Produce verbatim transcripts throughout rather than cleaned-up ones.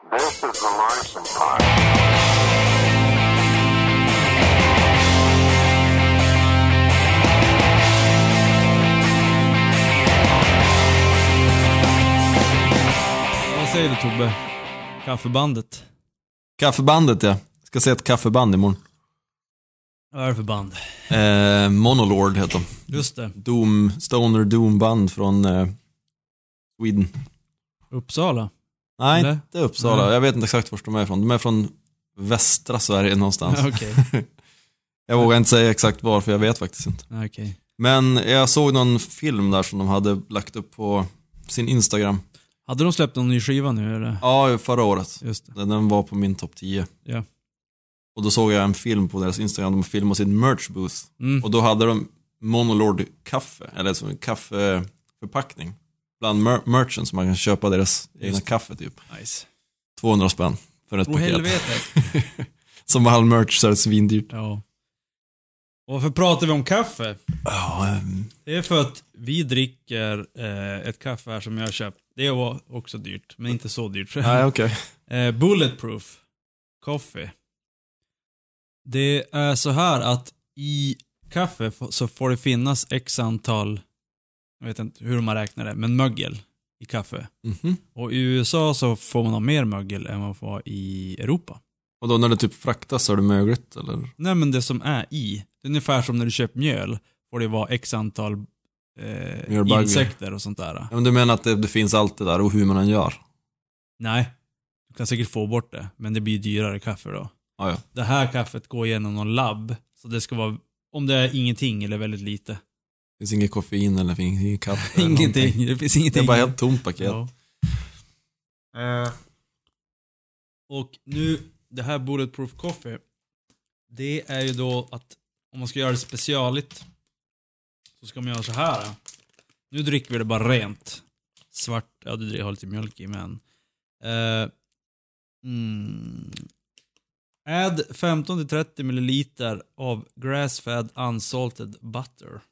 This is the Larson File. Vad säger du, Tobbe? Kaffebandet? Kaffebandet, ja. Ska se ett kaffeband imorgon. Vad är det för band? Eh, Monolord heter de. Just det. Doom, Stoner Doom-band från eh, Sweden. Uppsala? Nej, Eller? inte Uppsala. Nej. Jag vet inte exakt var de är ifrån. De är från västra Sverige någonstans. Ja, okej. Jag vågar inte säga exakt var, för jag vet faktiskt inte. Ja, okej. Men jag såg någon film där som de hade lagt upp på sin Instagram. Hade de släppt någon ny skiva nu, eller? Ja, förra året. Just det. Den, den var på min topp tio. Ja. Och då såg jag en film på deras Instagram. De filmade sin merch booth. Mm. Och då hade de Monolord kaffe. Eller som en kaffeförpackning. Bland mer- merchen som man kan köpa deras Just egna det. kaffe typ. Nice. tvåhundra spänn för ett Åh, paket. helvete. Som all merch så är det svindyrt. Ja. Och varför pratar vi om kaffe? Ja, ehm, Det är för att vi dricker eh, ett kaffe här som jag har köpt. Det var också dyrt, men inte så dyrt. nej okej. eh, Bulletproof Coffee. Det är så här att i kaffe f- så får det finnas x antal, jag vet inte hur man räknar det, men mögel i kaffe. Mhm. Och i U S A så får man ha mer mögel än man får i Europa. Och då när det typ fraktas så är det mögligt eller? Nej, men det som är i, det är ungefär som när du köper mjöl, får det vara x antal eh, Mjölbaggar. insekter och sånt där. Ja, men du menar att det, det finns allt det där och hur man än gör? Nej, du kan säkert få bort det, men det blir dyrare kaffe då. Ja, ja. Det här kaffet går igenom någon labb, så det ska vara, om det är ingenting eller väldigt lite. Det finns inget koffein eller finns inget kaffe. eller Ingenting, någonting. det finns Det ingenting. är bara helt tomt paket. Ja. Eh, och nu, det här Bulletproof Coffee, det är ju då att om man ska göra det specialigt så ska man göra så här. Nu dricker vi det bara rent. Svart, ja du har lite mjölk i, men eh, mm, add femton till trettio milliliter av grass-fed unsalted butter.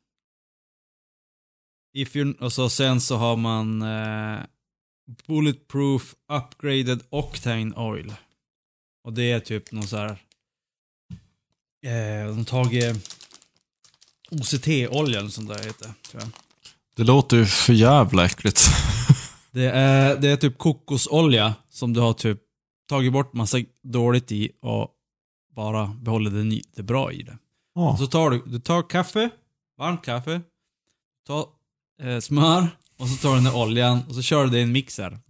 If you, och så sen så har man eh, Bulletproof Upgraded Octane Oil. Och det är typ någon så här eh, de har tagit O C T-olja eller sånt där heter, tror jag. Det låter ju för jävla äckligt. Det är, det är typ kokosolja som du har typ tagit bort massa dåligt i och bara behåller det, ny, det bra i det. Ja. Och så tar du, du tar kaffe, varmt kaffe, tar eh, smör och så tar du den där oljan och så kör du det i en mixer.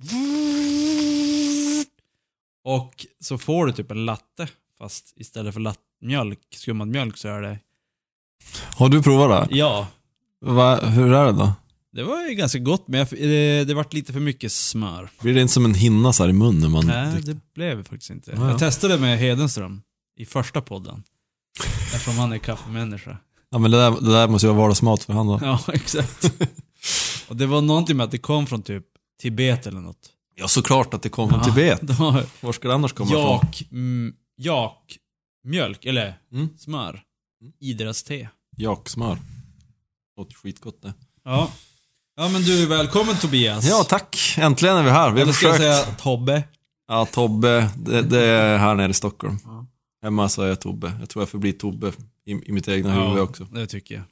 Och så får du typ en latte, fast istället för lat- mjölk, skummad mjölk, så är det... Har du provat det? Ja, Va, hur är det då? det var ju ganska gott, men jag, det, det vart lite för mycket smör. Blir det inte som en hinna så här i munnen? Man Nej, dricker? det blev faktiskt inte. Ja, ja. Jag testade med Hedenström i första podden. Eftersom han är kaffemänniska. Ja, men det där, det där måste ju vara vardagsmat för han då. Ja, exakt. Och det var någonting med att det kom från typ Tibet eller något. Ja, såklart att det kom från Ja, Tibet. det var Var ska det annars komma ifrån? jak, mm, jak, mjölk, eller Mm. smör i deras te. Jaksmör. Låter skitgott det. Ja. Ja, men du, välkommen Tobias. Ja, tack. Äntligen är vi här. Vi har Eller ska jag försökt. säga Tobbe? Ja, Tobbe. Det, det är här nere i Stockholm. Ja. Hemma så är jag Tobbe. Jag tror jag får bli Tobbe i, i mitt egna huvud också. det tycker jag.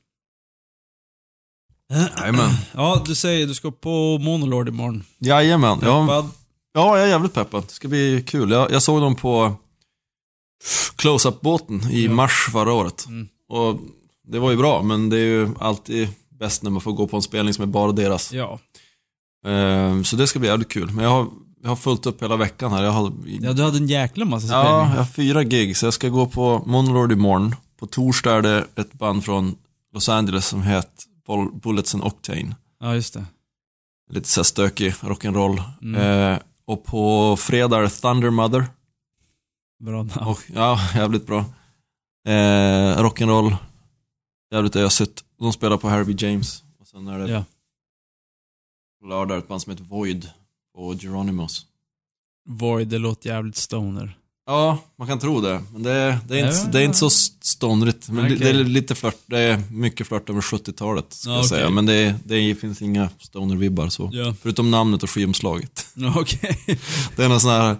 Jajamän. Ja, du säger du ska på Monolord imorgon. Jajamän. Ja, Peppad? ja, jag är jävligt peppad. Det ska bli kul. Jag, jag såg dem på Close-Up-båten i Ja. mars förra året. Mm. Och det var ju bra, men det är ju alltid bäst när man får gå på en spelning som är bara deras. Ja. Ehm, så det ska bli jävligt kul. Men jag har, jag har fullt upp hela veckan här. Jag har, Ja, du hade en jäkla massa ja, spelning. jag har fyra gig, så jag ska gå på Monolord imorgon. På torsdag är det ett band från Los Angeles som heter Bull- Bullets and Octane. Ja, just det. Lite så här stökig rock'n'roll. Mm. Ehm, och på fredag är det Thunder Mother. Bra namn. Och, ja, jävligt bra. Ehm, rock'n'roll. Jävligt ösigt. De spelar på Harvey James. Och sen är det Ja. lördag ett band som heter Void och Geronimos. Void, det låter jävligt stoner. Ja, man kan tro det. Men det är, det är, inte, Ja. det är inte så stonrigt. Men Okej. det, det är lite flört. Det är mycket flört över sjuttiotalet, ska Ja, jag okej. säga. Men det, är, det finns inga stoner-vibbar så. Ja. Förutom namnet och skivomslaget. Okej. Det är någon sån här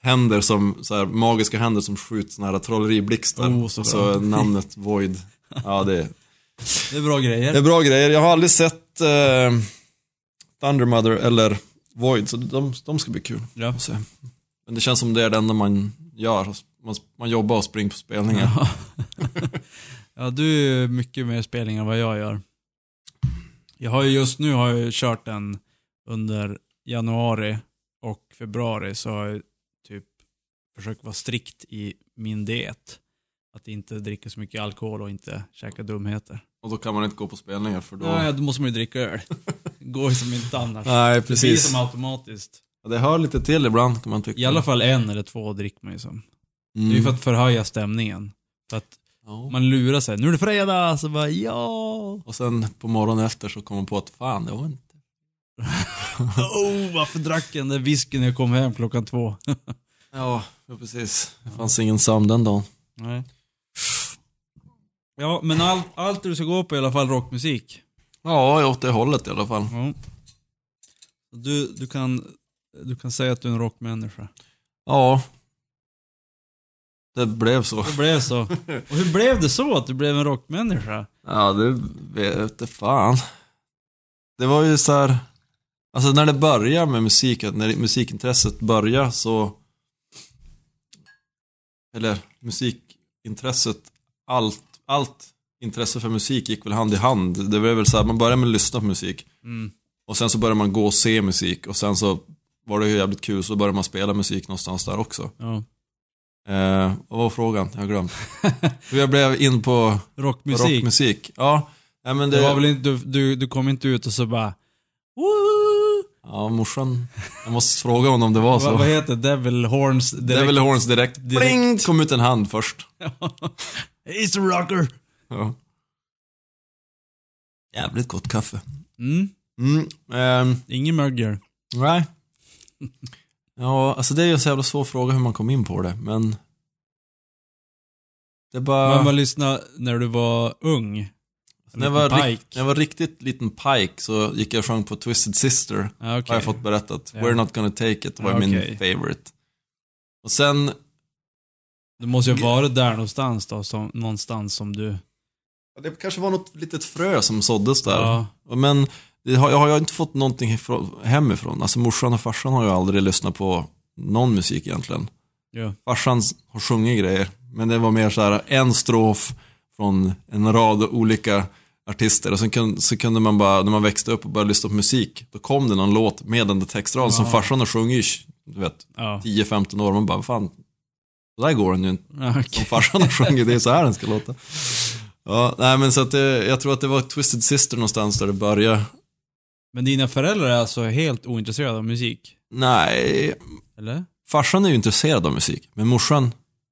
händer som, så här, magiska händer som skjuter såna här trolleriblixtar. Oh, så och så namnet Void. Ja, det, Det är bra grejer. det är bra grejer. Jag har aldrig sett eh, Thunder Mother eller Void, så de, de ska bli kul. Ja. Så. Men det känns som det är det enda man gör. Man, man jobbar och springer på spelningar. Ja. Ja, du är mycket mer spelningar än vad jag gör. Jag har ju just nu har jag kört den under januari och februari, så har jag typ försökt vara strikt i min diet. Att inte dricka så mycket alkohol och inte käka dumheter. Och då kan man inte gå på spelningar för då... Nej, då måste man ju dricka öl. Går ju som inte annars. Nej, Det blir precis. som automatiskt. Ja, det hör lite till ibland kan man tycka. I alla fall en eller två dricker man ju som. Mm. Det är ju för att förhöja stämningen. För att Ja. man lurar sig. Nu är det fredag, så bara ja. Och sen på morgonen efter så kommer man på att fan, det var inte... Oh, varför drack jag den där whiskyn när jag kom hem klockan två? Ja, ja, precis. Det fanns ingen sam den dagen. Nej. Ja, men allt, allt du ska gå på är i alla fall rockmusik. Ja, åt det hållet i alla fall. Ja. Du, du, kan, du kan säga att du är en rockmänniska. Ja. Det blev så. Det blev så. Och hur blev det så att du blev en rockmänniska? Ja, det vet jag fan. Det var ju så här... Alltså när det börjar med musik, när musikintresset börjar så... Eller musikintresset, allt, allt intresse för musik gick väl hand i hand. Det var väl så här, man började med att lyssna på musik. Mm. Och sen så började man gå och se musik. Och sen så var det ju jävligt kul, så började man spela musik någonstans där också. Ja. Eh, vad var frågan? Jag har glömt. Hur jag blev in på Rockmusik. rockmusik. Ja, nej, men det... Det var väl inte, du, du, du kom inte ut och så bara... Woo! Ja, morsan. Jag måste fråga honom om det var så. Vad, vad heter det? Devil Horns direkt? Devil Horns direkt. Direkt. Bling! Kom ut en hand först. He's a rocker. Ja. Jävligt gott kaffe. Mm. Mm, ehm, Ingen mögel. nej. Ja, alltså det är ju en så jävla svår fråga hur man kom in på det, men... Det är bara... Men man lyssnade när du var ung. När jag, var Pike. rikt, när jag var riktigt liten pike så gick jag och sjöng på Twisted Sister. Ja, Har okej. jag fått berättat. Ja. We're not gonna take it var Ja, min okej. favorite. Och sen... Du måste ju vara där någonstans då, som, någonstans som du... Det kanske var något litet frö som såddes där. Ja. Men det har, jag har ju inte fått någonting ifrån, hemifrån. Alltså morsan och farsan har ju aldrig lyssnat på någon musik egentligen. Ja. Farsan har sjungit grejer. Men det var mer så här en strof från en rad olika artister. Och sen kunde, så kunde man bara, när man växte upp och började lyssna på musik, då kom det någon låt med den där textraden som farsan har sjungit i, du vet, Ja. tio femton år. Man bara, fan, så där går den ju inte. Ja, okej. Som farsan har sjungit, det är så här den ska låta. Ja, nej men så att det, jag tror att det var Twisted Sister någonstans där det började. Men dina föräldrar är alltså helt ointresserade av musik? Nej, Eller? farsan är ju intresserad av musik. Men morsan,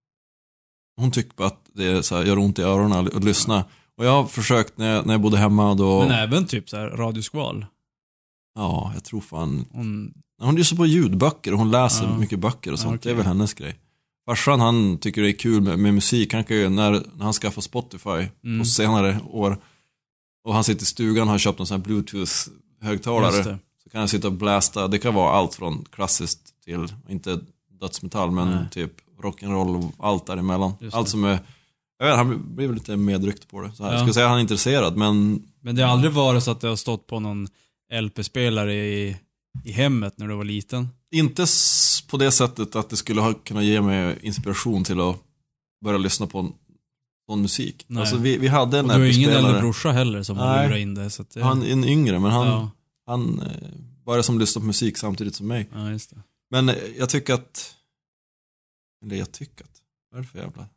hon tycker bara att det är så här, gör ont i öronen att lyssna. Och jag har försökt när jag, när jag bodde hemma då... Men även typ så här radioskval. Ja, jag tror fan... Hon... Hon lyssnar på ljudböcker och hon läser Ja. mycket böcker och sånt. Ja, okej. Det är väl hennes grej. Farsan, han tycker det är kul med, med musik. Han kan ju, när, när han skaffar Spotify Mm. på senare år och han sitter i stugan och har köpt en sån här Just Bluetooth-högtalare, det. så kan han sitta och blästa. Det kan vara allt från klassiskt till, inte dödsmetall, men Nej. typ rock'n'roll och allt däremellan. Just Allt det. som är, jag vet, han blir väl lite medryckt på det. Så här. Ja. Jag skulle säga att han är intresserad, men Men det har aldrig varit så att det har stått på någon L P-spelare i, i hemmet när du var liten? inte s- på det sättet att det skulle ha kunnat ge mig inspiration till att börja lyssna på sån musik. Nej. Alltså vi, vi hade en Och du har ingen L P-spelare. äldre brorsa heller som har Nej. lurat in det. Så att det... Han är en yngre, men han, ja. han eh, började som lyssnar på musik samtidigt som mig. ja, just det. Men eh, jag tycker att... Eller jag tycker att... Vad är det för jävla...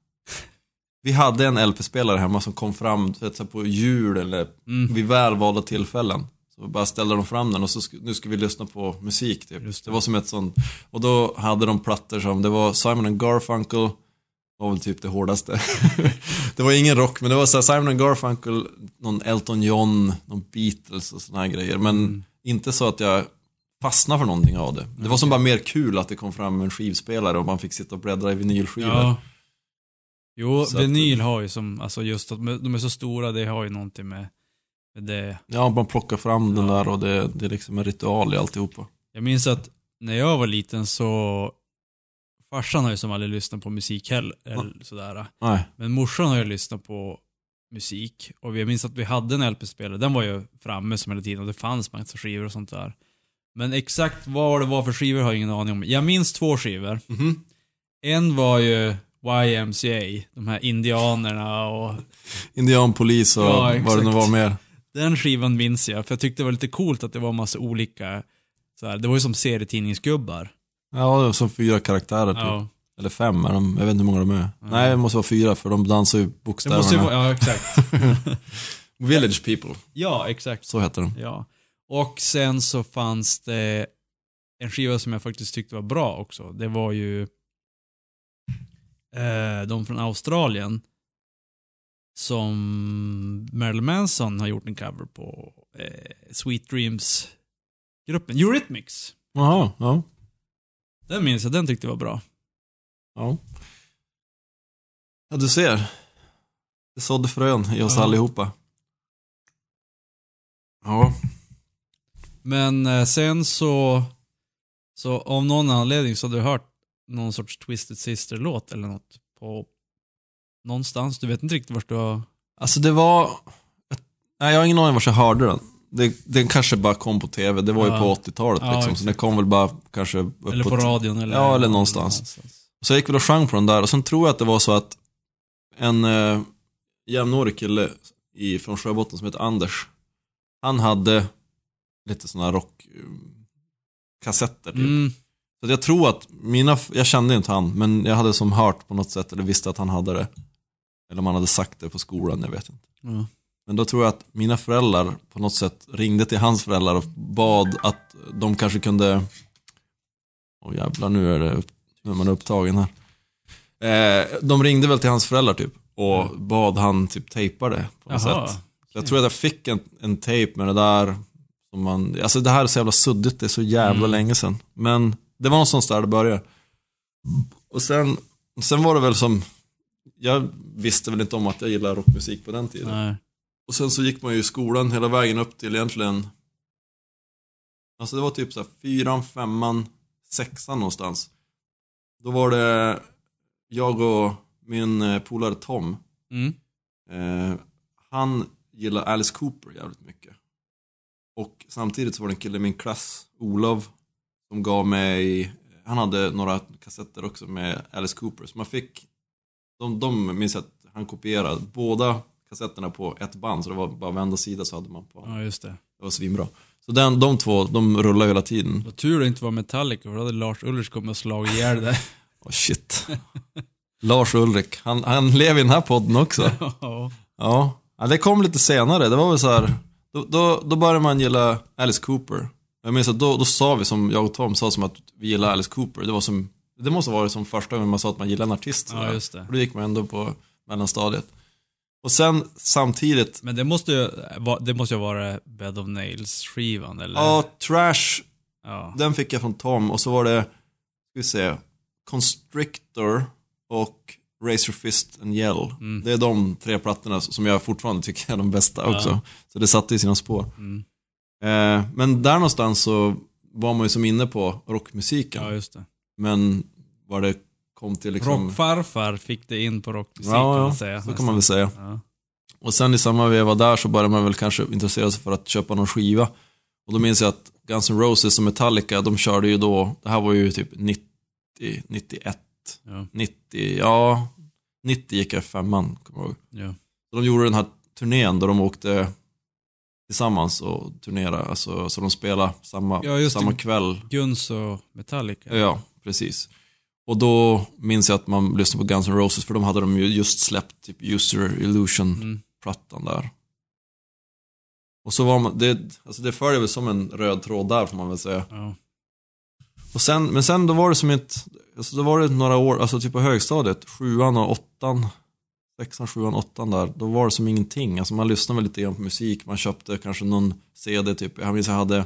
Vi hade en L P-spelare hemma som kom fram så att, på jul eller Mm. vid välvalda tillfällen. Så bara ställde de fram den och så sk- nu ska vi lyssna på musik typ. Just det. Det var som ett sånt... Och då hade de plattor som... Det var Simon and Garfunkel... var väl typ det hårdaste. Det var ingen rock, men det var så här Simon and Garfunkel, någon Elton John, någon Beatles och såna här grejer. Men Mm. inte så att jag fastnade för någonting av det. Det var som bara mer kul att det kom fram en skivspelare och man fick sitta och bläddra i vinylskivor. Ja. Jo, Så att- vinyl har ju som, alltså just att de är så stora, det har ju någonting med, med det. Ja, man plockar fram den Ja. där och det, det är liksom en ritual i alltihopa. Jag minns att när jag var liten så farsan har ju som aldrig lyssnat på musik heller. Eller sådär. Nej. Men morsan har ju lyssnat på musik. Och vi minns att vi hade en L P-spelare. Den var ju framme som hela tiden. Och det fanns massa skivor och sånt där. Men exakt vad det var för skivor har jag ingen aning om. Jag minns två skivor. Mhm. En var ju Y M C A. De här indianerna och... Indianpolis och Ja, vad det nu exakt. var mer. Den skivan minns jag. För jag tyckte det var lite coolt att det var massa olika... Så här, det var ju som serietidningsgubbar. Ja, det var som fyra karaktärer typ. Ja. Eller fem är de, jag vet inte hur många de är. Nej, det måste vara fyra för de dansar ju Det bokstäverna. måste ju vara... Ja, exakt. Village People, Ja, exakt. så heter de. Ja. Och sen så fanns det en skiva som jag faktiskt tyckte var bra också. Det var ju eh, de från Australien som Marilyn Manson har gjort en cover på eh, Sweet Dreams-gruppen. Eurythmics. Jaha, ja. Den minns jag, den tyckte jag var bra. Ja. Ja, du ser. Det sådde frön i oss Ja. allihopa. Ja. Men eh, sen så så av någon anledning så hade du hört någon sorts Twisted Sister-låt eller något på någonstans. Du vet inte riktigt vart du har... Alltså det var... Nej, jag har ingen aning vart jag hörde den. Det, den kanske bara kom på tv. Det var ju Ja. på åttiotalet Ja, liksom. Så det kom väl bara kanske uppåt. Eller på radion eller... Ja, eller någonstans. Så jag gick väl och sjöng på den där. Och sen tror jag att det var så att en eh, jämnårig kille i, från Sjöbotten som heter Anders. Han hade lite såna här rockkassetter typ. Mm. Så att jag tror att mina... Jag kände inte han, men jag hade som hört på något sätt, eller visste att han hade det. Eller om han hade sagt det på skolan, jag vet inte. Ja. Men då tror jag att mina föräldrar på något sätt ringde till hans föräldrar och bad att de kanske kunde... Åh jävlar, nu är, det, nu är man upptagen här. Eh, de ringde väl till hans föräldrar typ och Mm. bad han typ tejpa det på något Jaha. sätt. Så jag tror att jag fick en, en tejp med det där som man... Alltså det här är så jävla suddigt, det är så jävla Mm. länge sedan. Men det var någonstans där det började. Och sen, sen var det väl som... Jag visste väl inte om att jag gillar rockmusik på den tiden. Nej. Och sen så gick man ju i skolan hela vägen upp till egentligen... Alltså det var typ så här fyran, femman, sexan någonstans. Då var det jag och min eh, polare Tom. Mm. Eh, han gillar Alice Cooper jävligt mycket. Och samtidigt så var det en kille i min klass, Olof, som gav mig... Han hade några kassetter också med Alice Cooper. Så man fick... De, de minns att han kopierade båda kassetterna på ett band. Så det var bara vända sida så hade man på. Ja, just det. Det var svinbra. Så den, de två, de rullar hela tiden. Vad tur det inte var Metallica, för då hade Lars Ulrich kommit och slagit ihjäl det. Åh shit. Lars Ulrik, han, han lever i den här podden också. Ja. Ja. Ja, det kom lite senare. Det var väl så här. Då, då, då började man gilla Alice Cooper. Jag minns att då, då sa vi, som jag och Tom sa, som att vi gillar Alice Cooper. Det var som, det måste vara som första gången man sa att man gillar en artist. Ja, sådär. just det. Och då gick man ändå på mellanstadiet. Och sen samtidigt, Men det måste ju va- det måste ju vara Bed of Nails-skivan, eller? ja, Trash, Ja. den fick jag från Tom. Och så var det, ska vi se, Constrictor och Razor Fist and Yell. Mm. Det är de tre plattorna som jag fortfarande tycker är de bästa Ja. också. Så det satte i sina spår. Mm. Eh, men där någonstans så var man ju som inne på rockmusiken. Ja, just det. Men var det kom till liksom... Rockfarfar fick det in på rockmusik, Ja, kan ja, man säga. så kan man väl säga. Ja. Och sen i samma veva där så började man väl kanske intressera sig för att köpa någon skiva. Och då minns jag att Guns N' Roses och Metallica, de körde ju då, det här var ju typ nittio, nittioett, Ja. nittio, ja, nittio gick jag femman, kommer jag ihåg. Ja. Så de gjorde den här turnén där de åkte tillsammans och turnerade, alltså så de spelade samma, Ja, just samma det. kväll. Guns och Metallica. Ja, precis. Och då minns jag att man lyssnade på Guns N' Roses, för de hade de ju just släppt typ User Illusion-plattan Mm. där. Och så var man, det, alltså det följer väl som en röd tråd där, får man väl säga. Ja. Och sen, men sen då var det som ett, alltså då var det några år, alltså typ på högstadiet, sjuan och åttan, sexan, sjuan, åttan där, då var det som ingenting. Alltså man lyssnade väl lite grann på musik, man köpte kanske någon C D typ, jag minns jag hade,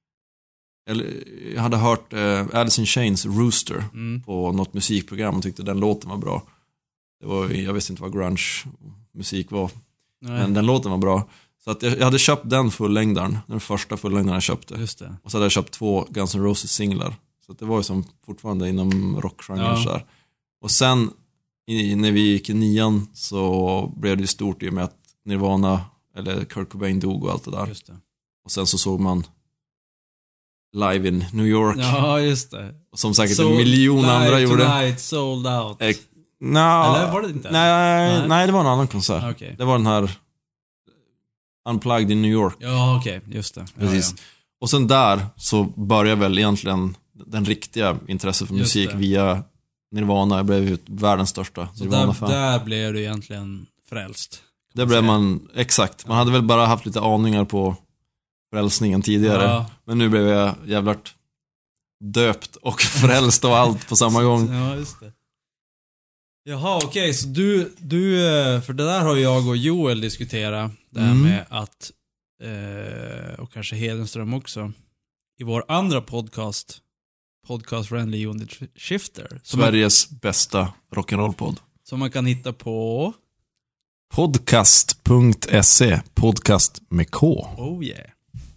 eller jag hade hört eh, Alice in Chains Rooster Mm. på något musikprogram och tyckte den låten var bra. Det var, jag visste inte vad grunge musik var, Nej, men den låten var bra. Så att jag, jag hade köpt den fullängdaren, den första fullängdaren jag köpte. just det. Och så hade jag köpt två Guns N' Roses singlar. Så att det var ju som fortfarande inom rockgenren Ja. så här. Och sen i, när vi gick i nian så blev det ju stort i och med att Nirvana eller Kurt Cobain dog och allt det där. Just det. Och sen så såg man Live in New York. Ja, just det. Som säkert Sold- en miljon Live andra gjorde. Tonight, sold out. Eh, Nå, Eller var det inte? Nej, Nej. nej, det var en annan konsert. Okej. Det var den här Unplugged in New York. Ja, okej. Just det. Ja, Precis. ja. Och sen där så började väl egentligen den riktiga intresset för Just musik det. via Nirvana. Jag blev ju världens största Så där, Nirvana-fan. där blev du egentligen frälst. Det blev man, exakt. Man hade väl bara haft lite aningar på frälsningen tidigare. Ja. Men nu blev jag jävligt döpt och frälst och allt på samma gång. Ja, just det. Jaha, okej. Så du, du, eh, för det där har jag och Joel diskuterat. Det här Mm. med att, eh, och kanske Hedenström också, i vår andra podcast, Podcast Friendly Unit Shifter. Som man, Sveriges bästa rock'n'roll-podd. som man kan hitta på, Podcast punkt se. Podcast med K. oh yeah.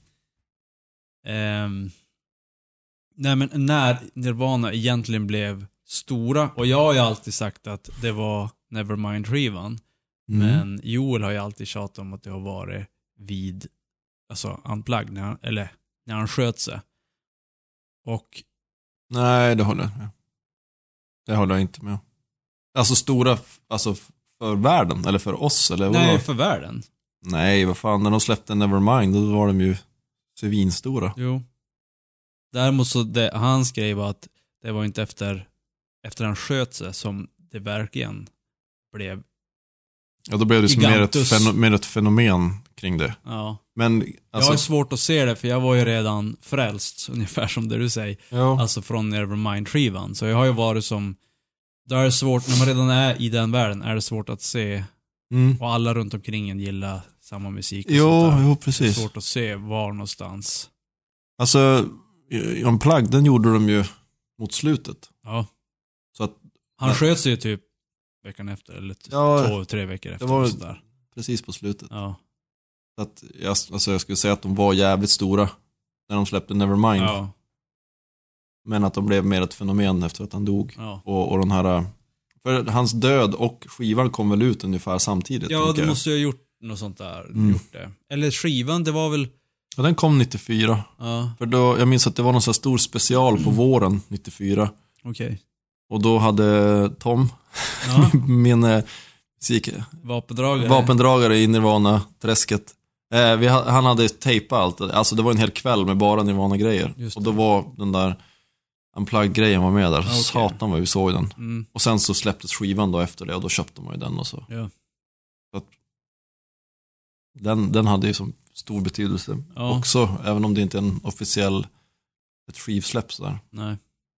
Ehm, nej men när Nirvana egentligen blev stora, och jag har ju alltid sagt att det var Nevermind-skivan. Mm. Men Joel har ju alltid tjatat om att det har varit vid, alltså Unplugged, när han, eller när han sköt sig. Och, Nej, det håller jag med. Det håller jag inte med. Alltså stora, alltså för världen, eller för oss, eller vad? nej, för världen. Nej, vad fan, när de släppte Nevermind, då var de ju svinstora. Jo. Däremot så, det, hans grej var att det var inte efter, efter han sköt sig som det verkligen blev, Ja, då blev det som mer ett, Gigantus. feno- mer ett fenomen kring det. ja. Men, Jag alltså, har svårt att se det, för jag var ju redan frälst, ungefär som det du säger. ja. Alltså från Nevermind-skivan. Så jag har ju varit som, då är det svårt, när man redan är i den världen, är det svårt att se, Mm. och alla runt omkring en gillar samma musik. och Jo, sånt där. jo, Det är precis. svårt att se var någonstans. Alltså, i- Unplugged, den gjorde de ju mot slutet. Ja. Så att, Han Men- sköt sig ju typ veckan efter, eller t- Ja, två, tre veckor efter. var- och sådär. precis på slutet. Ja. Så att, jag, alltså, jag skulle säga att de var jävligt stora när de släppte Nevermind. Ja. Men att de blev mer ett fenomen efter att han dog. Ja. Och, och den här... För hans död och skivan kom väl ut ungefär samtidigt. Ja, tänker du jag. måste ju ha gjort något sånt där. Mm. Gjort det. Eller skivan, det var väl, Ja, den kom nittiofyra. ja, För då, jag minns att det var någon sån här stor special på våren nittiofyra. okej. Och då hade Tom, Ja, min eh, musik, vapendragare. vapendragare i Nirvana-träsket. Eh, vi, ha- han hade tejpat allt. Alltså det var en hel kväll med bara Nirvana-grejer. Just Och det. då var den där Unplugged-grejen var med där. okej. Satan vad vi såg den. Mm, Och sen så släpptes skivan då efter det och då köpte man ju den och så. ja. Den, den hade ju som stor betydelse Ja. också, även om det inte är en officiell ett skivsläpp sådär. Nej.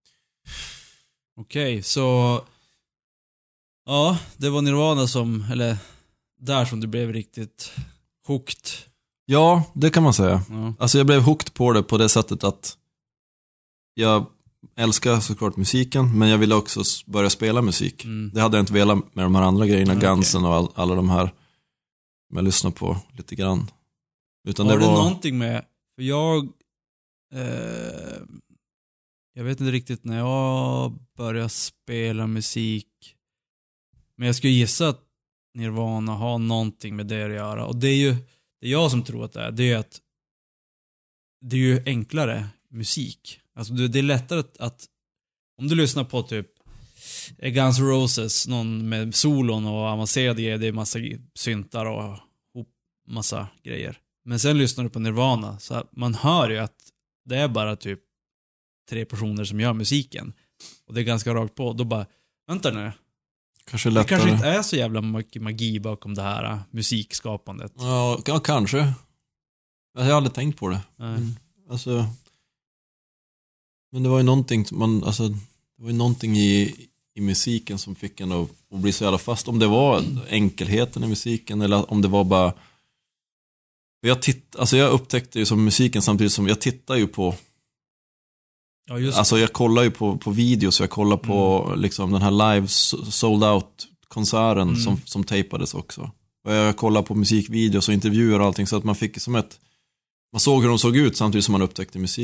Okej, så, ja, det var Nirvana som, eller där som du blev riktigt hooked. Ja, det kan man säga. Ja. Alltså jag blev hooked på det på det sättet att jag älskar såklart musiken, men jag ville också s- börja spela musik. Mm. Det hade jag inte velat med de här andra grejerna, Nej, Gunsen och all, alla de här som jag lyssnar på lite grann. Utan Har det det var... någonting med, för jag, eh, jag vet inte riktigt när jag började spela musik, men jag skulle gissa att Nirvana har någonting med det att göra. Och det är ju, det är jag som tror att det är, det är ju att det är ju enklare musik. Alltså det det är lättare att, att om du lyssnar på typ Guns N' Roses, någon med solon och avancerade grejer, det är massa syntar och hop, massa grejer. Men sen lyssnar du på Nirvana, så att man hör ju att det är bara typ tre personer som gör musiken. Och det är ganska rakt på. Då bara, vänta nu. Kanske Det lättare. kanske inte är så jävla mycket magi bakom det här äh, musikskapandet. Ja, ja, kanske. Alltså, jag har aldrig tänkt på det. Nej. Mm. Alltså, men det var ju någonting som man, alltså, det var ju någonting i, i musiken som fick en att, att bli så jävla fast. Om det var enkelheten i musiken eller om det var bara... Jag, titt, alltså jag upptäckte ju som musiken samtidigt som jag tittar ju på... Ja, just Alltså jag kollar ju på, på videos, jag kollar på liksom den här live sold out konserten Mm. som, som tejpades också. Och jag kollar på musikvideos och intervjuer och allting så att man fick som ett... Man såg hur de såg ut samtidigt som man upptäckte musiken.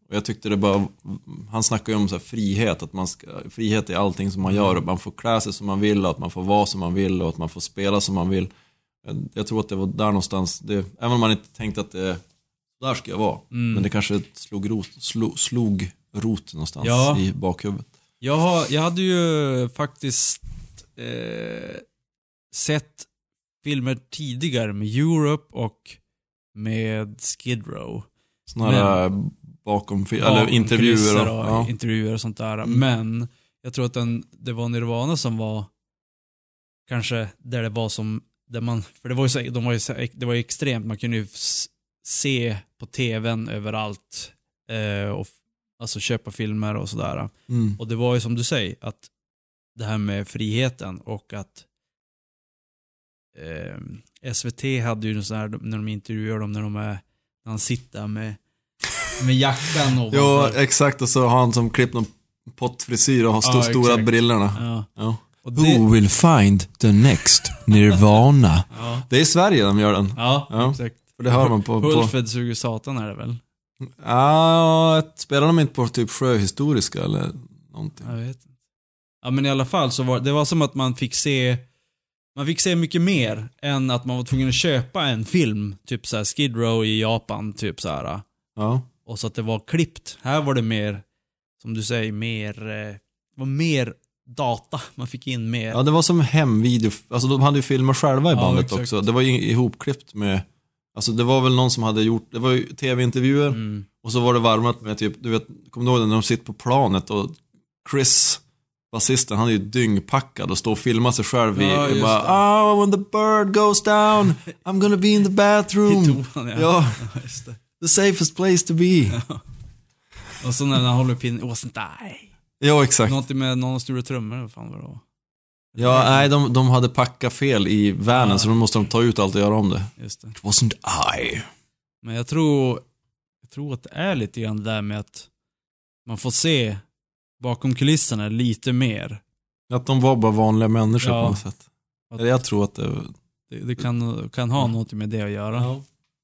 Och jag tyckte det bara, han snackar ju om så här frihet, att man ska, frihet i allting som man gör, och man får klä sig som man vill, och att man får vara som man vill, och att man får spela som man vill. Jag, jag tror att det var där någonstans, det, även om man inte tänkte att det, där ska jag vara, mm. men det kanske slog rot, slog, slog rot någonstans ja. i bakhuvudet. Jag, har, jag hade ju faktiskt eh, sett filmer tidigare med Europe och med Skid Row. Sådana men, bakom, eller intervjuer och, och ja. intervjuer och sånt där. Mm. Men jag tror att den, det var Nirvana som var kanske där det var som där man, för det var ju så, de var ju så, det var ju extremt, man kunde ju se på tvn överallt eh, och alltså köpa filmer och sådär. Mm. Och det var ju som du säger, att det här med friheten och att eh, S V T hade ju så här, när de intervjuar dem när de är, när han sitter med med jackan och ja, exakt, och så har han som klippt någon pottfrisyr och har ja, st- stora brillorna. Ja. Ja. Och det... Who will find the next Nirvana? Ja. Det är i Sverige de gör den. Ja, ja. Exakt. För det hör man på... Hulfed suger satan är det väl? Ja, spelar de inte på typ sjöhistoriska eller någonting? Jag vet inte. Ja, men i alla fall så var det var som att man fick se man fick se mycket mer än att man var tvungen att köpa en film, typ så här Skid Row i Japan, typ så här. Ja. Och så att det var klippt. Här var det mer, som du säger, mer eh, var mer data. Man fick in mer. Ja, det var som hemvideo. Alltså de hade ju filmer själva i bandet ja, också. Det var ju ihopklippt med, alltså det var väl någon som hade gjort, det var ju tv-intervjuer mm. och så var det varmat med typ, du vet, kommer du ihåg när de sitter på planet och Chris, basisten, han är ju dyngpackad och står och filmar sig själv i, ja, bara, oh, when the bird goes down I'm gonna be in the bathroom. Han, ja, ja. Just det. The safest place to be. Ja. Och så när han håller upp in, wasn't die. Ja, exakt. Något med någon stora trummor, vad fan var det då? Ja, nej, de, de hade packat fel i vanen ja. Så då måste de ta ut allt och göra om det. Just det. It wasn't I. Men jag tror, jag tror att det är lite grann där med att man får se bakom kulisserna lite mer. Att de var bara vanliga människor ja. På något sätt. Att jag tror att det... Det, det kan, kan ha ja. Något med det att göra. Ja.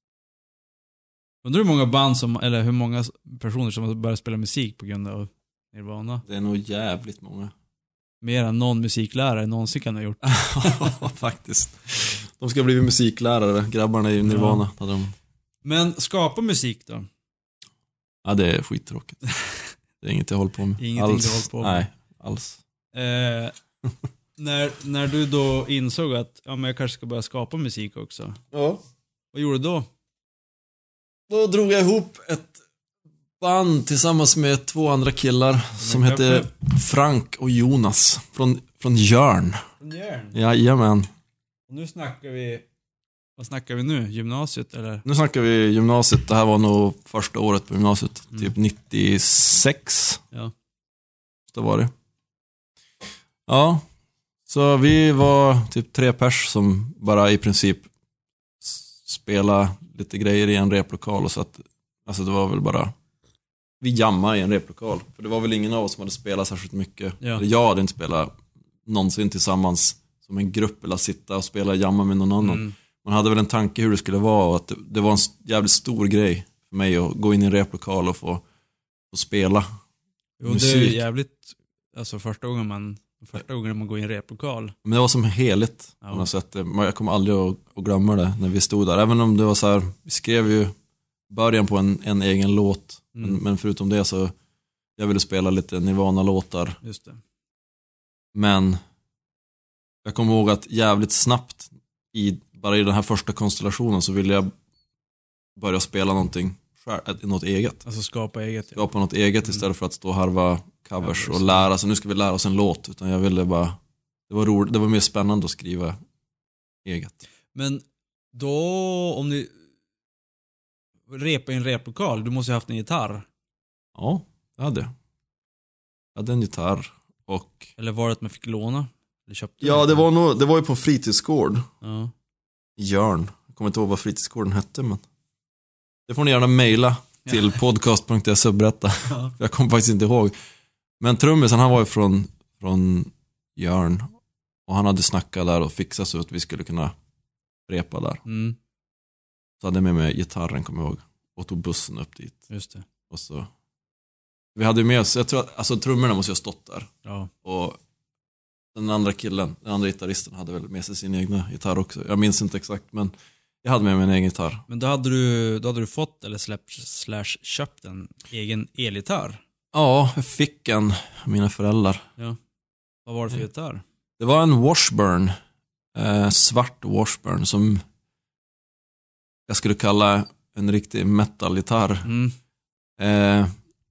Undrar hur många band som, eller hur många personer som har börjat spela musik på grund av Nirvana? Det är nog jävligt många. Mer än någon musiklärare någonsin kan ha gjort. Ja, faktiskt. De ska bli musiklärare, grabbarna i Nirvana. Ja. De... Men skapa musik då? Ja, det är skittråkigt. Det är inget jag håller på med. Ingenting alls. Du håller på med? Nej, alls. Eh, när, när du då insåg att ja, men jag kanske ska börja skapa musik också. Ja. Vad gjorde du då? Då drog jag ihop ett band tillsammans med två andra killar som hette Frank och Jonas från, från Jörn. Från Jörn? Jajamän. Och nu snackar vi, vad snackar vi nu? Gymnasiet eller? Nu snackar vi gymnasiet, det här var nog första året på gymnasiet, mm. typ nittiosex. Ja. Så var det. Ja, så vi var typ tre pers som bara i princip spela lite grejer i en replokal och så att, alltså det var väl bara vi jammade i en replokal, för det var väl ingen av oss som hade spelat särskilt mycket. Ja. Eller jag hade inte spelat någonsin tillsammans som en grupp eller sitta och spela jamma med någon annan. Mm. Man hade väl en tanke hur det skulle vara och att det, det var en jävligt stor grej för mig att gå in i en replokal och få, få spela jo, musik. Det är jävligt, alltså första gången man Första gången man går i en replokal. Men det var som heligt ja. På något sätt. Jag kommer aldrig att, att glömma det när vi stod där. Även om det var så här, vi skrev ju början på en, en egen låt. Mm. Men, men förutom det så jag ville spela lite Nirvana-låtar. Just det. Men jag kommer ihåg att jävligt snabbt i, bara i den här första konstellationen så ville jag börja spela någonting något eget. Alltså skapa eget. Ja. Skapa något eget mm. istället för att stå och harva covers och lära sig, nu ska vi lära oss en låt, utan jag ville bara, det var roligt, det var mer spännande att skriva eget. Men då, om ni repa i en replokal, du måste ju haft en gitarr. Ja, jag hade. Jag hade en gitarr och... Eller var det att man fick låna? Eller köpte ja, det var, nog, det var ju på fritidsgård. Ja. I Jörn. Jag kommer inte ihåg vad fritidsgården hette, men det får ni gärna mejla till ja. podcast punkt se och berätta. Ja. Jag kommer faktiskt inte ihåg. Men trummisen, han var ju från, från Jörn. Och han hade snackat där och fixat så att vi skulle kunna repa där. Mm. Så hade jag med mig gitarren, kommer jag ihåg. Och tog bussen upp dit. Just det. Och så Vi hade ju med oss, jag tror att, alltså trummorna måste ju ha stått där. Ja. Och den andra killen, den andra gitarristen hade väl med sig sin egna gitarr också. Jag minns inte exakt, men jag hade med mig en egen gitarr. Men då hade du, då hade du fått eller släppt, slash köpt en egen elgitarr. Ja, jag fick en av mina föräldrar. Ja. Vad var det för Ja. gitarr? Det var en Washburn, eh, svart Washburn som jag skulle kalla en riktig metal-gitarr. Mm. Eh,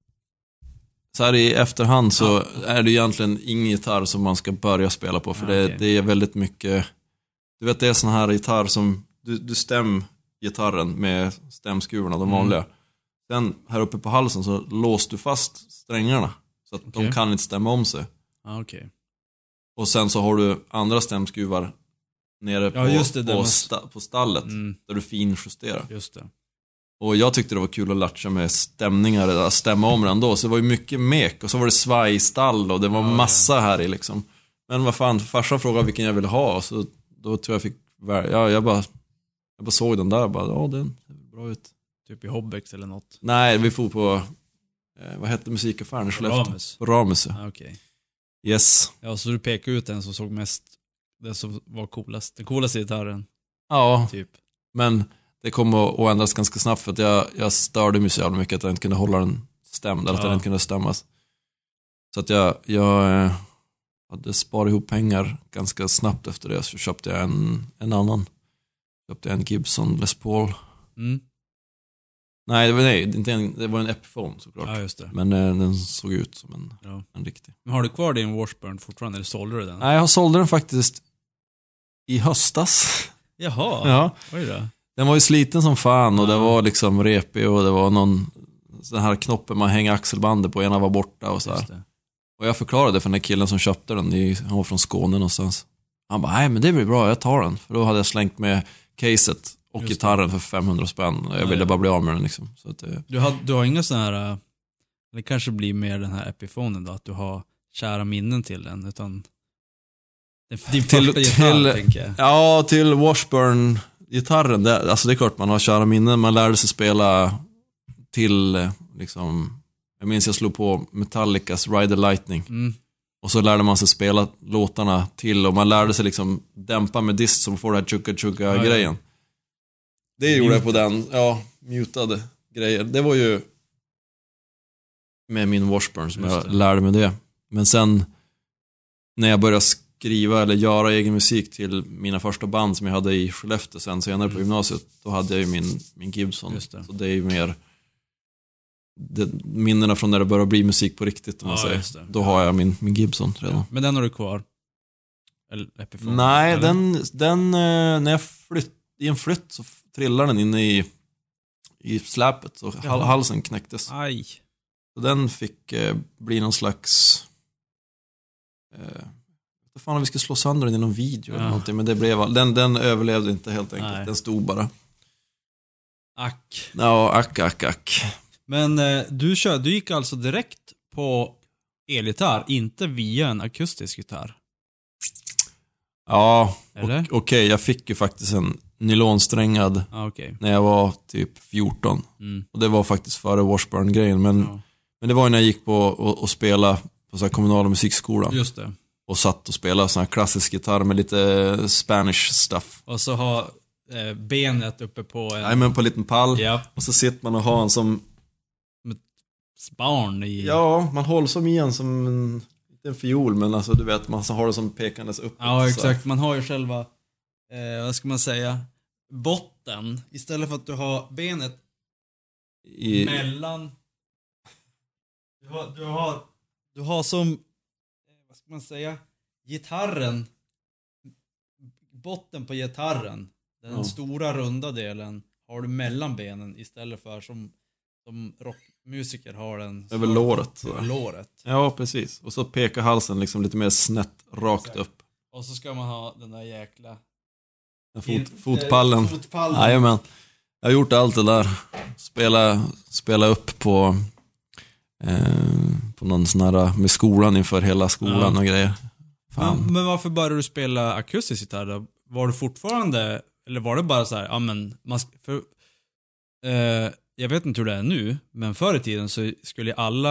så här i efterhand så ja. är det egentligen ingen gitarr som man ska börja spela på. För ja, det, okay. det är väldigt mycket... Du vet, det är sån här gitarr som... Du, du stäm gitarren med stämskruvarna, de vanliga. Mm. Sen här uppe på halsen så låser du fast strängarna. Så att okay. de kan inte stämma om sig. Ah, okay. Och sen så har du andra stämskruvar nere på, ja, just det, på, man... sta, på stallet. Mm. Där du finjusterar. Just det. Och jag tyckte det var kul att latcha med stämningar, att stämma om den då. Så det var ju mycket mek, och så var det svajstall och det var ja, massa ja. här i liksom. Men vad fan, farsan frågade vilken jag ville ha, och så då tror jag fick, ja, jag bara jag bara såg den där och bara, ja, den ser bra ut. Typ i Hobbex eller något? Nej, vi får på, eh, vad hette musikaffären i Skellefteå? Ramus. På Ramus, ja. Okej. Okay. Yes. Ja, så du pekade ut den som såg mest, den som var coolast, den coolaste gitarren. Ja, typ. Men det kom att ändras ganska snabbt, för att jag, jag störde mig så jävla mycket att jag inte kunde hålla den stämd, eller att ja. den inte kunde stämmas. Så att jag, jag hade sparat ihop pengar ganska snabbt efter det, så köpte jag en, en annan. Köpte jag en Gibson Les Paul. Mm. Nej, det var, nej inte en, det var en Epiphone såklart. Ja, just det. Men eh, den såg ut som en, ja. en riktig. Men har du kvar din Washburn fortfarande, eller sålde du den? Nej, jag sålde den faktiskt i höstas. Jaha, ja. Oj då. Den var ju sliten som fan, och ja. det var liksom repig, och det var någon den här knoppen man hänger axelbandet på, ena var borta och så här. Och jag förklarade för den här killen som köpte den, han var från Skåne någonstans. Han bara, nej men det blir bra, jag tar den. För då hade jag slängt med caset och gitarren för femhundra spänn. Och jag ville ja, ja. bara bli av med den liksom. Så att det... du, har, du har inga sådana här, det kanske blir mer den här Epiphonen då, att du har kära minnen till den, utan din till, första gitarr, till, tänker jag. Ja, till Washburn-gitarren, det, alltså det är klart man har kära minnen. Man lärde sig spela till liksom, jag minns jag slog på Metallicas Ride the Lightning. Mm. Och så lärde man sig spela låtarna till, och man lärde sig liksom dämpa med dist som får det här chugga chugga ja, grejen. Ja. Det gjorde Muted. jag på den, ja, mutade grejer. Det var ju med min Washburn som jag lärde mig det. Men sen när jag började skriva eller göra egen musik till mina första band som jag hade i Skellefteå sen senare mm. på gymnasiet, då hade jag ju min, min Gibson. Just det. Så det är ju mer det, minnena från när det började bli musik på riktigt, om man ja, säger. Då har jag min, min Gibson redan. Ja. Men den har du kvar? Eller Epiphone? Nej, eller? den, den när jag flytt, i en flytt så trillar den inne i i släpet, så ja. halsen knäcktes. Aj. Så den fick eh, bli någon slags eh, vad fan om vi ska slå sönder den i någon video ja. eller någonting, men det blev den, den överlevde inte helt enkelt. Nej. Den stod bara. Ack. Ja, ack, ack, ack. Men eh, du, kör, du gick alltså direkt på elgitarr, inte via en akustisk gitarr? Ja, okej. Okay. Jag fick ju faktiskt en nylonsträngad ah, okay. när jag var typ fjorton. Mm. Och det var faktiskt före Washburn-grejen. Men, ja. men det var ju när jag gick på och, och spela på så här kommunala musikskolan. Just det. Och satt och spelade sån här klassisk gitarr med lite Spanish stuff. Och så har eh, benet uppe på en... Nej, men på en liten pall. Ja. Och så sitter man och har en som... Med barn i... Ja, man håller som i en som en... Inte en fiol, men alltså du vet, man har det som pekandes upp. Ja, exakt. Man har ju själva... Eh, vad ska man säga? Botten. Istället för att du har benet I... mellan... Du har, du har... Du har som... Vad ska man säga? Gitarren. Botten på gitarren. Den ja. stora runda delen har du mellan benen istället för som, som rockmusiker har den över låret. Över låret. Ja, precis. Och så pekar halsen liksom lite mer snett rakt Exakt. upp. Och så ska man ha den där jäkla den fot, fotpallen. fotpallen. Jajamän. Jag har gjort allt det där. Spela, spela upp på eh, på någon sån här med skolan inför hela skolan ja. och grejer. Fan. Men, men varför började du spela akustisk gitarr då? Var du fortfarande, eller var det bara så här, ja men man, för, eh, jag vet inte hur det är nu, men förr i tiden så skulle alla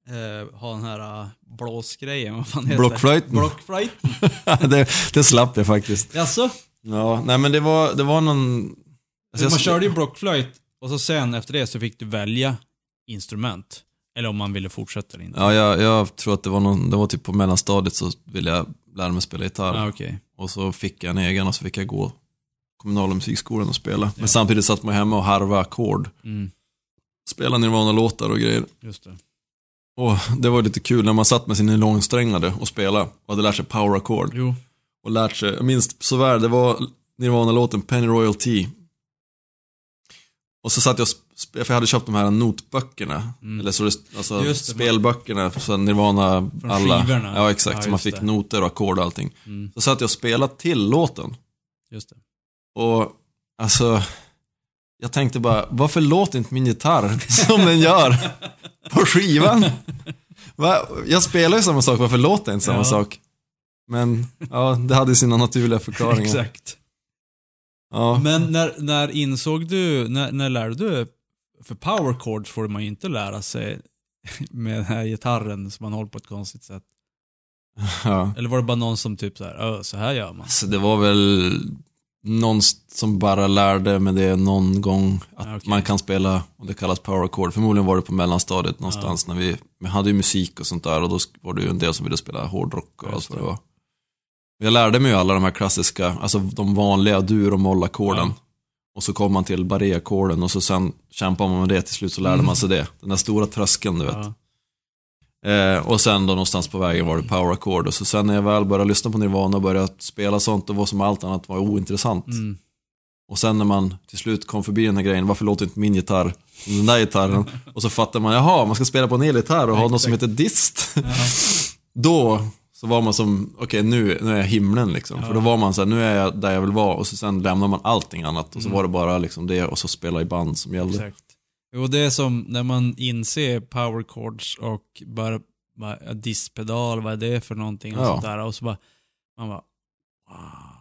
eh, ha den här uh, blåsgrejen, vad fan heter Blockflöjten. det? Blockflöjten. det, det slapp jag faktiskt. Jaså? Ja, nej men det var, det var någon... Alltså, Man jag- körde ju blockflöjt och så sen efter det så fick du välja instrument. Eller om man ville fortsätta eller inte. Ja, jag, jag tror att det var någon, det var typ på mellanstadiet så ville jag lära mig spela gitarr. Ah, okej. Och så fick jag en egen och så fick jag gå kommunala musikskolan och spela. Men samtidigt satt man hemma och harva ackord. Mm, Spela Nirvana-låtar och grejer. just det. Och det var lite kul när man satt med sin nylonsträngade och spelade och hade lärt sig power-ackord. Jo. Och lärt sig, jag minns så väl, det var Nirvana-låten Penny Royalty. Och så satt jag, och sp- för jag hade köpt de här notböckerna. Mm. Eller så, det- alltså Just det, spelböckerna, så Nirvana Från alla. skivorna. Ja, exakt, Ja, så man just fick det. noter och ackord och allting. Mm, Så satt jag och spelade till låten. just det. Och alltså, jag tänkte bara, varför låter inte min gitarr som den gör på skivan? Va? Jag spelar ju samma sak, varför låter det inte samma Ja. sak? Men ja, det hade sina naturliga förklaringar. Exakt. Ja. Men när, när insåg du, när, när lärde du, för power chords får man ju inte lära sig med den här gitarren som man håller på ett konstigt sätt. Ja. Eller var det bara någon som typ så här, "Ö, så här gör man." Så det var väl någon som bara lärde med det någon gång att Ja, okej. man kan spela, och det kallas power chord. Förmodligen var det på mellanstadiet någonstans när vi, vi hade ju musik och sånt där, och då var det ju en del som ville spela hårdrock och Just allt vad det det. var. Jag lärde mig ju alla de här klassiska, alltså de vanliga dur- och mollackorden. Ja. Och så kom man till barré-ackorden och så sen kämpade man med det, till slut så lärde man sig det. Den där stora tröskeln, du vet. Ja. Eh, och sen då någonstans på vägen var det power chord. Och så sen när jag väl började lyssna på Nirvana och började spela sånt, och var som allt annat var ointressant. Mm. Och sen när man till slut kom förbi den här grejen, varför låter inte min gitarr som den där gitarren? Och så fattar man, jaha, man ska spela på en elgitarr och ha något som heter dist. Ja. Då så var man som, okej nu, nu är jag himlen liksom. Ja. För då var man så här, nu är jag där jag vill vara. Och så sen lämnar man allting annat. Och så Mm. var det bara liksom det, och så spela i band som gällde. Exakt. Jo, det är som när man inser power chords och bara, bara diskpedal, vad är det för någonting och Ja. sånt där. Och så bara, man bara, wow,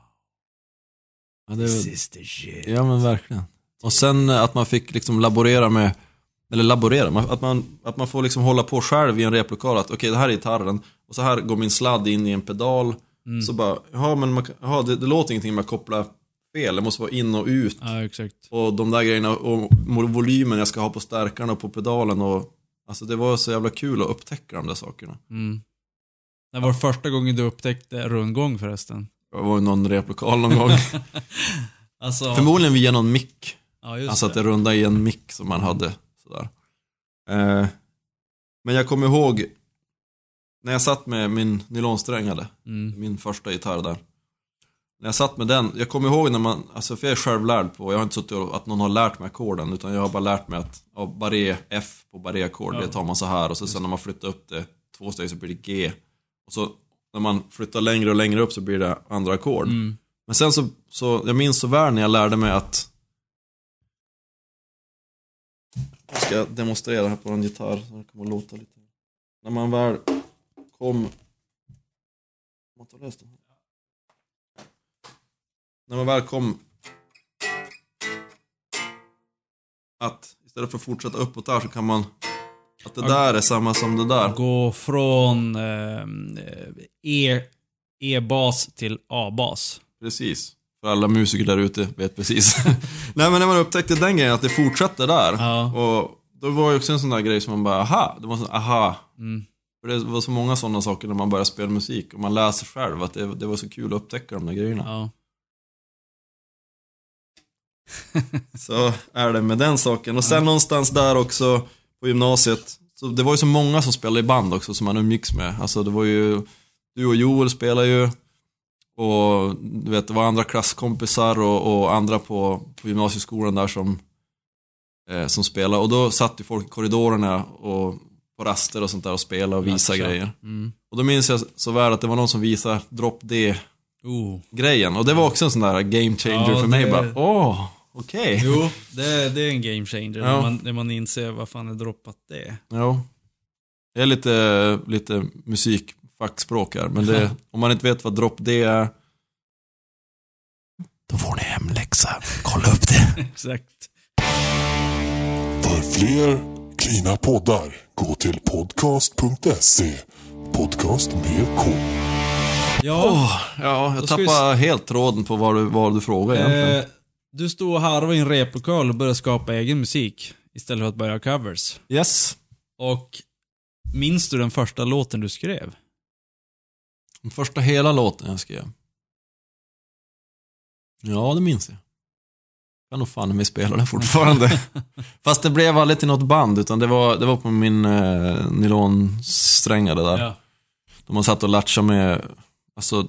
Ja, det, this is the shit. ja men verkligen. Och sen eh, att man fick liksom laborera med, eller laborera, man- att man, att man får liksom hålla på själv i en replokal. Att okej, det här är gitarren. Och så här går min sladd in i en pedal. Mm. Så bara, ja men man, kan- ja, det, det låter ingenting med att koppla fel. Det måste vara in och ut. Ja, exakt. Och de där grejerna, och volymen jag ska ha på stärkarna och på pedalen. Och, alltså det var så jävla kul att upptäcka de där sakerna. Mm. Det var första gången du upptäckte rundgång förresten. Det var ju någon replokal någon gång. Alltså, Förmodligen via någon mick. ja, just Alltså att det. det rundade i en mick som man hade. Sådär. Eh, men jag kommer ihåg när jag satt med min nylonsträngade, Mm. min första gitarr där. När jag satt med den, jag kommer ihåg när man, alltså för jag är självlärd på, jag har inte suttit och att någon har lärt mig ackorden, utan jag har bara lärt mig att ja, barré F på barré-ackord, Ja. det tar man så här, och så sen när man flyttar upp det två steg så blir det G. Och så när man flyttar längre och längre upp så blir det andra ackord. Mm. Men sen så, så, jag minns så väl när jag lärde mig att, jag ska demonstrera här på en gitarr så det kommer att låta lite. När man väl kom, man tar läs det. När man väl kom, att istället för att fortsätta uppåt där så kan man, att det där är samma som det där. Gå från eh, E, E-bas till A-bas. Precis. För alla musiker där ute vet precis. Nej, men när man upptäckte den grejen, att det fortsätter där. Ja. Och då var det också en sån där grej som man bara, aha, det var så, aha. Mm. För det var så många sådana saker när man börjar spela musik och man läser själv, att det, det var så kul att upptäcka de där grejerna. Ja. Så är det med den saken. Och sen någonstans där också på gymnasiet, så det var ju så många som spelade i band också som man umgicks med. Alltså det var ju, du och Joel spelade ju, och du vet, det var andra klasskompisar och, och andra på, på gymnasieskolan där som, eh, som spelade. Och då satt ju folk i korridorerna och på raster och sånt där och spelade och visade Alltså. grejer. Mm. Och då minns jag så väl att det var någon som visade Drop D-grejen. Oh. Och det var också en sån där game changer Ja, för mig. det- Bara, åh, okej. Jo, det, det är en game changer Ja. när, man, när man inser vad fan är droppat det. Ja. Det är lite, lite musikfackspråk här, men det, om man inte vet vad Drop D är, då får ni hemläxa. Kolla upp det. Exakt. För fler dina poddar, gå till podcast punkt se. Podcast med K. Ja, Åh, ja, jag Då ska vi tappar helt tråden på vad du, vad du frågar egentligen. eh, du stod och harvade i en replokal och började skapa egen musik istället för att börja covers. Yes. Och minns du den första låten du skrev? Den första hela låten jag skrev. Ja, det minns jag. Jag kan nog fan med spela den fortfarande. Fast det blev aldrig till något band, utan det var, det var på min eh, nylonsträngare där. Ja. De man satt och latchade med, alltså,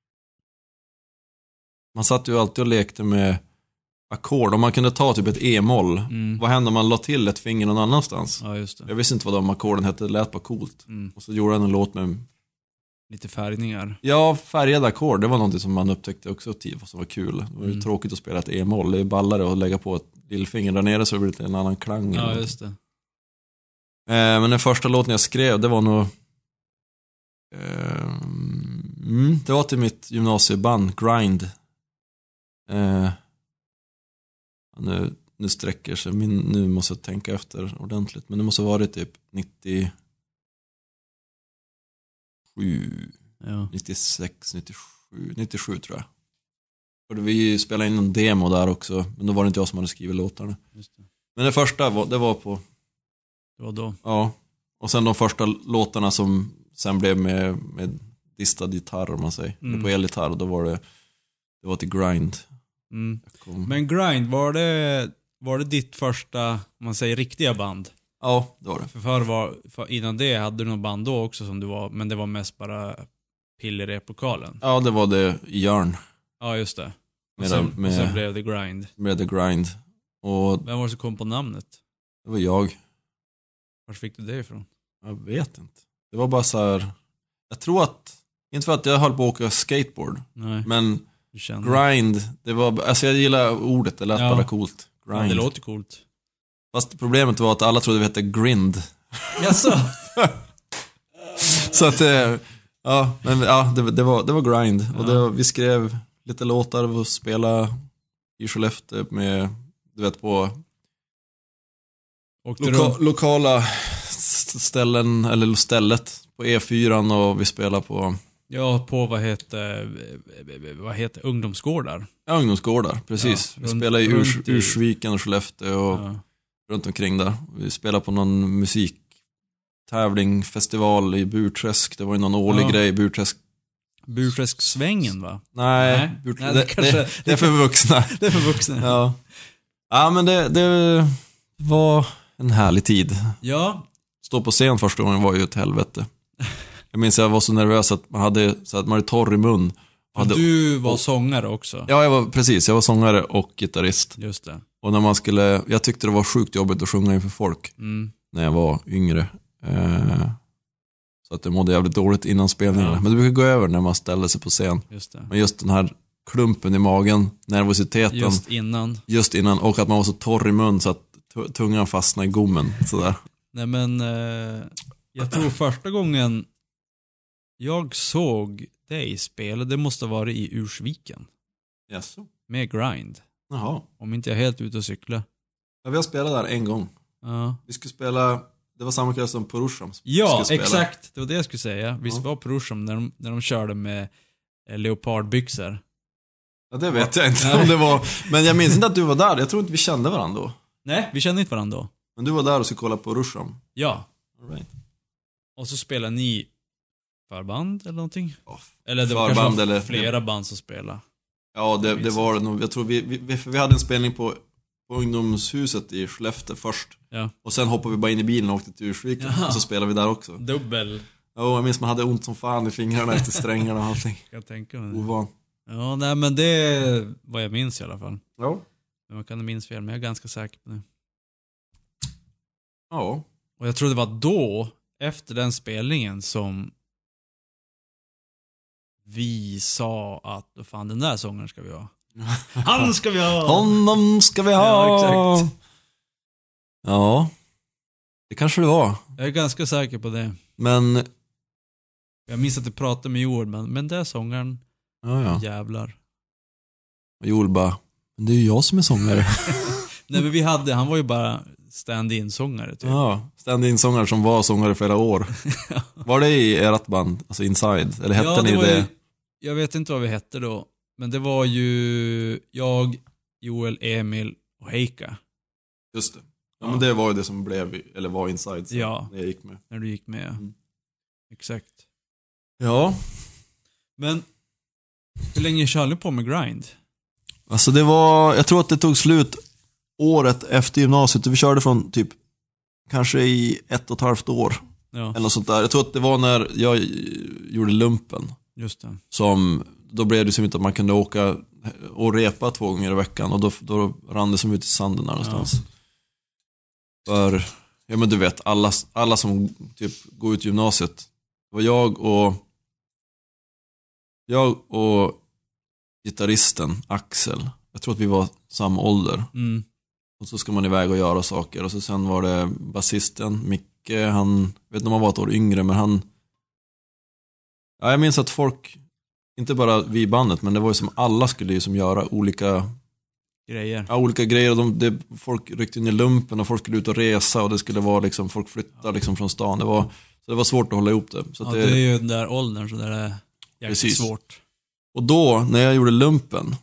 man satt ju alltid och lekte med ackord. Om man kunde ta typ ett e-moll, Mm. vad hände om man la till ett finger någon annanstans? Ja, just det. Jag visste inte vad de ackorden hette, det lät bara coolt. Mm. Och så gjorde han en låt med, Lite färgningar. ja, färgade ackord. Det var något som man upptäckte också tidigt, som var kul. Det var ju Mm. tråkigt att spela ett e-moll. Det är ballare att lägga på ett lillfinger där nere så det blir lite en annan klang. eller Ja, något. just det. Eh, men den första låten jag skrev, det var nog eh, mm, det var till mitt gymnasieband Grind. eh, nu, nu sträcker sig min, nu måste jag tänka efter ordentligt, men det måste ha varit typ nittiosju, Ja. nittiosex, nittiosju, nittiosju tror jag. För vi spelade in en demo där också, men då var det inte jag som hade skrivit låtarna. Just det. Men det första var, det var på, Det var då. ja. Och sen de första låtarna som sen blev med, med distad gitarr, om man säger. Mm. På elgitarr, då var det, det var till Grind. Mm. Jag kom, Men Grind, var det, var det ditt första, om man säger, riktiga band? ja, det var det. För, förr var, för innan det hade du något band då också som du var, men det var mest bara pill i replokalen. Ja, det var det i Jörn. Ja, just det. Och Med, sen, med, och sen blev det Grind. med The Grind. Och Vem var det som kom på namnet? det var jag. Var fick du det ifrån? Jag vet inte. Det var bara så här. Jag tror att, inte för att jag höll på att åka skateboard, Nej, men du kände. grind, det var, alltså jag gillar ordet, det lät Ja. bara coolt. Ja, Grind. det låter coolt. Fast problemet var att alla trodde vi hette Grind. Jaså? Så att, eh, ja, men ja, det, det, var, det var Grind. Och Ja. det, var- vi skrev lite låtar och spela i Skellefteå med, du vet, på Åkte loka, runt? lokala ställen, eller stället på E fyra, och vi spelar på Ja, på vad heter, vad heter ungdomsgårdar? ja, ungdomsgårdar, precis. Ja, vi runt- spelar i Urs, runt i- Ursviken och Skellefteå och Ja. runt omkring där. Vi spelar på någon musiktävling, festival i Burträsk. Det var ju någon årlig Ja. grej i Burträsk. Burträsksvängen, va? Nej, Nej. Burt- Nej, det, det kanske- det, det är för vuxna. Det är för vuxna. Ja, ja men det, det var en härlig tid. Ja, Stå på scen första gången var ju ett helvete. Jag minns att jag var så nervös att man hade, så att man hade torr i mun. Hade, du var sångare också. Ja, jag var, precis. Jag var sångare och gitarrist. Just det. Och när man skulle, jag tyckte det var sjukt jobbigt att sjunga inför folk Mm. när jag var yngre. Eh, så att jag mådde jävligt dåligt innan spelningarna. Ja. Men det brukar gå över när man ställer sig på scen. Just det. Men just den här klumpen i magen, nervositeten, just, Just innan. innan, och att man var så torr i mun så att t- tungan fastnade i gommen. Sådär. Nej, men eh, jag tror första gången jag såg dig spela, det måste ha varit i Ursviken. Jaså? Med Grind. Jaha. Om inte jag är helt ute och cykla. Ja, vi har spelat där en gång. Ja, Vi skulle spela, det var samma kväll som Purusham ja skulle spela. exakt. Det var det jag skulle säga. Visst Ja. var Purusham när de, när de körde med eh, leopardbyxor. Ja, det vet jag inte Nej. om det var. Men jag minns inte att du var där. Jag tror inte vi kände varandra då. Nej, vi kände inte varandra då. Men du var där och skulle kolla på Purusham. Ja. All right. Och så spelar ni förband eller någonting? Ja, Eller det var förband kanske eller- flera band som spelade. Ja, det, det var det nog. Jag tror vi, vi, vi, för vi hade en spelning på, på ungdomshuset i Skellefteå först. Ja. Och sen hoppade vi bara in i bilen och åkte till Ursviken. Jaha. Och så spelade vi där också. Dubbel, Ja, jag minns man hade ont som fan i fingrarna efter strängarna och allting. kan jag tänka mig. Ovan. Ja, nej men det är vad jag minns i alla fall. Ja. Men man kan ha minns fel, men jag är ganska säker på det. Ja. Och jag tror det var då, efter den spelningen, som vi sa att, vad fan, den där sången ska vi ha. Han ska vi ha! Honom ska vi ha. Ja, exakt. Ja. Det kanske det var. Jag är ganska säker på det. Men, Jag minns att du pratade med Joel, men, men den sångaren, ja ja. jävlar. Och Joel bara, men det är ju jag som är sångare. Nej men vi hade, han var ju bara stand-in-sångare typ. Ja, stand-in-sångare som var sångare i flera år. Var det i ert band, alltså Inside? Eller hette Ja, ni det var det? ju, jag vet inte vad vi hette då. Men det var ju jag, Joel, Emil och Heika. Just det. Ja, Ja. men det var ju det som blev, eller var Inside sen, Ja. när jag gick med. När du gick med. Mm. Exakt. Ja, Men hur länge körde du på med grind? alltså det var, jag tror att det tog slut året efter gymnasiet. Vi körde från typ, kanske i ett och ett halvt år. Ja, Eller något sånt där. Jag tror att det var när jag gjorde lumpen. just det. Som, då blev det som inte att man kunde åka och repa två gånger i veckan. Och då, då rann det som ut i sanden där någonstans. För, ja men du vet, alla, alla som typ går ut gymnasiet. Det var jag och Jag och gitarristen Axel. Jag tror att vi var samma ålder. Mm. Och så ska man iväg och göra saker. Och så sen var det basisten Micke. Han, vet inte om han var ett år yngre, men han... Ja, jag minns att folk, inte bara vi i bandet, men det var ju som alla skulle ju som göra olika, Grejer. ja, olika grejer. Och de, det, folk ryckte in i lumpen och folk skulle ut och resa. Och det skulle vara liksom, folk flyttade liksom från stan. Det var, så det var svårt att hålla ihop det. Så Ja, att det är ju den där åldern så där är jäkligt Precis. svårt. Och då, när jag gjorde lumpen,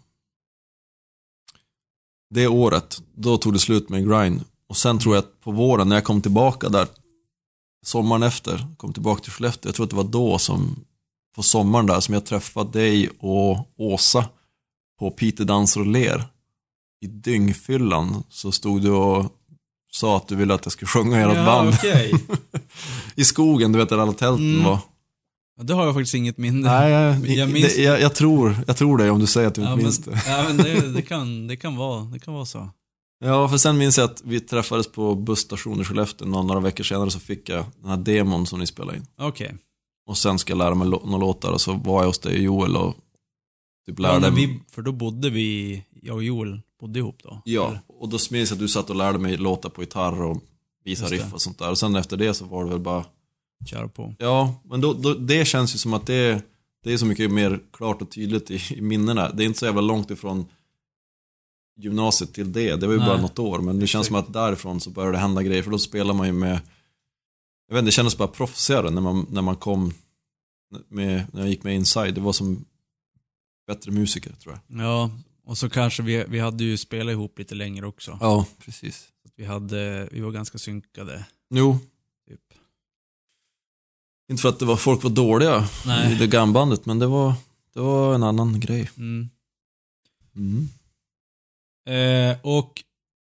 det året, då tog det slut med grind. Och sen tror jag att på våren, när jag kom tillbaka där, sommaren efter, kom tillbaka till Skellefteå, jag tror att det var då som, på sommaren där, som jag träffade dig och Åsa på Peter Danser och Ler. I dyngfyllan så stod du och sa att du ville att jag skulle sjunga i ert Ja, band. okej. I skogen, du vet där alla tälten Mm. var. Ja, det har jag faktiskt inget minne. Nej, jag, Jag jag, minns- det, jag, jag, tror, jag tror det om du säger att du ja, inte men, minns det. ja, men det, det, kan, det, kan vara, det kan vara så. Ja, för sen minns jag att vi träffades på busstationen i Skellefteå. Några, några veckor senare så fick jag den här demon som ni spelade in. Okej. Och sen ska jag lära mig lå- några låtar. Och så var jag hos dig och Joel och typ Ja, lärde när mig. vi, för då bodde vi, jag och Joel bodde ihop då. Ja, Eller? och då minns jag att du satt och lärde mig låta på gitarr och visa Just det. riff och sånt där. Och sen efter det så var det väl bara... Köra på. Ja, men då, då, det känns ju som att det, det är så mycket mer klart och tydligt i, i minnena. Det är inte så jävla långt ifrån gymnasiet till det. Det var ju Nej. bara något år. Men det känns som att därifrån så började det hända grejer. För då spelar man ju med... Jag vet inte, det kändes bara proffsigare när man, när man kom med, när jag gick med Inside. Det var som bättre musiker, tror jag. Ja, och så kanske vi, vi hade ju spelat ihop lite längre också. Ja, precis. Vi, hade, vi var ganska synkade. Jo, Typ. inte för att det var, folk var dåliga Nej. i det gambandet, men det var, det var en annan grej. Mm. Mm. Eh, och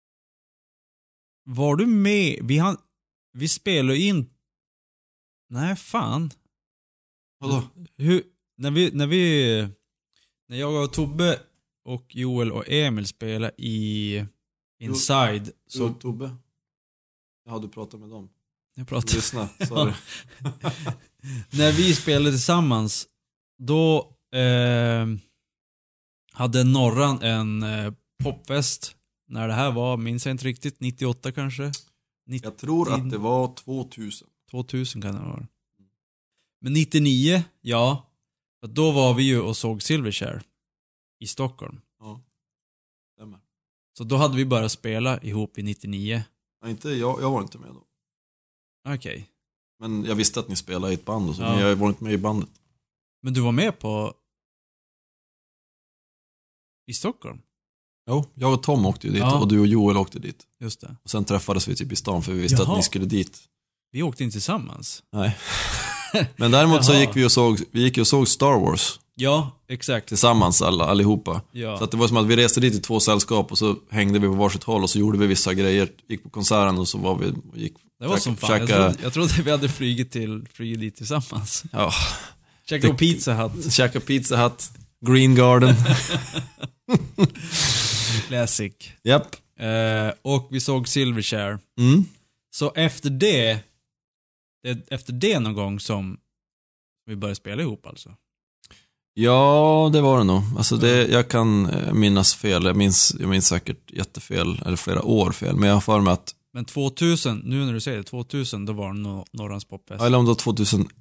var du med? Vi, han, vi spelade in... Nej, fan. Vadå? Hur, när vi, när vi... När jag och Tobbe och Joel och Emil spelade i Inside Så så... Tobbe? Ja, du pratar med dem. Jag pratar... Lyssna, sorry. När vi spelade tillsammans då eh, hade Norran en eh, popfest. När det här var, minns jag inte riktigt, nittioåtta kanske? nittio, Jag tror att det var tvåtusen. tvåtusen kan det vara. Men nittionio, ja. För då var vi ju och såg Silverchair i Stockholm. Ja, stämmer. Så då hade vi börjat spela ihop i nittionio. Nej, inte, jag, jag var inte med då. Okej. Men jag visste att ni spelade i ett band och så, Ja. men jag var inte med i bandet. Men du var med på... I Stockholm? Jo, jag och Tom åkte ju dit Ja. och du och Joel åkte dit. Just det. Och sen träffades vi typ i stan för vi visste Jaha. att ni skulle dit. Vi åkte inte tillsammans. Nej. Men däremot så Jaha. gick vi och såg, vi gick och såg Star Wars Ja, exakt. tillsammans alla, allihopa. Ja. Så att det var som att vi reste dit i två sällskap och så hängde vi på varsitt håll och så gjorde vi vissa grejer. Gick på konserten och så var vi och gick. Det var käka- som fan. Jag käka- trodde, jag trodde vi hade flugit till flugit dit tillsammans. Ja, Käka på Det- Pizza Hut. käka Pizza Hut, Green Garden. Classic. Japp. Eh, och vi såg Silverchair. Mm. Så efter det, det, efter det någon gång som vi började spela ihop alltså. Ja, det var det nog. Alltså det, jag kan eh, minnas fel. Jag minns, jag minns säkert jättefel, eller flera år fel. Men jag har för mig att, Men tvåtusen, nu när du säger det, tvåtusen, då var det no, Norrans popfest. eller om det var tvåtusen.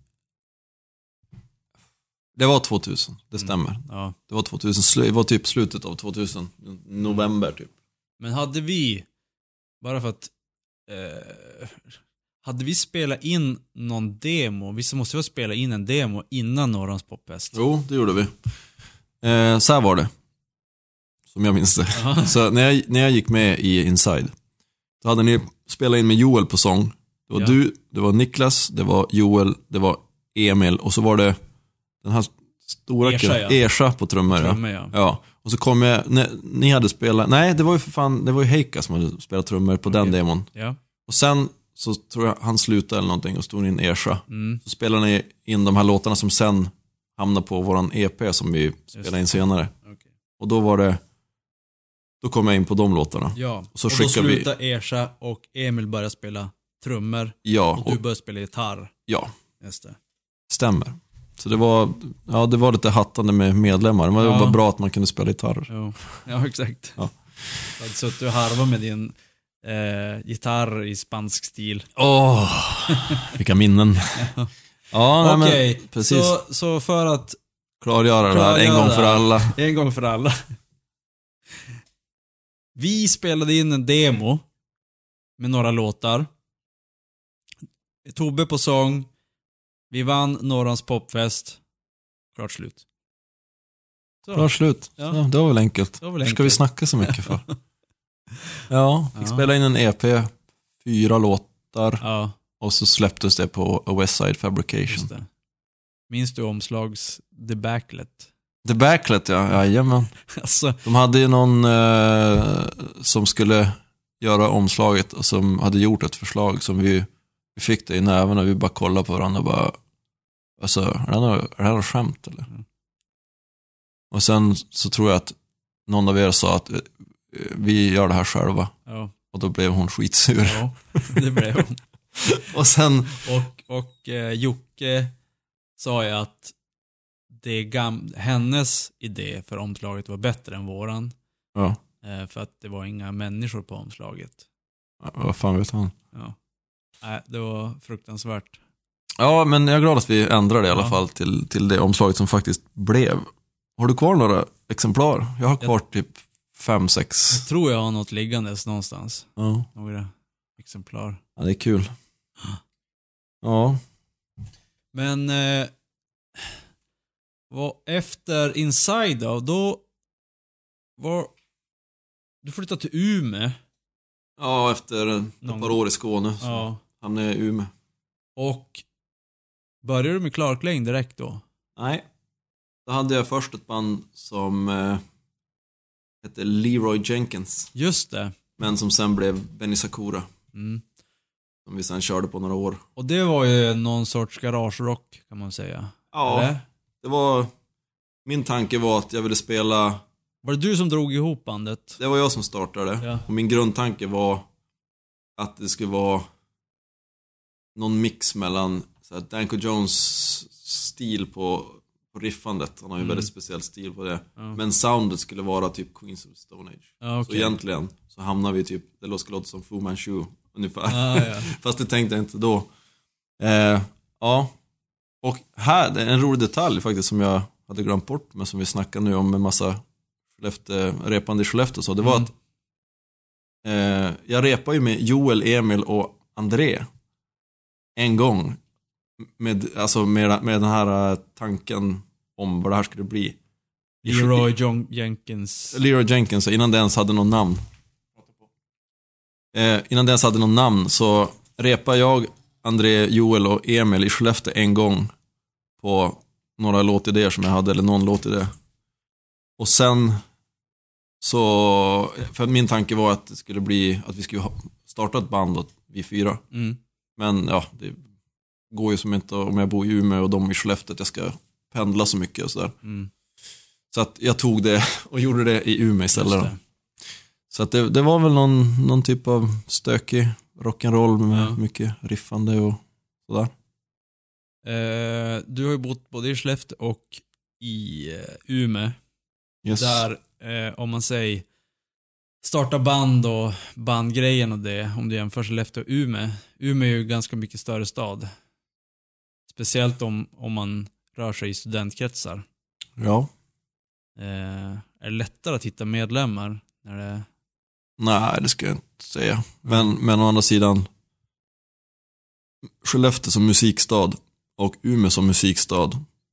Det var tvåtusen, det stämmer. Ja. Det var tvåtusen, slu- det var typ slutet av tvåtusen. November typ. Men hade vi, bara för att Eh, hade vi spelat in någon demo? Vi måste ju spela in en demo innan Norrlands popfest. Jo, det gjorde vi. Eh, så här var det. Som jag minns det. Så när jag, när jag gick med i Inside, då hade ni spelat in med Joel på sång. Det var Ja. du, det var Niklas, det var Joel, det var Emil och så var det den här stora Ersa, killen, ja. Ersa på trummor. Ja. Trummor, ja. Ja. Och så kom jag, när, ni hade spelat, nej det var ju för fan, det var ju Heika som hade spelat trummor på den Okej. demon. Ja. Och sen så tror jag han slutade eller någonting och stod in Ersa. Mm. Så spelade ni in de här låtarna som sen hamnade på våran E P som vi spelade in senare. Okay. Och då var det, då kom jag in på de låtarna. Ja. Och så och då skickar vi- slutade Ersa och Emil började spela trummor. Ja, Och och, du började spela gitarr. ja, Just det. stämmer. Så det var, ja, det var lite hattande med medlemmar. Men det Ja. var bra att man kunde spela gitarr. Jo. Ja, exakt. Ja. Du hade suttit och harvat med din eh, gitarr i spansk stil. Åh, vilka minnen. Ja, nej, men Okej, precis. så, så för att Klargöra det här en klargöra gång för det här. alla. en gång för alla. Vi spelade in en demo med några låtar. Tobbe på sång. Vi vann Norrlands popfest. Klart slut. Så. Klart slut. Ja. Ja. Det var väl enkelt. Det var väl Varför ska vi enkelt. snacka så mycket för? Ja, vi Ja. spelade in en E P, fyra låtar. Ja, Och så släpptes det på A West Side Fabrication. just det. Minns du omslags debaclet? The Backlet, ja. Jajamän. Alltså, De hade ju någon eh, som skulle göra omslaget och som hade gjort ett förslag som vi, vi fick det i näven och vi bara kollade på varandra och bara, alltså, är det här något, är det här något skämt eller? Mm. Och sen så tror jag att någon av er sa att eh, vi gör det här själva. ja, Och då blev hon skitsur. ja, det blev hon. Och sen, Och, och eh, Jocke sa ju att det gam- hennes idé för omslaget var bättre än våran. ja, Eh, för att det var inga människor på omslaget. vad fan vet han? Ja. Nej, det var fruktansvärt. Ja, men jag är glad att vi ändrade det i alla Ja. fall till, till det omslaget som faktiskt blev. Har du kvar några exemplar? Jag har kvar typ fem, sex. Jag tror jag har något liggandes någonstans. Ja, Några exemplar. ja det är kul. Ja, Men eh, vad efter Inside då, då var du flyttade till Umeå. ja efter ett Någon- par år i Skåne så Ja. hamnade jag i Umeå. Och började du med Clarklängd direkt då? Nej, då hade jag först ett band som eh, hette Leroy Jenkins. Just det. Men som sen blev Benny Sakura. Mm. Som vi sen körde på några år. Och det var ju någon sorts garagerock kan man säga. Ja, Eller? det var... Min tanke var att jag ville spela... Var det du som drog ihop bandet? Det var jag som startade. Ja. Och min grundtanke var att det skulle vara någon mix mellan så här, Danko Jones stil på, på riffandet. Han har ju Mm. väldigt speciell stil på det. Ja. Men soundet skulle vara typ Queens of the Stone Age. Ja, Så okej. egentligen så hamnar vi typ, det skulle låta som Fu Manchu ungefär. Ah, ja. Fast det tänkte jag inte då. Eh, ja. Och här, det är en rolig detalj faktiskt som jag hade glömt bort, men som vi snackar nu om en massa Skellefteå, repande i Skellefteå och så. Det var Mm. att eh, jag repade ju med Joel, Emil och André en gång. Med, alltså med, med den här eh, tanken om vad det här skulle bli. I- Leroy John Jenkins. Leroy Jenkins, innan det ens hade någon namn. Eh, innan det ens hade någon namn så repade jag, André, Joel och Emil i Skellefteå en gång på några låtidéer som jag hade, eller någon låtidé. Och sen så, för min tanke var att det skulle bli, att vi skulle ha- starta ett band åt vi fyra. Mm. Men ja, det går ju som inte om jag bor i Umeå och de i Skellefteå att jag ska pendla så mycket och sådär. Mm. Så att jag tog det och gjorde det i Umeå istället Just då. det. Så att det, det var väl någon, någon typ av stökig rock'n'roll med Ja. mycket riffande och sådär. Eh, du har ju bott både i Skellefteå och i eh, Umeå. Yes. Där, eh, om man säger starta band och bandgrejen och det, om du jämför Skellefteå och Umeå. Umeå är ju ganska mycket större stad. Speciellt om, om man rör sig i studentkretsar. Ja. Eh, är det lättare att hitta medlemmar när det Nej, det ska jag inte säga. Men, men å andra sidan, Skellefteå som musikstad och Umeå som musikstad.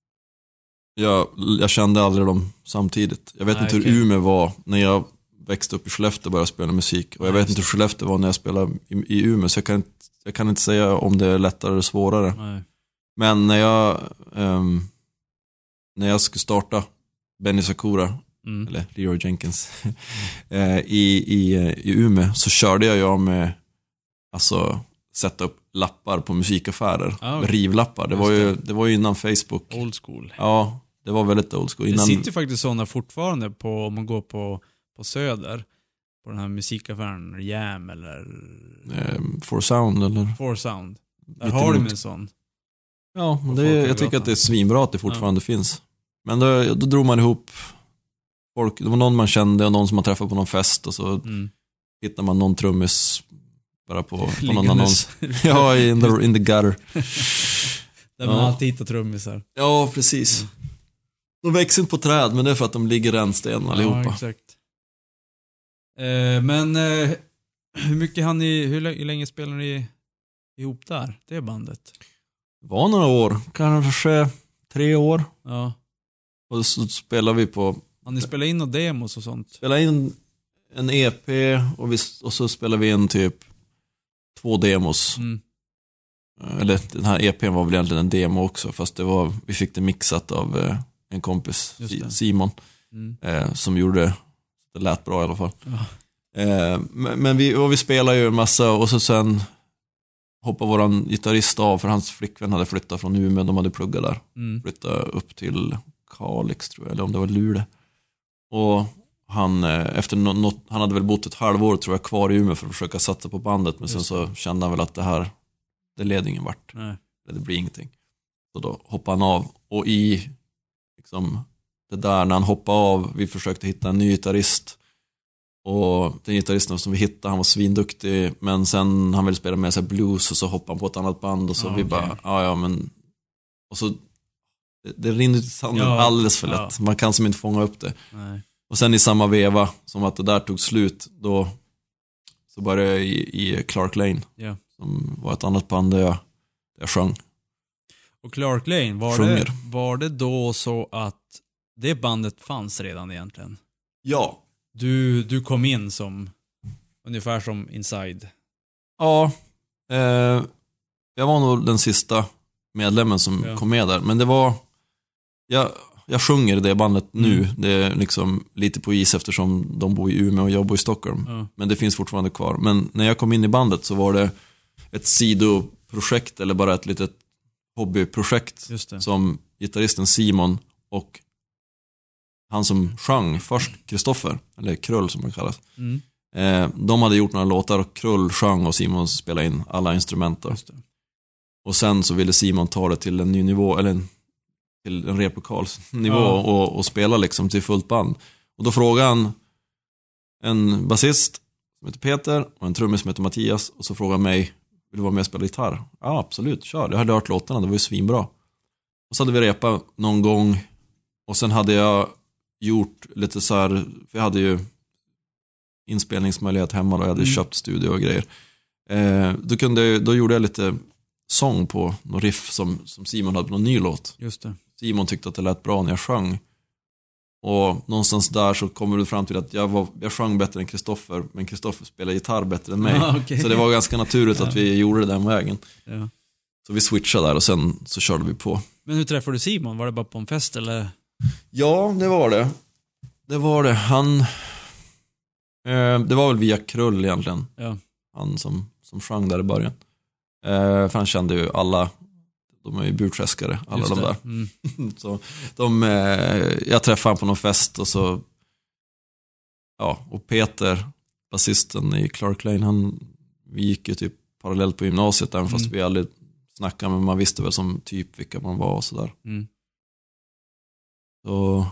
Jag, jag kände aldrig dem samtidigt. Jag vet Nej, inte hur okej. Umeå var när jag växte upp i Skellefteå och började spela musik. Och jag Nej, vet inte hur Skellefteå var när jag spelade i, i Umeå. Så jag kan, inte, jag kan inte säga om det är lättare eller svårare. Nej. Men när jag ehm, när jag skulle starta Benny Sakura Mm. eller Leroy Jenkins eh, i, i, i Umeå, så körde jag ju med alltså sätta upp lappar på musikaffärer. Ah, okay. Rivlappar. Det var, ju, det var ju innan Facebook. Old school. Ja, det var väldigt old school. Innan... Det sitter ju faktiskt sådana fortfarande på, om man går på, på Söder, på den här musikaffären, Jam eller Eh, For Sound eller... For Sound. Där Mitt har de emot. en sån. Ja, men på det, jag Folkungagatan. tycker att det är svinbra att det fortfarande finns. Men då, då drog man ihop folk. Det var någon man kände och någon som man träffade på någon fest. Och så Mm. hittar man någon trummis bara på, på någon Liggandes. annons. Ja, in the, in the gutter. Där man Ja. alltid hittar trummisar. Ja, precis. Mm. De växer inte på träd, men det är för att de ligger rännsten allihopa. Ja, exakt. Eh, men eh, hur mycket hann ni, hur, lä- hur länge spelar ni ihop där? Det bandet. Det var några år, kanske tre år. Ja. Och så spelar vi på, Har ni spelat in och demos och sånt? spelar in en E P och, vi, och så spelar vi in typ två demos. Mm. Eller den här E P:n var väl egentligen en demo också, fast det var, vi fick det mixat av eh, en kompis, Just det. Simon, Mm. eh, som gjorde, det lät bra i alla fall. Ja. Eh, men men vi, och vi spelar ju en massa, och så sen hoppade våran gitarrist av, för hans flickvän hade flyttat från Umeå, de hade pluggat där. Mm. Flyttat upp till Kalix tror jag, eller om det var Luleå. Och han, eh, efter no- något, han hade väl bott ett halvår tror jag kvar i Umeå för att försöka satsa på bandet, men sen Just så kände han väl att det här, det leder ingen vart. Nej. Det blir ingenting. Så då hoppade han av. Och i liksom, det där när han hoppade av, vi försökte hitta en ny gitarrist. Och den gitarristen som vi hittade, han var svinduktig. Men sen han ville spela med sig blues, och så hoppade han på ett annat band. Och så Ja, vi okej. bara, ja ja men... Och så, det, det rinner ut i sanden Ja, alldeles för lätt. ja. Man kan som inte fånga upp det. Nej. Och sen i samma veva, som att det där tog slut, då så började jag i, i Clark Lane. Ja. Som var ett annat band där jag, där jag sjöng. Och Clark Lane, var Sjunger. det, var det då så att det bandet fanns redan egentligen? Ja. Du, du kom in som, ungefär som Inside. Ja, eh, jag var nog den sista medlemmen som Ja. kom med där. Men det var, jag, jag sjunger i det bandet nu. Mm. Det är liksom lite på is eftersom de bor i Umeå och jag bor i Stockholm. Ja. Men det finns fortfarande kvar. Men när jag kom in i bandet så var det ett sidoprojekt, eller bara ett litet hobbyprojekt, Just det. som gitarristen Simon och han som sjöng först, Kristoffer, eller Krull som han kallas. Mm. Eh, de hade gjort några låtar och Krull sjöng och Simon spelade in alla instrument då. Just det. Och sen så ville Simon ta det till en ny nivå, eller en, till en replokalsnivå, Ja. och, och spela liksom till fullt band. Och då frågade han en basist som heter Peter och en trummis som heter Mattias, och så frågade han mig, vill du vara med och spela gitarr? Ja, absolut, kör. Jag hade hört låtarna, det var ju svinbra. Och så hade vi repat någon gång, och sen hade jag gjort lite så här, för jag hade ju inspelningsmöjlighet hemma, och jag hade Mm. köpt studio och grejer. Eh, då, kunde jag, då gjorde jag lite sång på någon riff som, som Simon hade på någon ny låt. Just det. Simon tyckte att det lät bra när jag sjöng. Och någonstans där så kommer du fram till att jag, var, jag sjöng bättre än Kristoffer, men Kristoffer spelar gitarr bättre än mig. Ah, okej. Så det var ganska naturligt att vi gjorde det den vägen. Ja. Så vi switchade där och sen så körde vi på. Men hur träffade du Simon? Var det bara på en fest eller? Ja, det var det. Det var det. Han... Eh, det var väl via Krull egentligen. Ja. Han som, som sjöng där i början. Eh, för han kände ju alla... De är ju burträskare, alla Just de det. där. Mm. Så de, eh, jag träffade han på någon fest och så... Ja, och Peter, basisten i Clark Lane, han... Vi gick ju typ parallellt på gymnasiet, även fast Mm. vi aldrig snackade, men man visste väl som typ vilka man var och sådär. Mm. Så...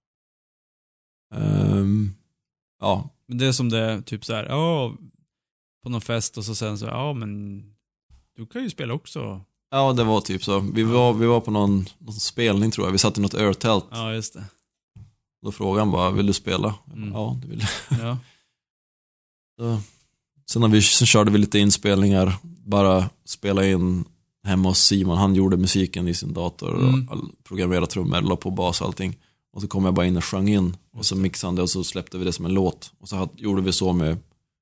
ehm, ja, Men det är som det är typ så här, ja, på någon fest och så sen så, ja men du kan ju spela också. ja, det var typ så. Vi var, vi var på någon, någon spelning tror jag. Vi satt i något örtält. Ja, just det. Då frågade han bara, vill du spela? Jag bara, Mm. Ja, det vill jag. Ja. Så, sen, har vi, sen körde vi lite inspelningar. Bara spela in hemma hos Simon. Han gjorde musiken i sin dator. Mm. Och programmerade trummor, la på bas och allting. Och så kom jag bara in och sjöng in. Och så mixade han det och så släppte vi det som en låt. Och så hade, gjorde vi så med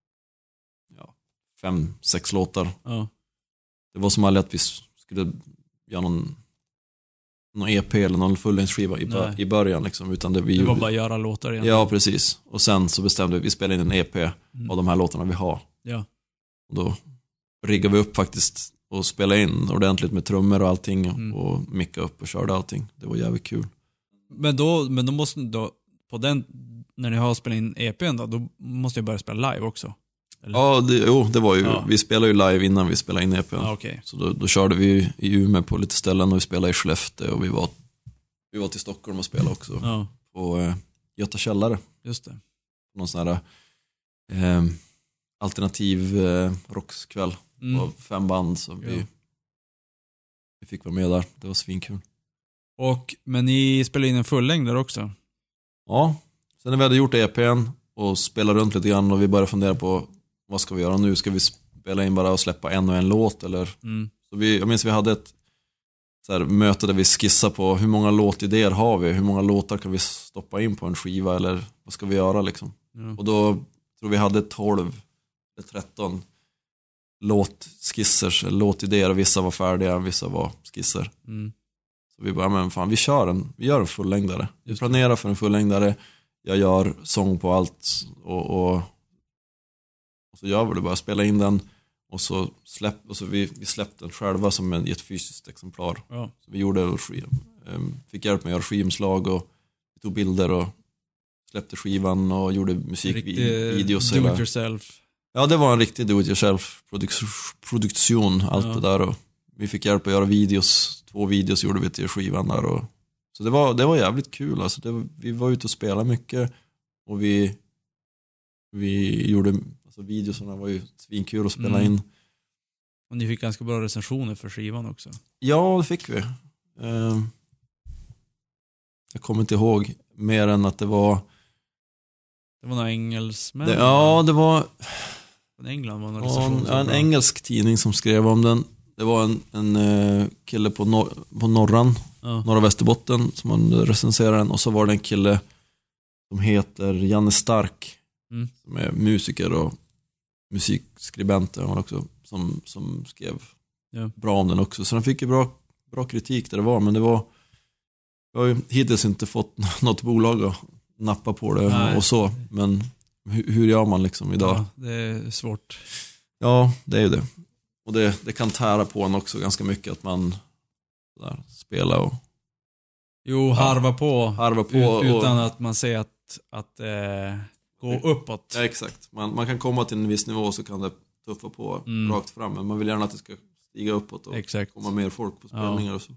ja, fem, sex låtar. Ja. Det var som aldrig att vi skulle göra någon, någon E P eller någon fullängdsskiva i, bör, i början. Liksom, utan det, vi det var gjorde, bara att göra låtar egentligen. ja, precis. Och sen så bestämde vi, vi spelade in en E P Mm. av de här låtarna vi har. Ja. Och då riggade vi upp faktiskt och spelade in ordentligt med trummor och allting. Mm. Och mickade upp och körde allting. Det var jävligt kul. Men då, men då måste då, på den, när ni har spelat in E P:n då, då måste jag börja spela live också. Eller? Ja, det, jo, det var ju, Ja. vi spelade ju live innan vi spelade in E P:n. Ja, okej. Så då, då körde vi i Umeå på lite ställen och vi spelade i Skellefteå och vi var, vi var till Stockholm och spelade också. Ja, På eh, Göta källare. just det. Någon sån här eh, alternativ eh, rockskväll. Mm. Och fem band så vi, Ja. vi fick vara med där. Det var svinkul. Och, men ni spelar in en fullängd där också? Ja, sen när vi hade gjort E P:n och spelat runt lite grann och vi började fundera på vad ska vi göra nu? Ska vi spela in bara och släppa en och en låt? Eller? Mm. Så vi, jag minns vi hade ett så här, möte där vi skissade på hur många låtidéer har vi? Hur många låtar kan vi stoppa in på en skiva? Eller vad ska vi göra liksom? Ja. Och då tror vi hade tolv eller tretton låtskisser, eller låtidéer och vissa var färdiga, vissa var skisser. Mm. Så vi bara, men fan, vi kör en, vi gör en fullängdare. Vi Just planerar för en fullängdare. Jag gör sång på allt och, och, och så gör vi det bara, spela in den och så släpp, och så vi, vi släppte den själva som en, i ett fysiskt exemplar. Ja. Så vi gjorde, fick hjälp med att göra skivomslag och vi tog bilder och släppte skivan och gjorde musikvideos. Do it yourself. Ja, det var en riktig do-it-yourself-produktion, allt Ja. det där. Och vi fick hjälp att göra videos, två videos gjorde vi till skivan där. Och, så det var, det var jävligt kul. Alltså det, vi var ute och spelade mycket och vi, vi gjorde, alltså videosarna var ju svinkul att spela Mm. in. Och ni fick ganska bra recensioner för skivan också. Ja, det fick vi. Eh, jag kommer inte ihåg mer än att det var... Det var några engelsmän. Det, ja, det var... Från England var några Ja, recensioner. en, som var en bra. engelsk tidning som skrev om den. Det var en, en eh, kille på, nor- på Norran, Ja. norra Västerbotten, som man recenserade den. Och så var det en kille som heter Janne Stark, Mm. som är musiker och musikskribent han också, som, som skrev Ja. bra om den också. Så den fick ju bra, bra kritik där det var. Men det var, jag har ju hittills inte fått något bolag att nappa på det. Nej. Och så. Men hur, hur gör man liksom idag? Ja, det är svårt. Ja, det är ju det. Och det, det kan tära på en också ganska mycket att man där, spelar och Jo, harva på. harvar på. Ut, utan och, att man ser att, att eh, gå uppåt. ja, exakt. Man, man kan komma till en viss nivå så kan det tuffa på Mm. rakt fram. Men man vill gärna att det ska stiga uppåt och Exakt. komma mer folk på spelningar Ja. och så.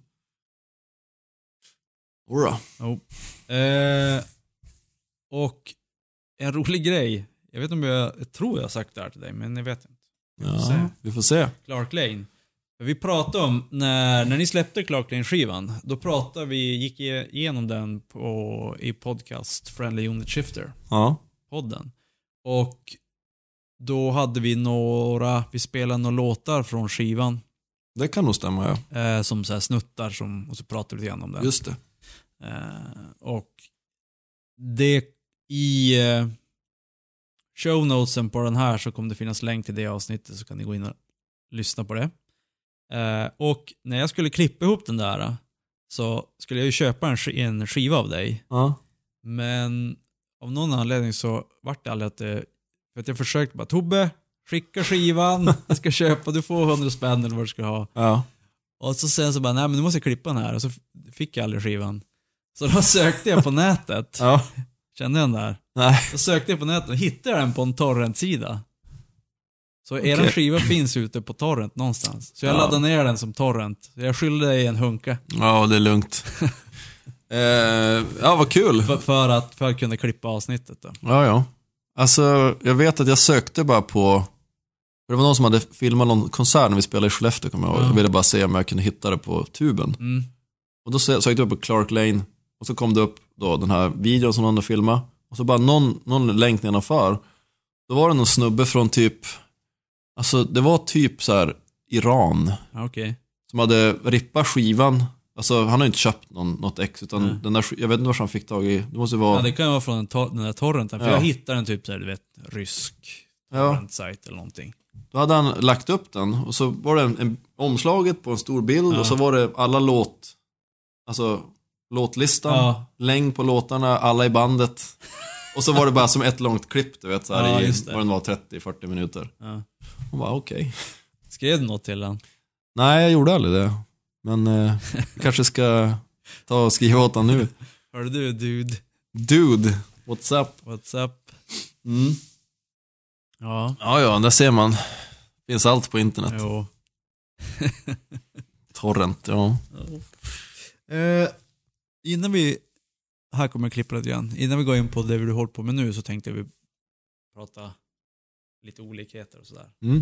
Ora. Jo. Eh, och en rolig grej. Jag vet inte om jag, jag tror jag har sagt det här till dig, men jag vet inte. Ja, se. vi får se. Clark Lane. För vi pratade om, när, när ni släppte Clark Lane-skivan, då pratade vi, gick igenom den på, i podcast Friendly Unit Shifter, Ja, podden. Och då hade vi några, vi spelade några låtar från skivan, det kan nog stämma, ja. eh, som så här snuttar, som, och så pratade vi lite grann om den. Just det. Eh, och det i eh, show notesen på den här så kommer det finnas länk till det avsnittet, så kan ni gå in och lyssna på det. Eh, och när jag skulle klippa ihop den där så skulle jag ju köpa en, sk- en skiva av dig, Ja. men av någon anledning så vart det aldrig att det, för att jag försökte bara, Tobbe, skicka skivan, jag ska köpa, du får hundra spänn eller vad du ska ha. Ja. Och så sen så bara, nej men nu måste jag klippa den här, och så f- fick jag aldrig skivan. Så då sökte jag på nätet, Ja. kände jag den där? Nej. Då sökte jag på nätet och hittade den på en torrentsida. Så eran Okej. skiva finns ute på torrent någonstans. Så jag Ja. laddade ner den som torrent. Jag skyllde dig en hunka. Ja, det är lugnt. eh, ja, vad kul. För, för, att, för att kunna klippa avsnittet då. Ja, ja. Alltså, jag vet att jag sökte bara på... För det var någon som hade filmat någon konsert när vi spelade i Skellefteå, kommer jag ihåg. Ja. Jag ville bara se om jag kunde hitta det på tuben. Mm. Och då sö- sökte jag på Clark Lane. Och så kom det upp då den här videon som någon hade filmat. Och så bara någon, någon länk nedanför. Då var det någon snubbe från typ, alltså det var typ så här Iran. Ja, okej. Okay. Som hade rippat skivan. Alltså han har inte köpt någon, något ex, utan Nej. den där, jag vet inte var han fick tag i. Det måste vara... Ja, det kan vara från den, tor- den där torrenten. För Ja. jag hittade en typ så här, du vet, rysk torrent-sajt eller någonting. Då hade han lagt upp den och så var det en, en omslaget på en stor bild Ja. och så var det alla låt, alltså låtlistan, Ja. längd på låtarna, alla i bandet. Och så var det bara som ett långt klipp, du vet, så här Ja, i, just det. vad den var, trettio till fyrtio minuter. Ja. Och bara okej. Skrev du något till den? Nej, jag gjorde aldrig det. Men eh, kanske ska ta och skriva åt han nu. Hörde du, dude? Dude, what's up? What's up? Mm. Ja. Ja, ja, där ser man. Finns allt på internet. Jo. Torrent, ja. Eh, innan vi... Här kommer jag klippa lite grann. Innan vi går in på det vi håller på med nu så tänkte vi prata lite olikheter och sådär. Mm.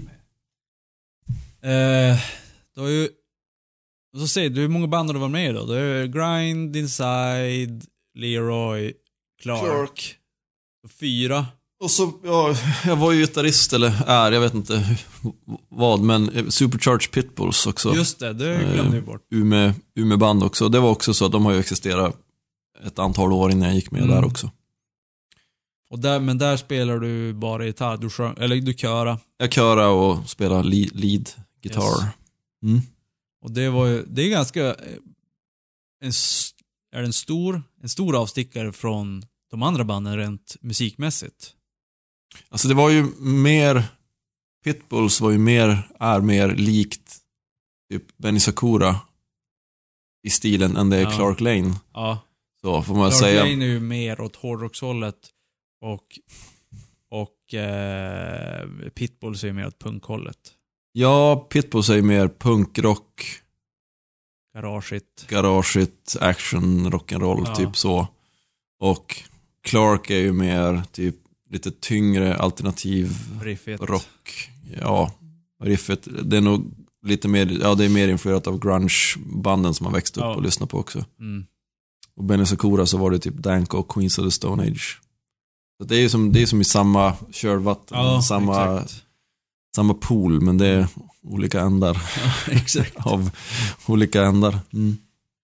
Eh, du har ju... Så säger du, hur många band har du varit med i då? Det är Grind, Inside, Leroy, Clark. Clark. Fyra. Och så, ja, jag var ju gitarrist, eller är, jag vet inte hur- vad, men Supercharged Pitbulls också. Just det, det glömde vi bort. Ume, Ume band också. Det var också så att de har ju existerat ett antal år innan jag gick med Mm. där också. Och där, men där spelar du bara gitarr, du sjöng, eller du köra. Jag köra och spelar lead, lead gitarr. Yes. Mm. Och det var ju, det är ganska eh, en, s- är det en stor, en stor avstickare från de andra banden rent musikmässigt. Alltså det var ju mer, Pitbulls var ju mer, är mer likt typ Benny Sakura i stilen än det är Ja. Clark Lane. Ja. Så får man Clark säga. Lane är ju mer åt hårdrockshållet och och eh, Pitbulls är ju mer åt punkhållet. Ja, Pitbulls är ju mer punkrock, Garageigt. garageigt, action, rock'n'roll, Ja. typ så. Och Clark är ju mer typ lite tyngre alternativ Riffigt. rock. Ja, riffet, det är nog lite mer, ja det är mer influerat av grunge-banden som man växte upp Ja. och lyssnade på också. Mm. Och Benny Sakura så var det typ Danko och Queens of the Stone Age. Så det är ju som, det är som i samma kölvatten, Ja, samma, exakt. samma pool, men det är olika ändar Ja, exakt. av olika ändar. Mm.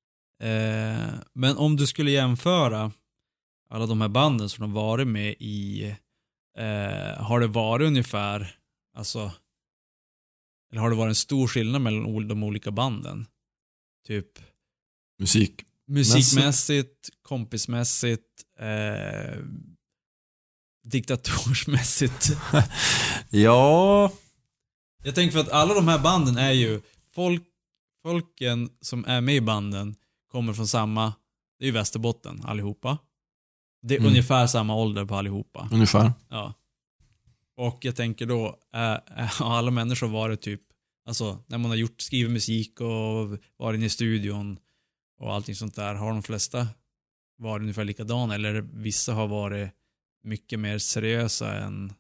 Eh, men om du skulle jämföra alla de här banden som har varit med i, eh, har det varit ungefär, alltså, eller har det varit en stor skillnad mellan ol- de olika banden? Typ Musik. musikmässigt, kompismässigt, eh, diktatorsmässigt. Ja, Jag tänker för att alla de här banden är ju, folk, folken som är med i banden kommer från samma, det är ju Västerbotten allihopa. Det är Mm. ungefär samma ålder på allihopa. ungefär. Ja. Och jag tänker då, är, är, har alla människor varit typ, alltså när man har gjort, skrivit musik och varit inne i studion och allting sånt där, har de flesta varit ungefär likadana, eller vissa har varit mycket mer seriösa än,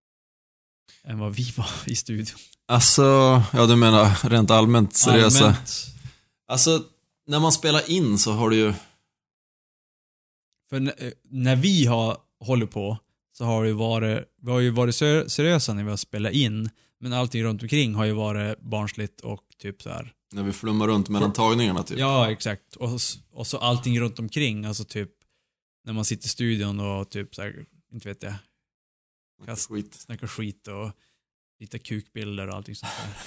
än vad vi var i studion. Alltså, ja du menar rent allmänt seriösa. Allmänt. Alltså, när man spelar in så har du ju... För n- eh, när vi har hållit på så har det varit, vi har ju varit ser- seriösa när vi har spelat in, men allting runt omkring har ju varit barnsligt och typ så här. När vi flummar runt mellan tagningarna typ. Ja, exakt. Och, s- och så allting runt omkring, alltså typ när man sitter i studion och typ så här, inte vet jag, kast, Skit. snackar skit och lite kukbilder och allting sånt där.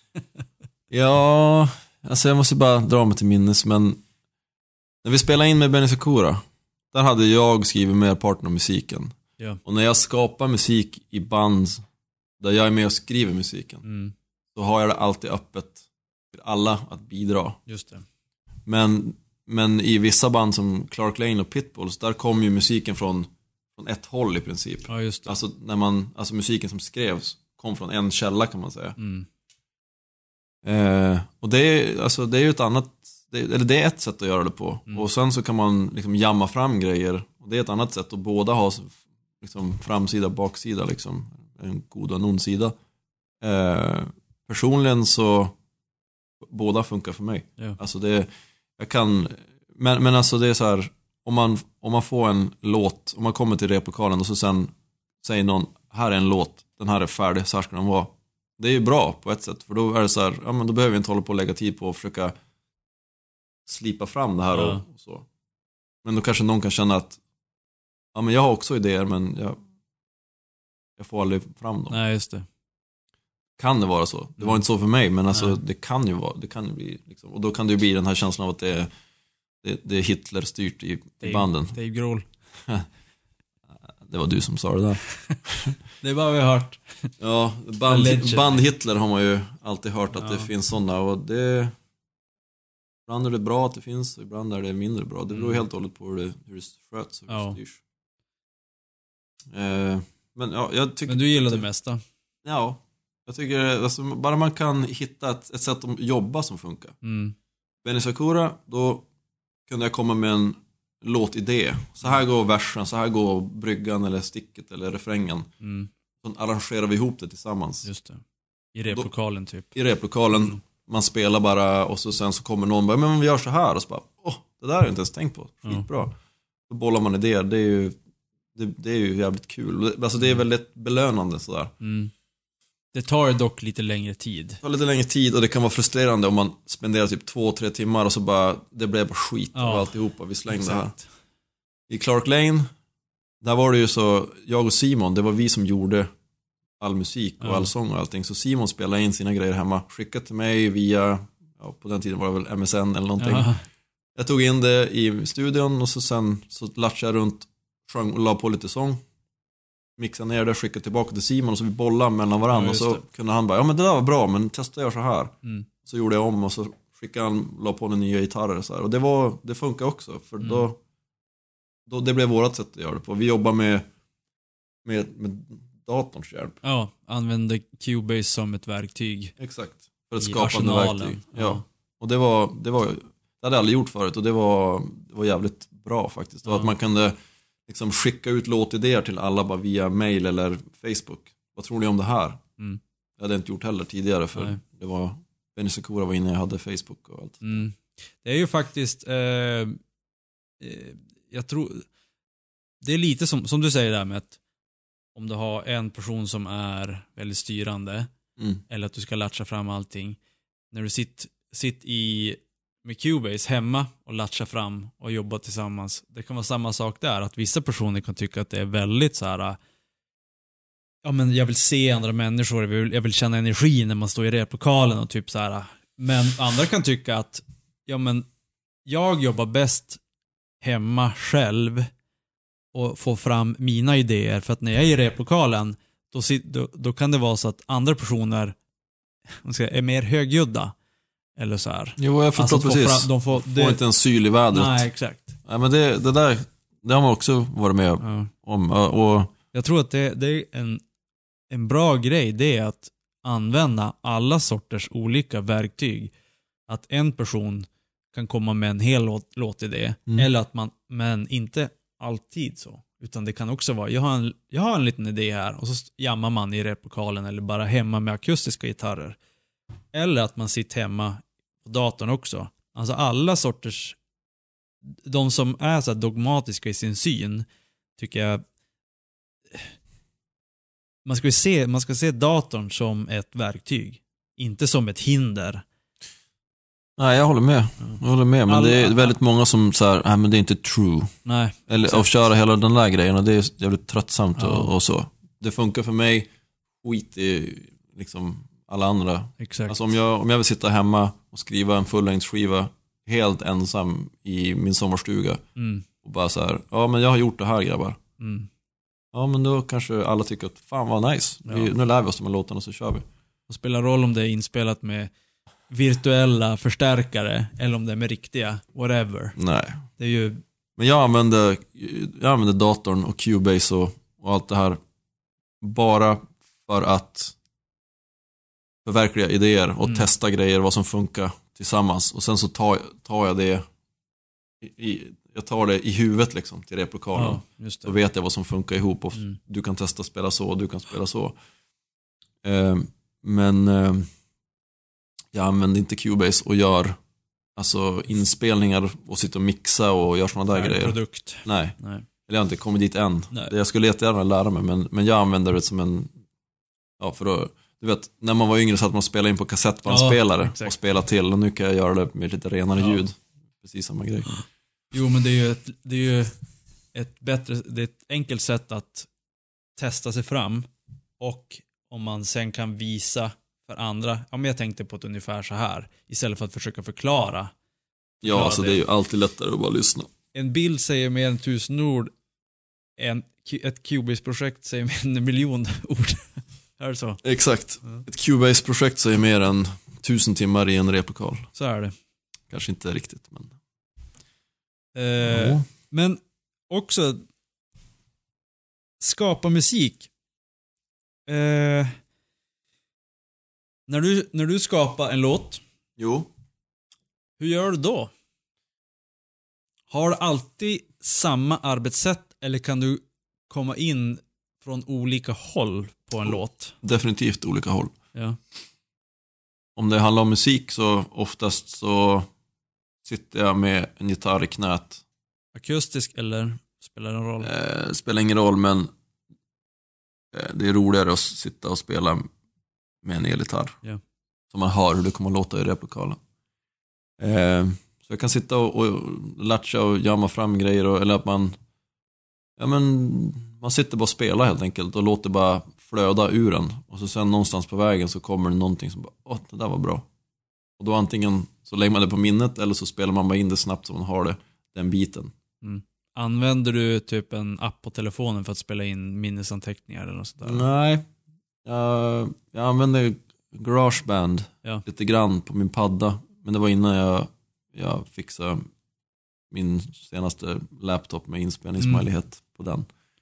Ja, alltså jag måste bara dra mig till minnes, men när vi spelade in med Benny Sakura, där hade jag skrivit merparten av musiken. Ja. Och när jag skapar musik i band där jag är med och skriver musiken, Mm, så har jag det alltid öppet för alla att bidra. just det. Men, men i vissa band som Clark Lane och Pitbulls, där kom ju musiken från, från ett håll i princip. Ja, just det. Alltså, när man, alltså musiken som skrevs kom från en källa kan man säga. Mm. Eh, och det är, alltså, det är ju ett annat, det, eller det är ett sätt att göra det på. Mm. Och sen så kan man liksom jamma fram grejer. Och det är ett annat sätt, och båda har liksom framsida, baksida liksom. En god och en ond sida. Eh, personligen så båda funkar för mig. Ja. Alltså det, jag kan, men, men alltså det är så här, om man, om man får en låt, om man kommer till replokalen och så sen säger någon, här är en låt, den här är färdig, så här ska den vara. Det är ju bra på ett sätt, för då är det så här, ja men då behöver vi inte hålla på och lägga tid på att försöka slipa fram det här Ja. och, och så. Men då kanske någon kan känna att ja men jag har också idéer, men jag, jag får aldrig fram dem. Nej, just det. Kan det vara så? Det var Mm. inte så för mig, men alltså Nej. det kan ju vara, det kan ju bli liksom, och då kan det ju bli den här känslan av att det är, det, det är Hitler styrt i, i banden. Dave Grohl. Det var du som sa det där. Det är bara vi har hört. Ja, band, Legend. band Hitler har man ju alltid hört att Ja. det finns sådana, och det ibland är det bra att det finns, och ibland är det mindre bra. Det beror Mm. helt och hållet på hur det, hur det sköts och hur Ja. det styrs. Eh, men ja, jag tycker Men du gillar det mesta. Ja, jag tycker alltså, bara man kan hitta ett, ett sätt att jobba som funkar. Mm. Benny Sakura, då kunde jag komma med en låtidé. Så här går versen, så här går bryggan eller sticket eller refrängen. Mm. Så arrangerar vi ihop det tillsammans. Just det. I replokalen typ. I replokalen, Mm. man spelar bara, och så sen så kommer någon och bara, men vi gör så här, och så bara, åh, det där har jag inte ens tänkt på. Skitbra. Då bollar man idéer, det är ju det, det är ju jävligt kul. Alltså det är väldigt belönande sådär. Mm. Det tar dock lite längre tid. Det tar lite längre tid, och det kan vara frustrerande om man spenderar typ två, tre timmar och så bara, det blev bara skit Ja. av alltihopa, vi slängde det här. Exakt. I Clark Lane, där var det ju så, jag och Simon, det var vi som gjorde all musik och Ja. all sång och allting. Så Simon spelade in sina grejer hemma, skickade till mig via, ja, på den tiden var det väl M S N eller någonting. Ja. Jag tog in det i studion, och så sen så latchade jag runt, sjöng och la på lite sång. Mixade ner det, skickade tillbaka till Simon, och så vi bollade mellan varandra. Ja, och just så det. kunde han bara, ja men det där var bra, men testa jag så här. Mm. Så gjorde jag om, och så skickade han, la på den nya gitarrer och så här. Och det var, det funkar också, för Mm. då, då det blev vårat sätt att göra det på. Vi jobbar med med, med datorns hjälp. Ja, använde Cubase som ett verktyg. Exakt. För ett I skapande arsenalen. verktyg. Ja. Ja. Och det var, det var, det hade jag aldrig gjort förut, och det var, det var jävligt bra faktiskt. Och Ja. att man kunde liksom skicka ut låtidéer till alla bara via mail eller Facebook. Vad tror ni om det här? Mm. Jag hade inte gjort heller tidigare, för Nej. det var, Benny Sakura var inne, jag hade Facebook och allt. Mm. Det är ju faktiskt, eh, eh, jag tror, det är lite som, som du säger där med att om du har en person som är väldigt styrande, Mm. eller att du ska latcha fram allting. När du sitter sitt i med Cubase hemma och latcha fram och jobba tillsammans. Det kan vara samma sak där, att vissa personer kan tycka att det är väldigt så här. Ja men jag vill se andra människor, jag vill, jag vill känna energi när man står i replokalen och typ så här. Men andra kan tycka att ja men jag jobbar bäst hemma själv och får fram mina idéer, för att när jag är i replokalen då, då, då kan det vara så att andra personer är mer högljudda eller så här. Jo, jag förstår Alltså, precis. Får fram, de får, Får det, inte en syl i vädret. nej, exakt. Nej, men det, det där, det har man också varit med Ja. om. Och Jag tror att det, det är en, en bra grej, det är att använda alla sorters olika verktyg. Att en person kan komma med en hel låt, låtidé, Mm. eller att man, men inte alltid så. Utan det kan också vara, jag har en, jag har en liten idé här, och så jammar man i replokalen eller bara hemma med akustiska gitarrer. Eller att man sitter hemma på datorn också. Alltså alla sorters, de som är så här dogmatiska i sin syn, tycker jag, man ska ju se, man ska se datorn som ett verktyg, inte som ett hinder. nej, jag håller med. Jag håller med, men Alla- det är väldigt många som så här, nej men det är inte true. Nej, Eller exakt. att köra hela den där grejen, och det är jävligt tröttsamt Ja. och, och så. Det funkar för mig, skit i liksom alla andra. Exakt. Alltså om jag, om jag vill sitta hemma och skriva en fullängdsskiva helt ensam i min sommarstuga Mm, och bara så här, ja men jag har gjort det här grabbar. mm. Ja men då kanske alla tycker att fan vad nice, vi, Ja. nu lär vi oss de här låtarna så kör vi. Det spelar roll om det är inspelat med virtuella förstärkare eller om det är med riktiga, whatever. Nej. Det är ju, Men jag använder, jag använder datorn och Cubase och, och allt det här bara för att förverkliga idéer och Mm. testa grejer, vad som funkar tillsammans. Och sen så tar, tar jag det i, i, jag tar det i huvudet liksom till replokalen. ja, just Då det. vet jag vad som funkar ihop, och Mm. du kan testa spela så och du kan spela så. Eh, men eh, jag använder inte Cubase och gör alltså inspelningar och sitter och mixa och gör såna där Färdig grejer. produkt. Nej. Nej. Eller jag har inte kommit dit än. Nej. Jag skulle jättegärna lära mig, men, men jag använder det som en... Ja, för då... Du vet, när man var yngre så att man spelade in på kassettbandspelare Ja, exakt. och spelade till. Och nu kan jag göra det med lite renare Ja. ljud. Precis samma grej. Jo, men det är ju ett, det är ju ett bättre, det är ett enkelt sätt att testa sig fram. Och om man sen kan visa för andra, ja men jag tänkte på ett ungefär så här, istället för att försöka förklara. Ja, Ja, alltså det- det är ju alltid lättare att bara lyssna. En bild säger mer än tusen ord, en, ett Cubase-projekt säger mer än en miljon ord. Är det så? Exakt. Ja. Ett Cubase-projekt så är mer än tusen timmar i en replokal. Så är det. Kanske inte riktigt, men... Eh, Ja. Men också skapa musik. Eh, när, du, när du skapar en låt, Jo. hur gör du då? Har du alltid samma arbetssätt eller kan du komma in från olika håll på en låt? Definitivt olika håll. Ja. Om det handlar om musik så oftast så sitter jag med en gitarr i knät. Akustisk eller spelar det någon roll? Eh, spelar ingen roll, men eh, det är roligare att sitta och spela med en elgitarr. Ja. Så man hör hur det kommer att låta i replokalen. Eh, så jag kan sitta och, och latcha och jamma fram grejer. Och, eller att man ja, men, man sitter bara och spelar helt enkelt och låter bara flöda ur en. Och så sen någonstans på vägen så kommer det någonting som bara, åh, det där var bra. Och då antingen så lägger man det på minnet eller så spelar man bara in det snabbt så man har det, den biten. Mm. Använder du typ en app på telefonen för att spela in minnesanteckningar eller något sådär? Nej, jag, jag använder GarageBand Ja. lite grann på min padda. Men det var innan jag, jag fixade min senaste laptop med inspelningsmöjlighet på den.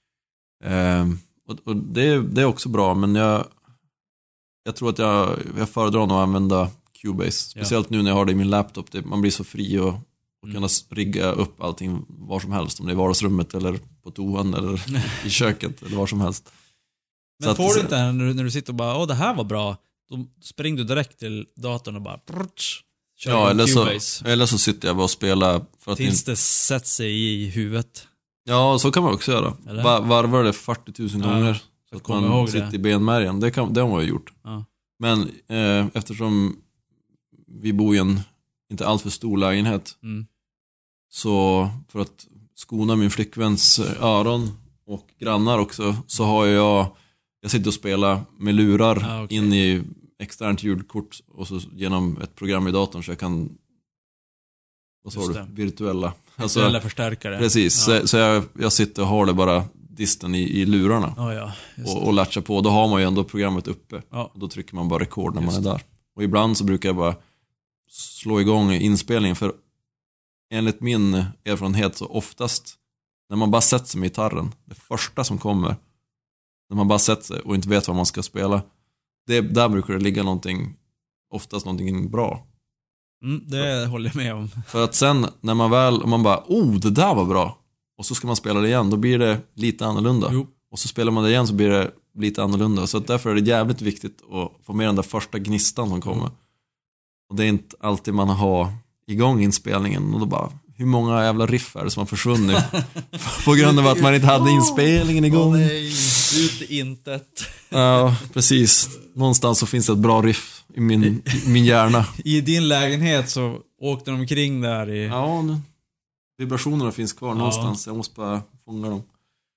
Eh, och och det, det är också bra, men jag, jag tror att jag, jag föredrar nog att använda Cubase. Speciellt nu när jag har det i min laptop. Det, man blir så fri och, och Mm. kunna rigga upp allting var som helst. Om det är i vardagsrummet eller på toan eller i köket eller var som helst. Så Men att- får du inte när du, när du sitter och bara, åh det här var bra, då springer du direkt till datorn och bara prutsch, kör Ja, igång eller så, Cubase. eller så sitter jag bara och spelar för att Tills inte, det sätter sig i huvudet. ja, så kan man också göra. Eller? Va, varvar det fyrtio tusen Ja, gånger så att kommer man ihåg sitter det. i benmärgen. Det, kan, det har man ju gjort. Ja. Men eh, eftersom vi bor i en inte alltför stor lägenhet, Mm. så för att skona min flickväns eh, öron och grannar också, så har jag jag sitter och spelar med lurar Ah, okej. in i externt ljudkort och så genom ett program i datorn så jag kan, vad sa Just du, det. virtuella. Alltså, Virtuella förstärkare. precis, Ja. så, så jag, jag sitter och har det bara disten i, i lurarna Ja, ja. Just och, det. och latchar på. Då har man ju ändå programmet uppe. Ja. Och då trycker man bara rekord när Just man är där. Och ibland så brukar jag bara slå igång inspelningen, för enligt min erfarenhet så oftast när man bara sätter sig med gitarren, det första som kommer när man bara sätter sig och inte vet vad man ska spela, det, där brukar det ligga någonting, oftast någonting bra. Mm, det håller jag med om. För att sen när man väl, om man bara, oh det där var bra, och så ska man spela det igen, då blir det lite annorlunda. Jo. Och så spelar man det igen så blir det lite annorlunda. Så att därför är det jävligt viktigt att få med den där första gnistan som kommer. Och det är inte alltid man har igång inspelningen och då bara, hur många jävla riff är det som har försvunnit på grund av att man inte hade inspelningen igång. Åh nej, ut i intet. Ja, precis. Någonstans så finns det ett bra riff i min, i min hjärna. I din lägenhet så åkte de omkring där i... Ja, nu- vibrationerna finns kvar Ja. någonstans. Jag måste bara fånga dem.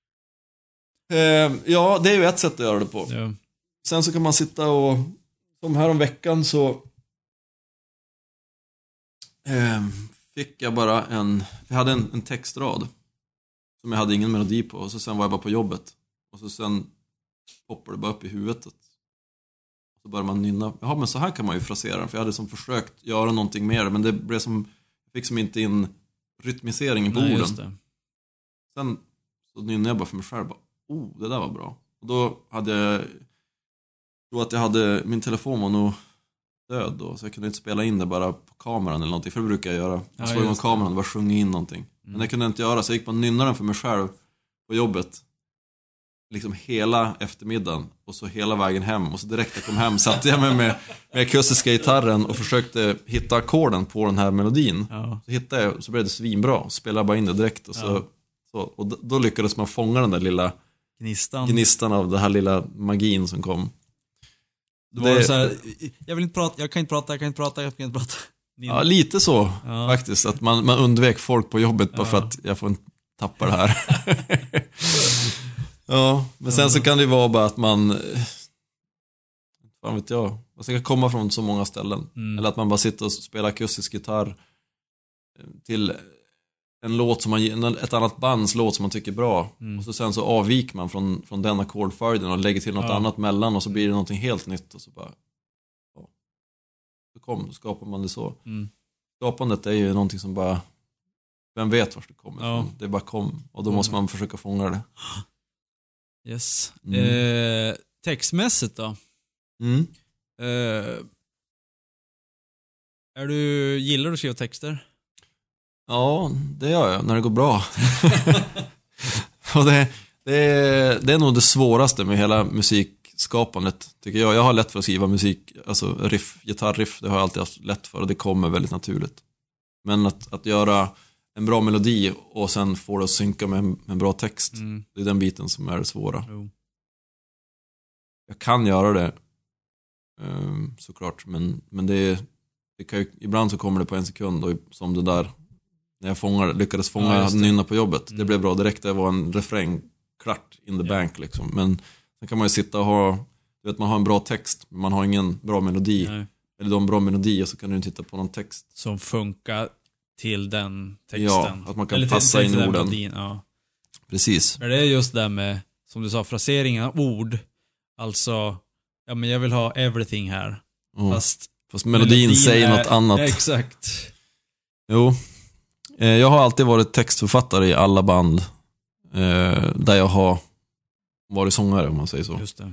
Eh, ja, det är ju ett sätt att göra det på. Ja. Sen så kan man sitta och, som här om veckan så eh, fick jag bara en, jag hade en, en textrad som jag hade ingen melodi på, och så sen var jag bara på jobbet. Och så sen poppade det bara upp i huvudet. Och så började man nynna. Ja, men så här kan man ju frasera den, för jag hade som försökt göra någonting mer, men det blev som, jag fick som inte in rytmiseringen på Nej, orden. just det. Sen så nynnade jag bara för mig själv, bara, oh, det där var bra. Och då hade jag, tror att jag hade, min telefon var nog död då, så jag kunde inte spela in det bara på kameran eller någonting, för det brukar jag göra. Ja, Jag slår igång just det. kameran och bara sjunga in någonting. Men det kunde jag inte göra, så jag gick bara och nynnade den för mig själv på jobbet. Liksom hela eftermiddagen och så hela vägen hem, och så direkt jag kom hem satte jag mig med, med akustiska gitarren och försökte hitta ackorden på den här melodin. Ja. Så hittade jag, så blev det svinbra. Så spelade jag bara in det direkt och så Ja. Så, och d- då lyckades man fånga den där lilla Gnistan. gnistan av den här lilla magin som kom. Då var det det- så här, jag vill inte prata, jag kan inte prata, jag kan inte prata, jag kan inte prata. Din... Ja, lite så Ja. faktiskt. Att man, man undvek folk på jobbet bara Ja. för att jag får inte tappa det här. Ja, men sen så kan det ju vara bara att man... eh, Fan vet jag. Alltså det kan komma från så många ställen. Mm. Eller att man bara sitter och spelar akustisk gitarr eh, till en låt som man, en- ett annat bands låt som man tycker är bra. Mm. Och så sen så avviker man från, från den ackordföljden och lägger till något Ja. annat mellan och så blir det någonting helt nytt och så bara... Ja. Så kom, då skapar man det så. Mm. Skapandet är ju någonting som bara... Vem vet vart det kommer Ja. ifrån? Det bara kom. Och då Mm. måste man försöka fånga det. Yes. Mm. Eh, textmässigt då? Mm. Eh, är du, gillar du att skriva texter? Ja, det gör jag när det går bra. Och det, det, är, det är nog det svåraste med hela musikskapandet, tycker jag. Jag har lätt för att skriva musik, alltså riff, gitarriff, det har jag alltid haft lätt för och det kommer väldigt naturligt. Men att, att göra en bra melodi och sen få det att synka med en, med en bra text, Mm. det är den biten som är det svåra. Jo. Jag kan göra det, ehm, såklart, men, men det, är- det kan ju, ibland så kommer det på en sekund och som det där när jag fångar, lyckades fånga Ja, just det. nynna på jobbet. Mm. Det blev bra direkt, det var en refräng klart in the Ja. bank liksom. Men sen kan man ju sitta och ha, du vet, man har en bra text men man har ingen bra melodi. Nej. Eller de bra melodier så kan du inte titta på någon text. Som funkar till den texten. Ja, att man kan Eller till- passa till in den orden. melodin, ja. Precis. Men det är just det med, som du sa, fraseringen av ord. Alltså, ja men jag vill ha everything här. Ja. Fast Fast melodin, säger är- något annat. Ja, exakt. Jo. Eh, Jag har alltid varit textförfattare i alla band eh, där jag har varit sångare, om man säger så. Just det.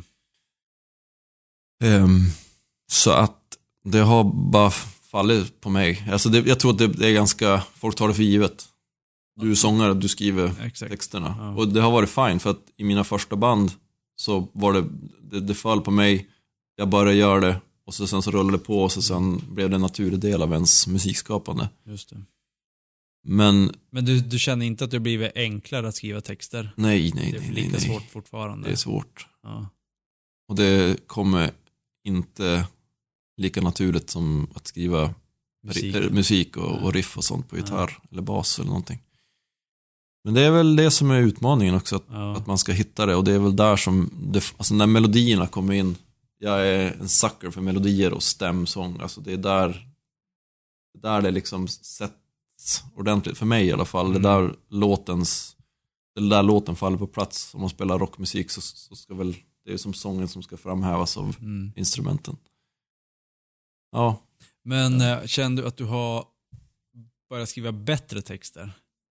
Ehm, så att det har bara fallit på mig. Alltså det, jag tror att det, det är ganska, folk tar det för givet. Du är sångare, du skriver Exakt. texterna. Ja. Och det har varit fine för att i mina första band så var det, det, det föll på mig. Jag började göra det och så, sen så rullade det på och så sen blev det en naturlig del av ens musikskapande. Just det. Men Men du, du känner inte att det blivit enklare att skriva texter? nej, nej, Det är nej, lika nej, nej. svårt fortfarande. Det är svårt. Ja. Och det kommer inte lika naturligt som att skriva Musik. musik, musik och, Nej. och riff och sånt på Nej. gitarr eller bas eller någonting. Men det är väl det som är utmaningen också, att, Ja. att man ska hitta det. Och det är väl där som, det, alltså när melodierna kommer in, jag är en sucker för melodier och stämsång. Alltså det är där, det där det liksom sätts ordentligt, för mig i alla fall. Mm. Det där låtens, det där låten faller på plats. Om man spelar rockmusik så, så ska väl, det är som sången som ska framhävas av Mm. instrumenten. Ja, Men eh, känner du att du har börjat skriva bättre texter?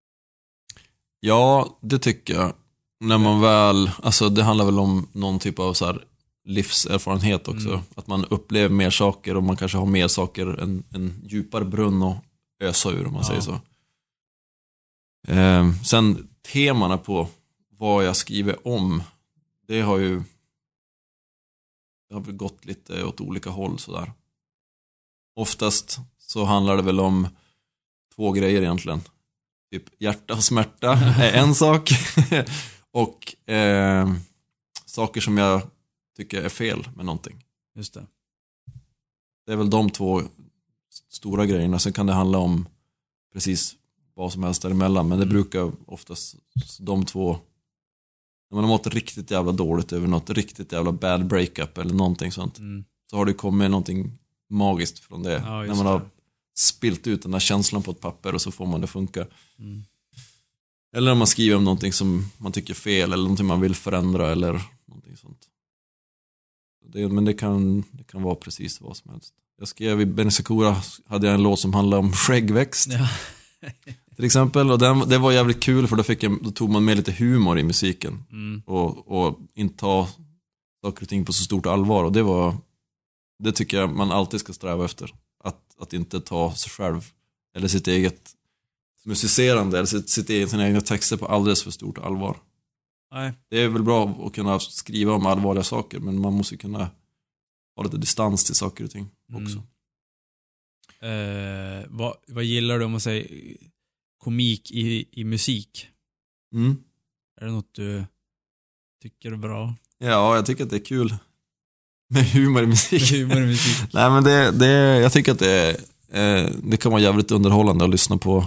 ja, det tycker jag. När man väl, alltså det handlar väl om någon typ av så här livserfarenhet också. Mm. Att man upplever mer saker och man kanske har mer saker, en, en djupare brunn och ösa ur, om man Ja. säger så. Eh, sen temana på vad jag skriver om, det har ju det har väl gått lite åt olika håll sådär. Oftast så handlar det väl om två grejer egentligen. Typ hjärta och smärta är en sak. Och eh, saker som jag tycker är fel med någonting. Just det. Det är väl de två stora grejerna. Sen kan det handla om precis vad som helst däremellan. Men det brukar oftast de två, när man har mått riktigt jävla dåligt över något riktigt jävla bad breakup eller någonting sånt, Mm. så har det kommit någonting magiskt från det. Ja, när just man har det. spilt ut den där känslan på ett papper och så får man det funka. Mm. Eller om man skriver om någonting som man tycker är fel eller någonting man vill förändra eller någonting sånt. Det, men det kan, det kan vara precis vad som helst. Jag skrev i Benny Sakura, hade jag en låt som handlade om skäggväxt Ja. till exempel, och den, det var jävligt kul för då, fick jag, då tog man med lite humor i musiken Mm. och, och inte ta saker och ting på så stort allvar, och det var, det tycker jag man alltid ska sträva efter, att, att inte ta sig själv eller sitt eget musicerande eller sitt, sitt eget, sina egna texter på alldeles för stort allvar. Nej. Det är väl bra att kunna skriva om allvarliga saker, men man måste kunna ha lite distans till saker och ting också. Mm. Eh, vad, vad gillar du om man säger komik i, i musik? Mm. Är det något du tycker är bra? Ja, jag tycker att det är kul med humor i musik. Humor i musik. Nej, men det, det, jag tycker att det, eh, det kan vara jävligt underhållande att lyssna på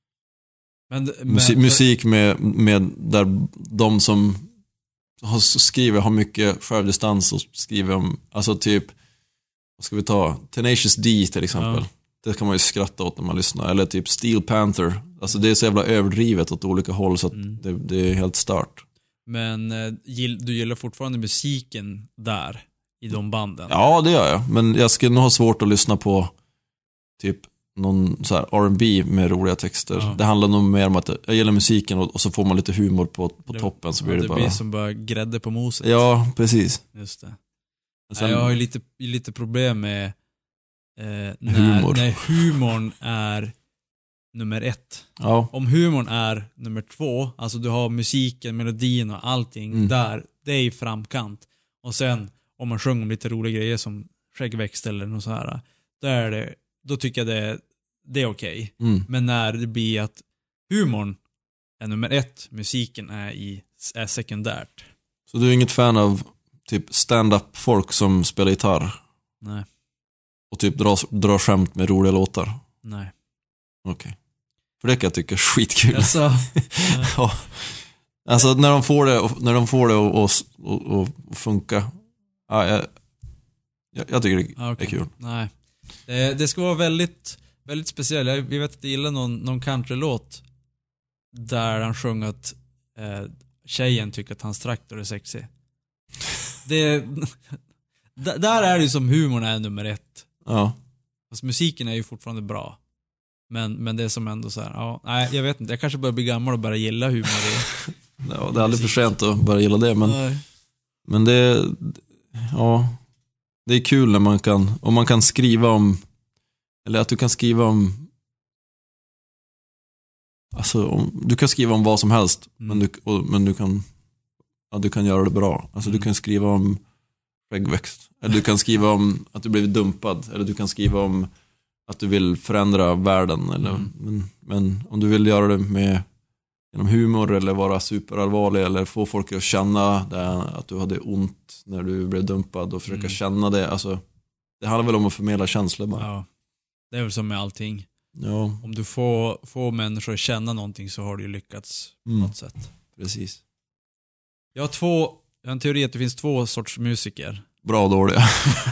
Men, musik, men, musik med, med där de som har, skriver har mycket självdistans och skriver om, alltså typ, vad ska vi ta? Tenacious D till exempel. Ja. Det kan man ju skratta åt när man lyssnar. Eller typ Steel Panther. Alltså det är så jävla överdrivet åt olika håll så att Mm. det, det är helt stört. men eh, gill, du gillar fortfarande musiken där, i de banden? Ja, det gör jag. Men jag skulle nog ha svårt att lyssna på typ någon så här R and B med roliga texter. Ja. Det handlar nog mer om att jag gillar musiken och, och så får man lite humor på, på Det- toppen så Ja, blir det, det bara... blir som bara grädde på moset. Ja, precis. Just det. Men sen- Nej, jag har ju lite, lite problem med eh, när, Humor. när humorn är nummer ett. Ja, Om humorn är nummer två, alltså du har musiken, melodin och allting Mm. där, det är i framkant. Och sen om man sjunger om lite roliga grejer som skäggväxt eller något så här, då är det, då tycker jag det, det är okej. mm. Men när det blir att humorn är nummer ett, musiken är i är sekundärt. Så du är inget fan av typ stand-up folk som spelar gitarr Nej, och typ drar, drar skämt med roliga låtar? nej. Okej. För det kan jag tycka är skitkul. Alltså, Ja. Alltså när de får det och, när de får det och, och, och, och funka. Ja, jag, jag, jag tycker det ja, okej. är kul. Nej. Det, det ska vara väldigt, väldigt speciellt. Jag, vi vet att jag gillar någon, någon countrylåt där han sjunger att eh, tjejen tycker att hans traktor är sexig. Det, d- där är det ju som humorn är nummer ett. Ja. Fast musiken är ju fortfarande bra. Men, men det är som ändå så här, ja, nej, jag vet inte, jag kanske börjar bli gammal och bara gilla humor i. Ja, det är aldrig för sent att börja gilla det, men, Nej. men det, ja, det är kul när man kan, om man kan skriva om, eller att du kan skriva om, alltså om, du kan skriva om vad som helst, Mm. men, du, och, men du kan, ja, du kan göra det bra. Alltså Mm. du kan skriva om skäggväxt, eller du kan skriva om att du blivit dumpad, eller du kan skriva om att du vill förändra världen, eller, Mm. men, men om du vill göra det med genom humor eller vara superallvarlig eller få folk att känna det, att du hade ont när du blev dumpad och försöka Mm. känna det, alltså det handlar väl om att förmedla känslor bara. Ja. Det är väl som med allting. Ja, Om du får, får människor att känna någonting så har du ju lyckats på Mm. något sätt. precis. Jag har två, jag har en teori att det finns två sorts musiker. Bra och dåliga.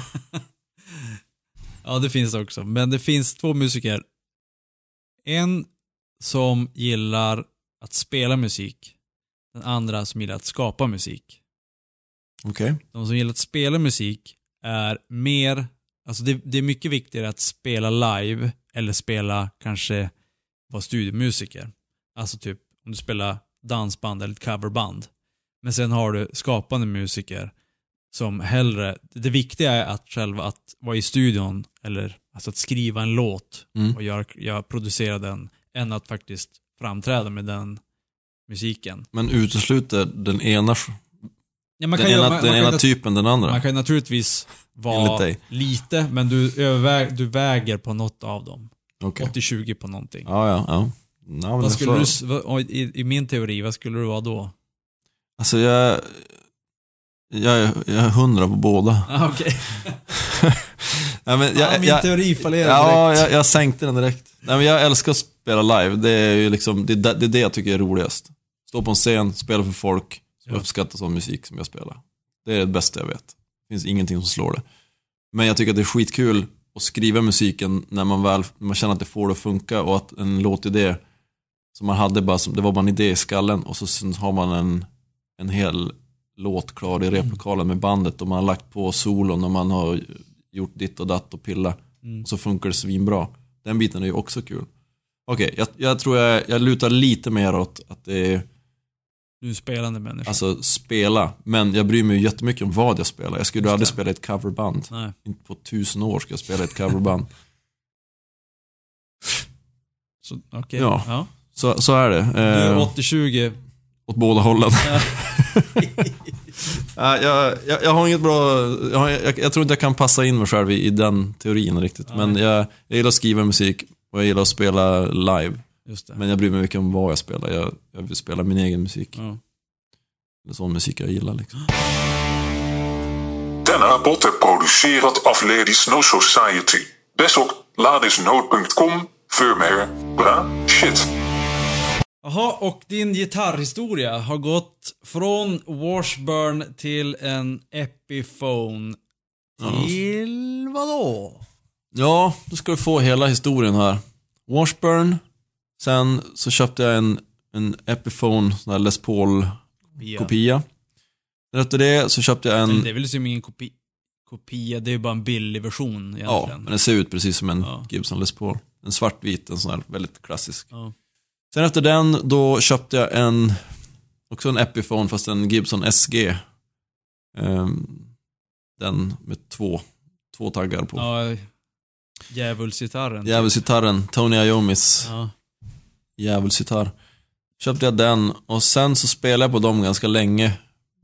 Ja, det finns det också. Men det finns två musiker. En som gillar att spela musik. Den andra som gillar att skapa musik. Okej. De som gillar att spela musik är mer, alltså det, det är mycket viktigare att spela live eller spela kanske vara studiomusiker. Alltså typ om du spelar dansband eller ett coverband. Men sen har du skapande musiker som hellre, det viktiga är att själva att vara i studion eller alltså att skriva en låt Mm. och göra, göra, producera den än att faktiskt framträda med den musiken. Men utesluter den ena, Ja, man den kan ju- ena, man- den man ena kan- typen den andra? Man kan ju naturligtvis Enligt vara dig. lite, men du, överväg, du väger på något av dem. Okej. åttio tjugo på någonting. Ja, ja, ja. ja men Vad det skulle får- du, s- vad- i, I min teori, vad skulle du vara då? Alltså jag, jag, är- jag är hundra på båda. Ah, Okej. Nej, men Ja, jag, min jag, teori fallerar ja, direkt. jag, jag sänkte den direkt. Nej, men jag älskar att spela live. Det är ju liksom, det, det är det jag tycker är roligast. Stå på en scen, spela för folk som Ja. uppskattar sån musik som jag spelar. Det är det bästa jag vet. Det finns ingenting som slår det. Men jag tycker att det är skitkul att skriva musiken när man väl när man känner att det får det att funka och att en låtidé som man hade bara som, det var bara en idé i skallen och så sen har man en, en hel låt klar i replokalen med bandet och man har lagt på solon och man har gjort ditt och datt och pilla Mm. och så funkar det svinbra. Den biten är ju också kul. Okej, jag, jag tror jag, jag lutar lite mer åt att det är Du är en spelande människa. alltså spela, men jag bryr mig ju jättemycket om vad jag spelar. Jag skulle Just aldrig det. spela i ett coverband. Nej. Inte på tusen år ska jag spela i ett coverband. Så, okej. Ja. Ja. Så, så är det. Du är Eh, åttio tjugo. åt båda hållen. Ja, jag, jag, jag har inget bra jag, har, jag, jag tror inte jag kan passa in mig själv i, i den teorin riktigt. Nej. Men jag, jag gillar att skriva musik och jag gillar att spela live. Just det. Men jag bryr mig mycket om vad jag spelar. Jag, jag vill spela min egen musik. Ja. Eller sån musik jag gillar liksom. Denna bot är producerat av Ladies No Society. Besok ladisnote punkt com för mer bra shit. Jaha, och din gitarrhistoria har gått från Washburn till en Epiphone till vadå? Ja, då ska du få hela historien här. Washburn. Sen så köpte jag en, en Epiphone, sån här Les Paul-kopia. Efter det så köpte jag en... Men det är väl som ingen kopi kopia, det är ju bara en billig version egentligen. Ja, men den ser ut precis som en ja. Gibson Les Paul. En svartvit, en sån här väldigt klassisk. Ja. Sen efter den, då köpte jag en... Också en Epiphone, fast en Gibson S G. Um, den med två, två taggar på. Ja, djävulsgitarren. Djävulsgitarren, Tony Iommis Ja. djävulsgitarr. Köpte jag den och sen så spelade jag på dem ganska länge.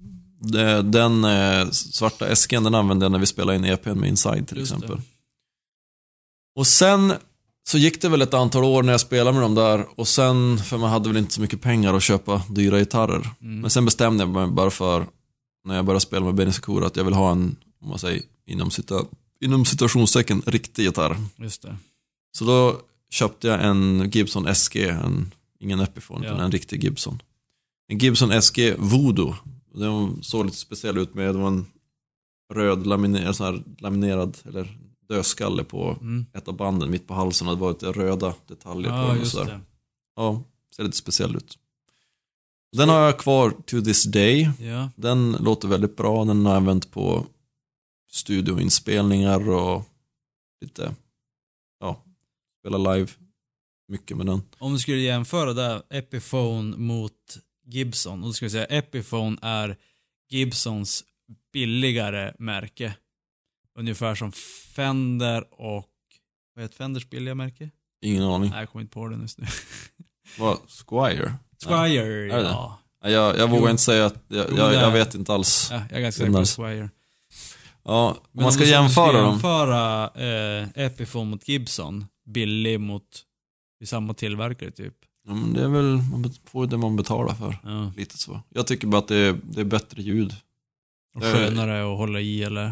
Den eh, svarta S G, den använde jag när vi spelade in E P:n med Inside till Just exempel. det. Och sen så gick det väl ett antal år när jag spelade med dem där. Och sen, för man hade väl inte så mycket pengar att köpa dyra gitarrer. Mm. Men sen bestämde jag mig bara för, när jag började spela med Benny Sakura, att jag vill ha en, om man säger, inom, cita, inom situationstecken, riktig gitarr. Just det. Så då köpte jag en Gibson S G, en, ingen Epiphone, Ja. utan en riktig Gibson. En Gibson S G Voodoo. Den såg lite speciell ut med, det var en röd laminer, sån här laminerad, eller dödskalle på Mm. ett av banden mitt på halsen, och det var lite röda detaljer på Ja, den och just sådär. det. Ja, ser lite speciell ut. Den har jag kvar to this day. Ja. Den låter väldigt bra. Den har jag använt på studioinspelningar och lite, ja, spela live mycket med den. Om du skulle jämföra där Epiphone mot Gibson, och då skulle jag säga Epiphone är Gibsons billigare märke. Ungefär som Fender och... Vad heter Fenders billiga märke? Ingen aning. Nej, jag kommer inte på den just nu. Vad? Squire? Squire, Är det ja. Nej, Jag, jag vågar Jo. inte säga att, jag, Jo, jag, det är- jag vet inte alls. ja. Jag är ganska Den säker på där. Squire. Ja, om Men man ska om du jämföra ska dem. jämföra eh, Epiphone mot Gibson, billig mot i samma tillverkare typ. Ja, men det är väl, man får det man betalar för. Ja. Lite så. Jag tycker bara att det är, det är bättre ljud. Och Eh. skönare att hålla i eller?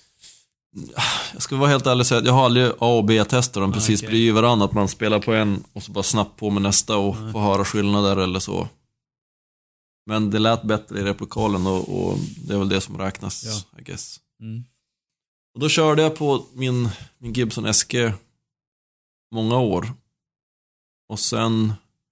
Jag ska vara helt ärlig och säga att jag har aldrig A och B-testat dem Ah, precis okej. bredvid varandra. Att man spelar på en och så bara snabbt på med nästa och Nej. får höra skillnader eller så. Men det lät bättre i replokalen och, och det är väl det som räknas, Ja. I guess. Mm. Och då körde jag på min, min Gibson S G många år. Och sen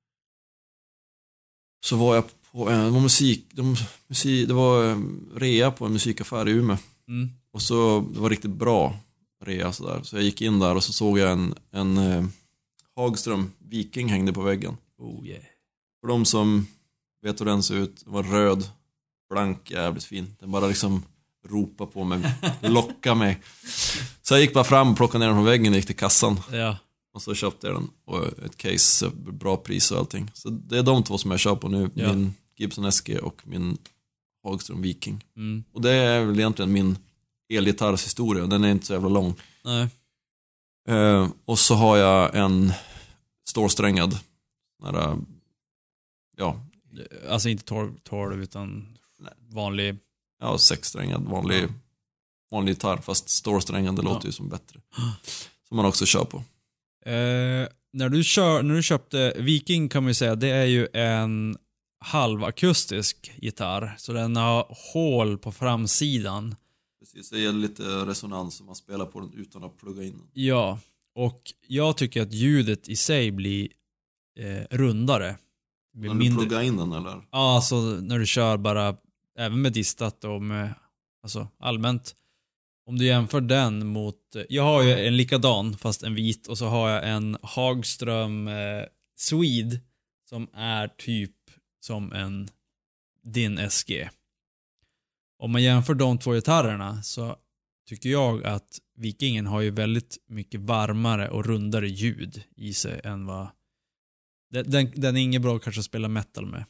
så var jag på en, det var musik, de, musik, det var eh, rea på en musikaffär i Umeå. Mm. Och så, det var riktigt bra rea sådär. Så jag gick in där och så såg jag en, en eh, Hagström Viking hängde på väggen. Oh yeah. För de som vet hur den ser ut, den var röd, blank, jävligt fin. Den bara liksom ropade på mig, lockade mig. Så jag gick bara fram och plockade ner den från väggen och gick till kassan. Ja. Och så köpte jag den och ett case, bra pris och allting. Så det är de två som jag kör på nu. Ja. Min Gibson S G och min Hagström Viking. Mm. Och det är väl egentligen min elgitarrshistoria. Den är inte så jävla lång. Nej. Eh, och så har jag en stålsträngad. Nära, ja, Alltså inte tolv utan Nej. vanlig. ja, sexsträngad vanlig, vanlig gitarr. Fast stålsträngad, det Ja. låter ju som bättre. Som man också kör på. Eh, när, du kör, när du köpte Viking kan man ju säga, det är ju en halvakustisk gitarr. Så den har hål på framsidan. Precis, det gäller lite resonans om man spelar på den utan att plugga in den. Ja, och jag tycker att ljudet i sig blir eh, rundare. Det blir När du mindre. pluggar in den eller? Ja, alltså när du kör bara, även med distat och med, alltså allmänt. Om du jämför den mot, jag har ju en likadan fast en vit och så har jag en Hagström eh, Swede som är typ som en din S G. Om man jämför de två gitarrerna så tycker jag att Vikingen har ju väldigt mycket varmare och rundare ljud i sig än vad den, den, den är inget bra kanske att spela metal med.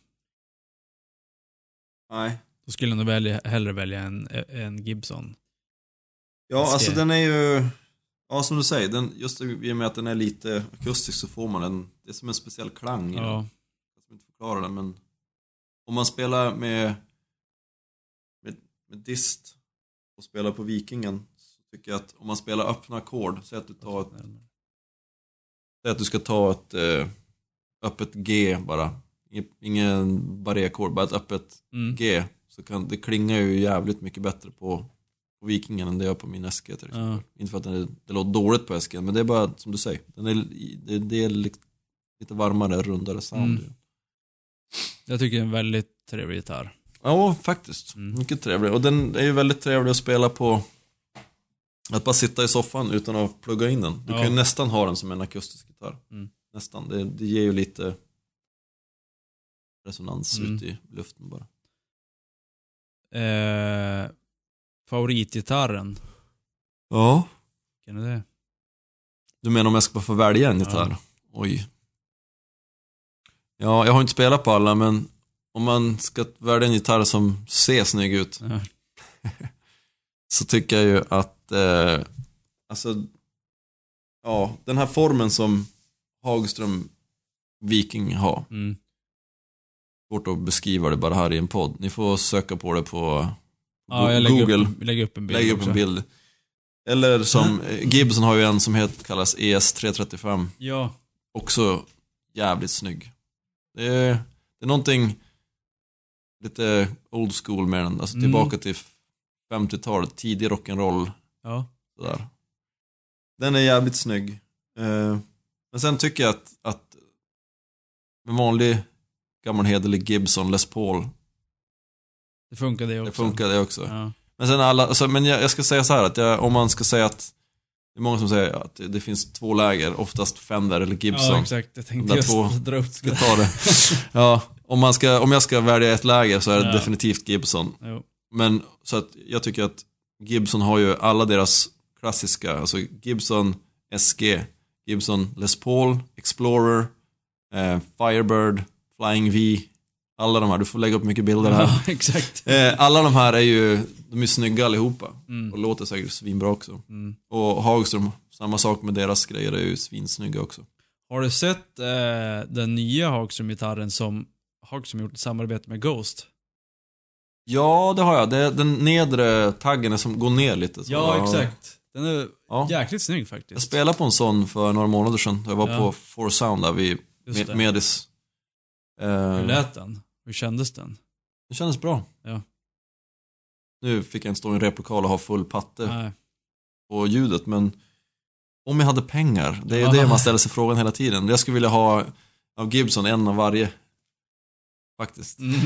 Nej. Då skulle jag nog välja, hellre välja en, en Gibson. Ja, S G. alltså den är ju... Ja, som du säger, den, just i och med att den är lite akustisk så får man en, det är som en speciell klang i den. Ja. Jag ska inte förklara det, men om man spelar med, med, med dist och spelar på Vikingen så tycker jag att om man spelar öppna ackord, säg att du tar ett, säg att du ska ta ett eh, öppet G bara, ingen barré-ackord, bara ett öppet Mm. G, så kan det klinga ju jävligt mycket bättre på på Vikingen än det gör på min S G till exempel. Ja. Inte för att den är, det låter dåligt på S G, men det är bara som du säger. Den är, det, det är lite varmare, rundare sound. Mm. Jag tycker det är en väldigt trevlig gitarr. Ja, faktiskt. Mm. Mycket trevlig. Och den är ju väldigt trevlig att spela på. Att bara sitta i soffan utan att plugga in den. Du Ja. kan ju nästan ha den som en akustisk gitarr. Mm. Nästan. Det, det ger ju lite resonans Mm. ut i luften bara. Eh, favoritgitarren. Ja. Kan du det? Du menar om jag ska bara få välja en gitarr? Ja. Oj. Ja, jag har inte spelat på alla, men om man ska välja en gitarr som ser snygg ut Ja. så tycker jag ju att eh, alltså ja, den här formen som Hagström Viking har, Mm. svårt att beskriva det bara här i en podd. Ni får söka på det på Ja, jag lägger Google. upp, lägger upp en bild Lägg upp också. en bild. Eller som eh, Gibson har ju en som heter, kallas E S tre trettiofem. Ja. Också jävligt snygg. Det är, det är någonting lite old school med den. Alltså Mm. tillbaka till femtiotalet, tidig rock'n'roll. Ja. Sådär. Den är jävligt snygg. Eh, men sen tycker jag att, att en vanlig gammal hederlig Gibson Les Paul, Det funkar det också. det funkar det också. Ja. Men sen alla, alltså, men jag, jag ska säga så här att jag, om man ska säga att det är många som säger att det, det finns två läger, oftast Fender eller Gibson. Ja, exakt. Jag De tänkte där just två dra upp ska det. ta det. Ja, om man ska, om jag ska välja ett läger så är det Ja. definitivt Gibson. Jo. Men så att jag tycker att Gibson har ju alla deras klassiska, alltså Gibson S G, Gibson Les Paul, Explorer, eh, Firebird, Flying V, alla de här, du får lägga upp mycket bilder här. Ja, exakt. Eh, alla de här är ju, de är snygga allihopa. Mm. Och låter säkert svinbra också. Mm. Och Hagström, samma sak med deras grejer, är ju svinsnygga också. Har du sett eh, den nya Hagström-gitarren som Hagström gjort ett samarbete med Ghost? Ja, det har jag. Det är den nedre taggen är som går ner lite. Så. Ja, exakt. Den är Ja. jäkligt snygg Jag faktiskt. spelade på en sån för några månader sedan. Jag var Ja. på Four Sound där vid Just med, det. Medis. Eh, Hur lät den? Hur kändes den? det kändes bra. Ja. Nu fick jag inte stå i en replokal och ha full patte Nej. på ljudet, men om jag hade pengar, det är Ja. det man ställer sig frågan hela tiden. Jag skulle vilja ha av Gibson en av varje. Faktiskt. Mm.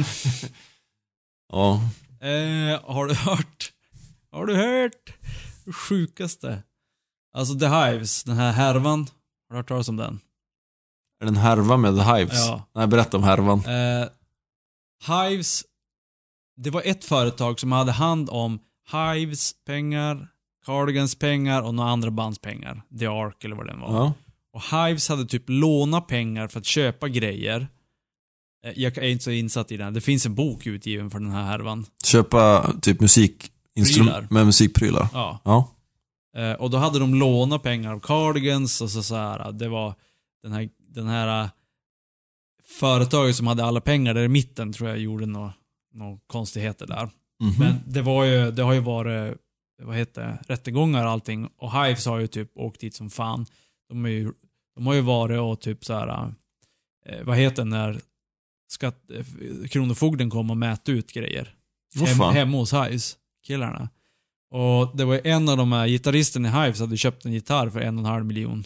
Ja. Eh, har du hört? Har du hört? Det sjukaste. Alltså The Hives, den här härvan. Har du hört talas om den? Är det en härva med The Hives? Ja. Nej, berätta om härvan. Eh, Hives, det var ett företag som hade hand om Hives pengar, Cardigans pengar och några andra bands pengar. The Ark eller vad den var. Ja. Och Hives hade typ lånat pengar för att köpa grejer. Eh, Jag är inte så insatt i den. Det finns en bok utgiven för den här härvan. Köpa typ musikinstrument Prylar. med musikprylar. Ja. Ja. Eh, och då hade de lånat pengar av Cardigans och så, så här. Det var den här, den här eh, företaget som hade alla pengar där i mitten tror jag gjorde några nå konstigheter där. Mhm. Men det var ju, det har ju varit, vad heter det, rättegångar och allting. Och Hives har ju typ åkt dit som fan. De, är ju, de har ju varit och typ så här, eh, vad heter det när skatt, eh, kronofogden kom och mätte ut grejer. Åh, Hem, fan. hemma hos Hives, killarna. Och det var en av de här gitarristen i Hives hade köpt en gitarr för en och en halv miljon.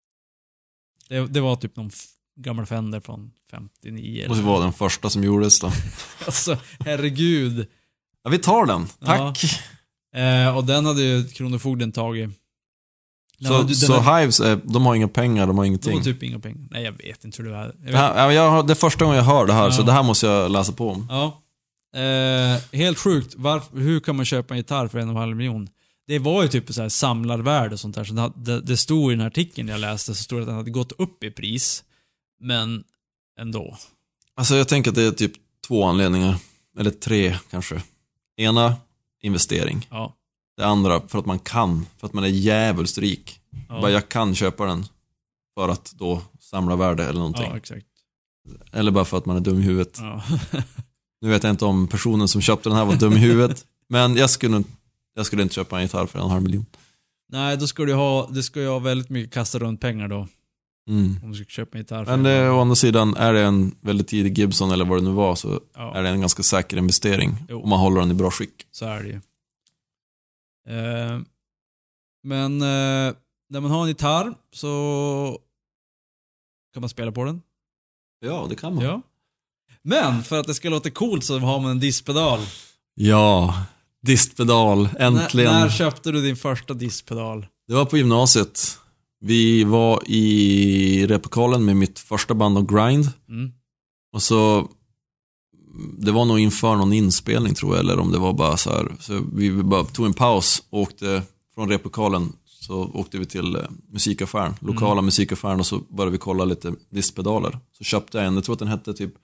Det, det var typ någon f- gammal Fender från femtionio. Det måste vara den första som gjordes då. Alltså, herregud. Ja, vi tar den. Tack. Eh, och den hade ju kronofogden tagit. Den Så, hade- den så hade- Hives, är, de har inga pengar, de har det ingenting. var typ inga pengar. Nej, jag vet inte hur det var. Jag vet. Det, här, ja, jag, har- det är första gången jag hör det här, Ja. så det här måste jag läsa på om. Ja. Eh, helt sjukt. Varför, hur kan man köpa en gitarr för en och en halv miljon? Det var ju typ så här samlarvärde och sånt där. Så det, det, det stod i den här artikeln jag läste, så stod det att den hade gått upp i pris. Men ändå. Alltså jag tänker att det är typ två anledningar. Eller tre kanske. Ena, investering. Ja. Det andra, för att man kan. För att man är jävligt rik. Ja. Bara jag kan köpa den för att då samla värde eller någonting. Ja, exakt. Eller bara för att man är dum i huvudet. Ja. Nu vet jag inte om personen som köpte den här var dum i huvudet. Men jag skulle, jag skulle inte köpa en gitarr för en halv miljon. Nej, då ska du ha, det ska ju ha väldigt mycket kasta runt pengar då. Mm. Om du ska köpa en gitarr. Men det, å andra sidan, är det en väldigt tidig Gibson eller vad det nu var, så Ja. är det en ganska säker investering. Jo. Om man håller den i bra skick. Så är det ju. Eh, men eh, när man har en gitarr så kan man spela på den. Ja, det kan man. Ja. Men för att det ska låta coolt så har man en diskpedal. Ja, distpedal, äntligen. När, när köpte du din första diskpedal? Det var på gymnasiet. Vi var i replokalen med mitt första band of Grind. Mm. Och så det var nog inför någon inspelning tror jag, eller om det var bara så här. Så vi bara tog en paus och åkte från replokalen, så åkte vi till eh, musikaffären, lokala Mm. musikaffären, och så började vi kolla lite distpedaler. Så köpte jag en, jag tror att den hette typ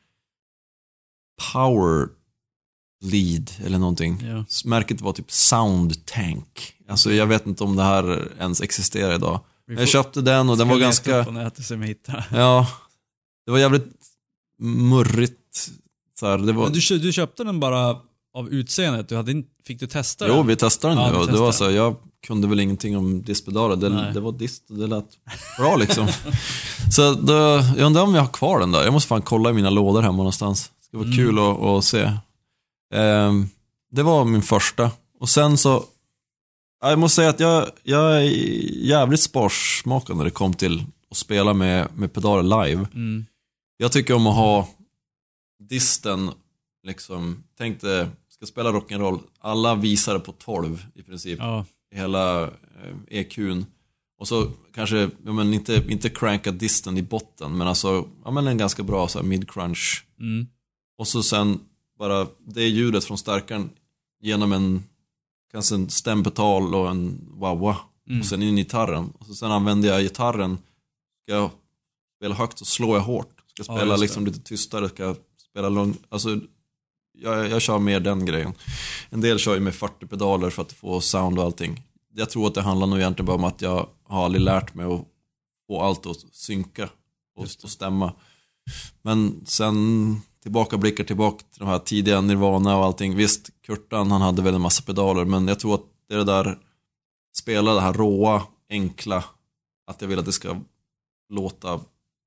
Power Lead eller någonting. Ja. Märket var typ Sound Tank. Alltså jag vet inte om det här ens existerar idag. Vi Jag får- köpte den och den ska var leta ganska... upp på nätet som jag hittar. Ja, det var jävligt murrigt. Så här, det var... Men du, kö- du köpte den bara av utseendet? Du hade inte, fick du testa den? Jo, vi testade den Ja, nu vi och det var testade. så här, jag kunde väl ingenting om diskpedaler. Det, Nej. det var dist och det lät bra liksom. Så då, jag undrar om jag har kvar den där. Jag måste fan kolla i mina lådor hemma någonstans. Det ska vara Mm. kul att, att se. Ehm, det var min första. Och sen så, jag måste säga att jag, jag är jävligt sparsmakad när det kom till att spela med, med pedaler live. Mm. Jag tycker om att ha disten, liksom, tänkte, ska spela rock'n'roll, alla visar på tolv i princip, Ja. i hela eh, E Q:n. Och så kanske, ja, men inte, inte cranka disten i botten, men alltså, ja, men en ganska bra så här mid-crunch. Mm. Och så sen bara det ljudet från stärkaren genom en, kanske en stämpetal och en wah-wah. Mm. Och sen in i gitarren. Och så sen använder jag gitarren, ska jag spela högt så slår jag hårt. Ska jag Ja, spela just det. liksom lite tystare, ska jag spela lång. Alltså jag, jag kör mer den grejen. En del kör ju med fyrtio pedaler för att få sound och allting. Jag tror att det handlar nog egentligen bara om att jag har aldrig lärt mig att få allt att synka och, Just det. och stämma. Men sen tillbaka blickar tillbaka till de här tidiga Nirvana och allting. Visst, Kurtan han hade väl en massa pedaler, men jag tror att det är det där, spela det här råa, enkla, att jag vill att det ska låta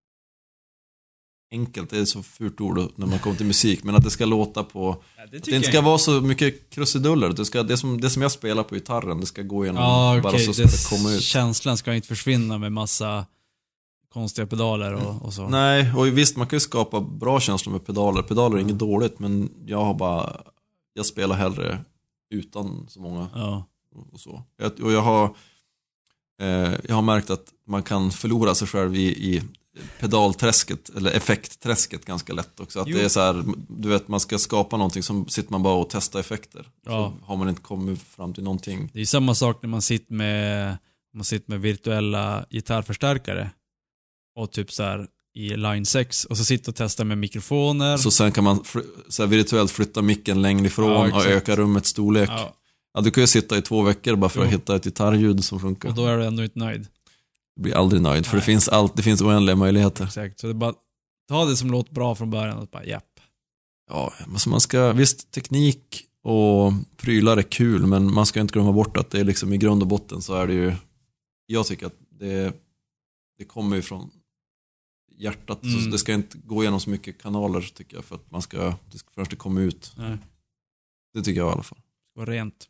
enkelt, det är så fult ord när man kommer till musik, men att det ska låta på, Ja, det att tycker det inte jag ska vara så mycket krusiduller. Det, ska, det, som, det som jag spelar på gitarren, det ska gå igenom, Ja, bara okej. så ska Det, det komma ut. känslan ska inte försvinna med massa konstiga pedaler och, och så. Nej, och visst man kan ju skapa bra känslor med pedaler. Pedaler är inget dåligt, men jag har bara, jag spelar hellre utan så många Ja. och så. Jag, och jag har eh, jag har märkt att man kan förlora sig själv i, i pedalträsket eller effektträsket ganska lätt också. Att Jo. det är så här, du vet, man ska skapa någonting, som sitter man bara och testar effekter. Ja. Så har man inte kommit fram till någonting. Det är samma sak när man sitter med man sitter med virtuella gitarrförstärkare och typ så här i line sex och så sitter och testar med mikrofoner. Så sen kan man fly- så här virtuellt flytta micken längre ifrån Ja, och exakt. öka rummets storlek. Ja, Ja, du kan ju sitta i två veckor bara för att Jo. hitta ett gitarrljud som funkar. och då är du ändå inte nöjd. Du blir aldrig nöjd, för Nej. det finns, allt, det finns oändliga möjligheter. Exakt. Så det är bara ta det som låter bra från början och bara japp. Ja, alltså man ska, visst, teknik och prylar är kul, men man ska inte glömma bort att det är liksom i grund och botten så är det ju, jag tycker att det, det kommer ju från hjärtat, Mm. så det ska inte gå igenom så mycket kanaler tycker jag, för att man ska, det ska först det kommer ut. Nej, Det tycker jag i alla fall. det var rent.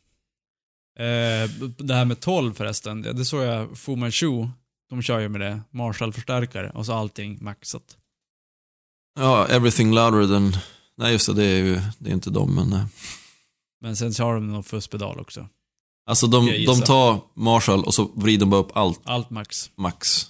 Eh, det här med tolv förresten, det, det såg jag Fu Manchu, de kör ju med det, Marshall-förstärkare och så allting maxat. Ja, everything louder than, nej just det, det är ju, det är inte dem, men eh. Men sen så har de någon fusspedal också. alltså de, Jag gissar. de tar Marshall och så vrider de bara upp allt Allt max. max.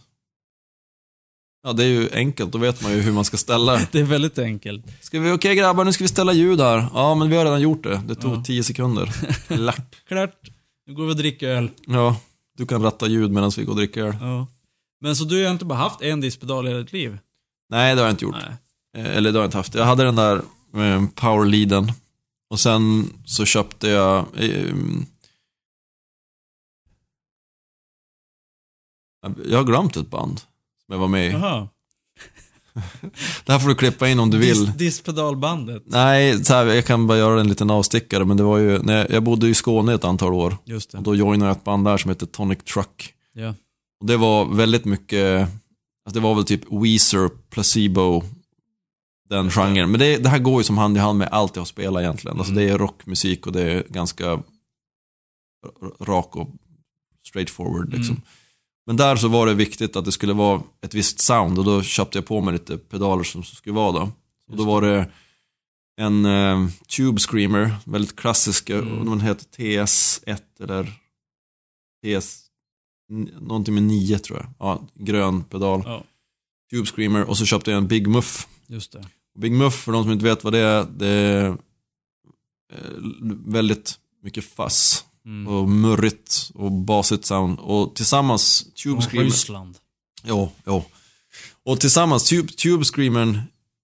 Ja, det är ju enkelt, då vet man ju hur man ska ställa. Det är väldigt enkelt. Ska vi, okej grabbar, nu ska vi ställa ljud här. Ja, men vi har redan gjort det. Det tog Ja. tio sekunder. Lärt. Klart. Nu går vi och dricker öl. Ja, du kan ratta ljud medan vi går och dricker öl. Ja. Men så du har inte bara haft en diskpedal i hela ditt liv? Nej, det har jag inte gjort. Nej. Eh, Eller det har jag inte haft. Jag hade den där eh, power leaden. Och sen så köpte jag... Eh, Jag har glömt ett band som jag var med i. Jaha. Det här får du klippa in om du vill. Dis- Dispedalbandet. Nej, så här, jag kan bara göra en liten avstickare. Men det var ju, när jag, jag bodde i Skåne ett antal år. Just det. Och då joinade jag ett band där som heter Tonic Truck. Ja. Och det var väldigt mycket, alltså det var väl typ Weezer, Placebo, den genren. Men det, det här går ju som hand i hand med allt jag har spelat egentligen. Alltså Mm. det är rockmusik och det är ganska r- rak och straightforward liksom. Mm. Men där så var det viktigt att det skulle vara ett visst sound. Och då köpte jag på mig lite pedaler som skulle vara då. Och då var det en eh, Tube Screamer, väldigt klassisk. Mm. Och den heter T S ett eller T S n- någonting med nio tror jag. Ja, grön pedal. Ja, Tube Screamer. Och så köpte jag en Big Muff. just det. Big Muff, för de som inte vet vad det är, det är eh, väldigt mycket fuzz. Mm. Och murrigt och basigt sound. Och tillsammans Tube Och Screamer. Ryssland. Jo, jo. Och tillsammans Tube, Tube Screamern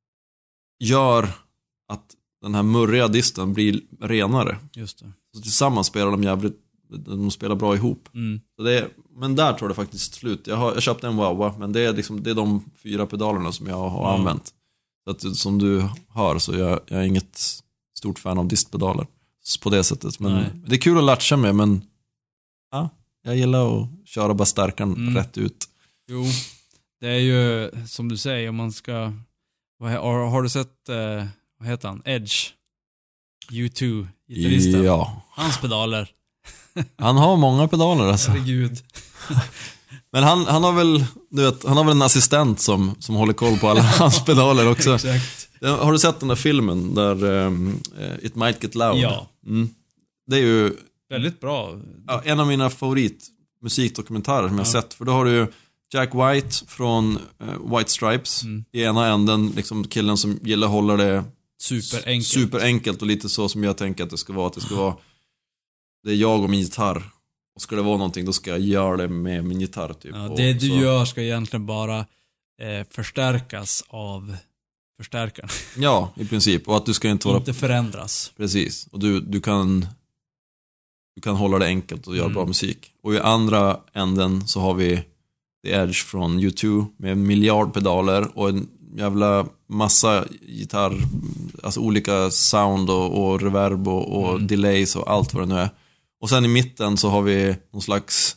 gör att den här murriga disten blir renare. Just det. Så tillsammans spelar de jävligt, de spelar bra ihop. Mm. Så det är, men där tror jag det faktiskt slut. Jag, har, jag köpte en Wawa, men det är, liksom, det är de fyra pedalerna som jag har Mm. använt. Så att, som du hör så jag, jag är inget stort fan av distpedaler på det sättet. Men Nej. det är kul att latcha med, men ja, jag gillar att köra bara stärkan Mm. rätt ut. Jo, det är ju som du säger, om man ska... Vad, he- har, har du sett, eh, vad heter han? Edge? U två, gitarristen. Ja, Hans pedaler. han har många pedaler alltså. Herregud. Men han, han har väl, du vet, han har väl en assistent som, som håller koll på alla hans pedaler också. Exakt. Har du sett den där filmen där um, It Might Get Loud? Ja. Mm. Det är ju Väldigt bra. ja, en av mina favorit musikdokumentärer som jag Ja. sett. För då har du ju Jack White från uh, White Stripes. Mm. I ena änden, liksom killen som gillar att hålla det Superenkelt. superenkelt och lite så som jag tänker att det ska vara. Att det ska vara, det är jag och min gitarr. Och ska det vara någonting, då ska jag göra det med min gitarr typ. Ja, Och det du så. gör ska egentligen bara eh, förstärkas av förstärkaren. Ja, i princip. Och att du ska inte vara... Inte förändras. Precis. Och du, du kan du kan hålla det enkelt och göra Mm. bra musik. Och i andra änden så har vi The Edge från U två med en miljard pedaler och en jävla massa gitarr, alltså olika sound och, och reverb och, och Mm. delays och allt vad det nu är. Och sen i mitten så har vi någon slags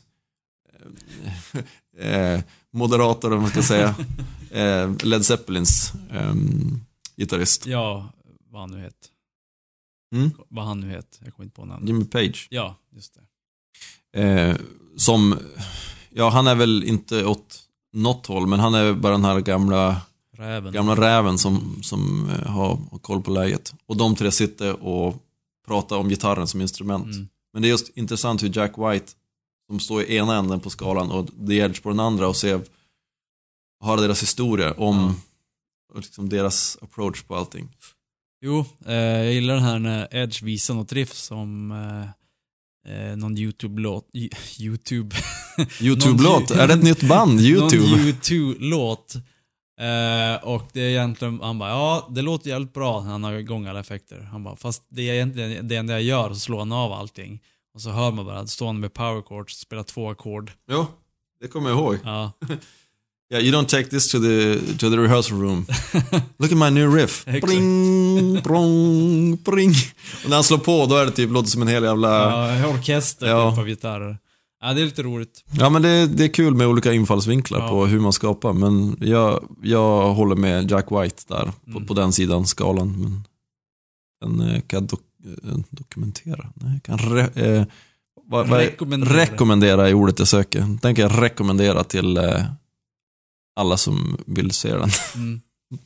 eh, eh, moderator, om man ska säga. eh, Led Zeppelins eh, gitarrist. Ja, vad han nu heter. Mm? Vad han nu heter. Jag kommer inte på namnet. Jimmy Page. Ja, just det. Eh, som, ja, han är väl inte åt något håll, men han är bara den här gamla Räven. gamla räven som, som eh, har, har koll på läget. Och de tre sitter och pratar om gitarren som instrument. Mm. Men det är just intressant hur Jack White, som står i ena änden på skalan och The Edge på den andra, och se, höra deras historia om Ja. och liksom deras approach på allting. Jo, eh, jag gillar den här när Edge visar något riff som eh, eh, någon YouTube-låt. Y- YouTube. YouTube-låt, Någon- är det ett nytt band? YouTube? Någon U två-låt. Eh, och det är egentligen, han bara, ja det låter jävligt bra när han har igång alla effekter. Han bara, fast det är egentligen det enda jag gör, så slår han av allting. Och så hör man bara, står han med power chords, spelar två ackord. Jo, det kommer jag ihåg. Ja, Yeah, you don't take this to the to the rehearsal room. Look at my new riff. Exakt. Bring, brong, bring. Och när han slår på, då är det typ, låter som en hel jävla... Ja, ja orkester Ja. typ av gitarrer. Ja, det är lite roligt. men det, det är kul med olika infallsvinklar Ja. på hur man skapar. Men jag, jag håller med Jack White där, på, Mm. på den sidan skalan. Men den eh, kan jag dok, eh, dokumentera. Nej, kan re, eh, vad, vad är- Rekommendera. rekommendera är ordet jag söker. Den kan jag rekommendera till eh, alla som vill se den. Mm.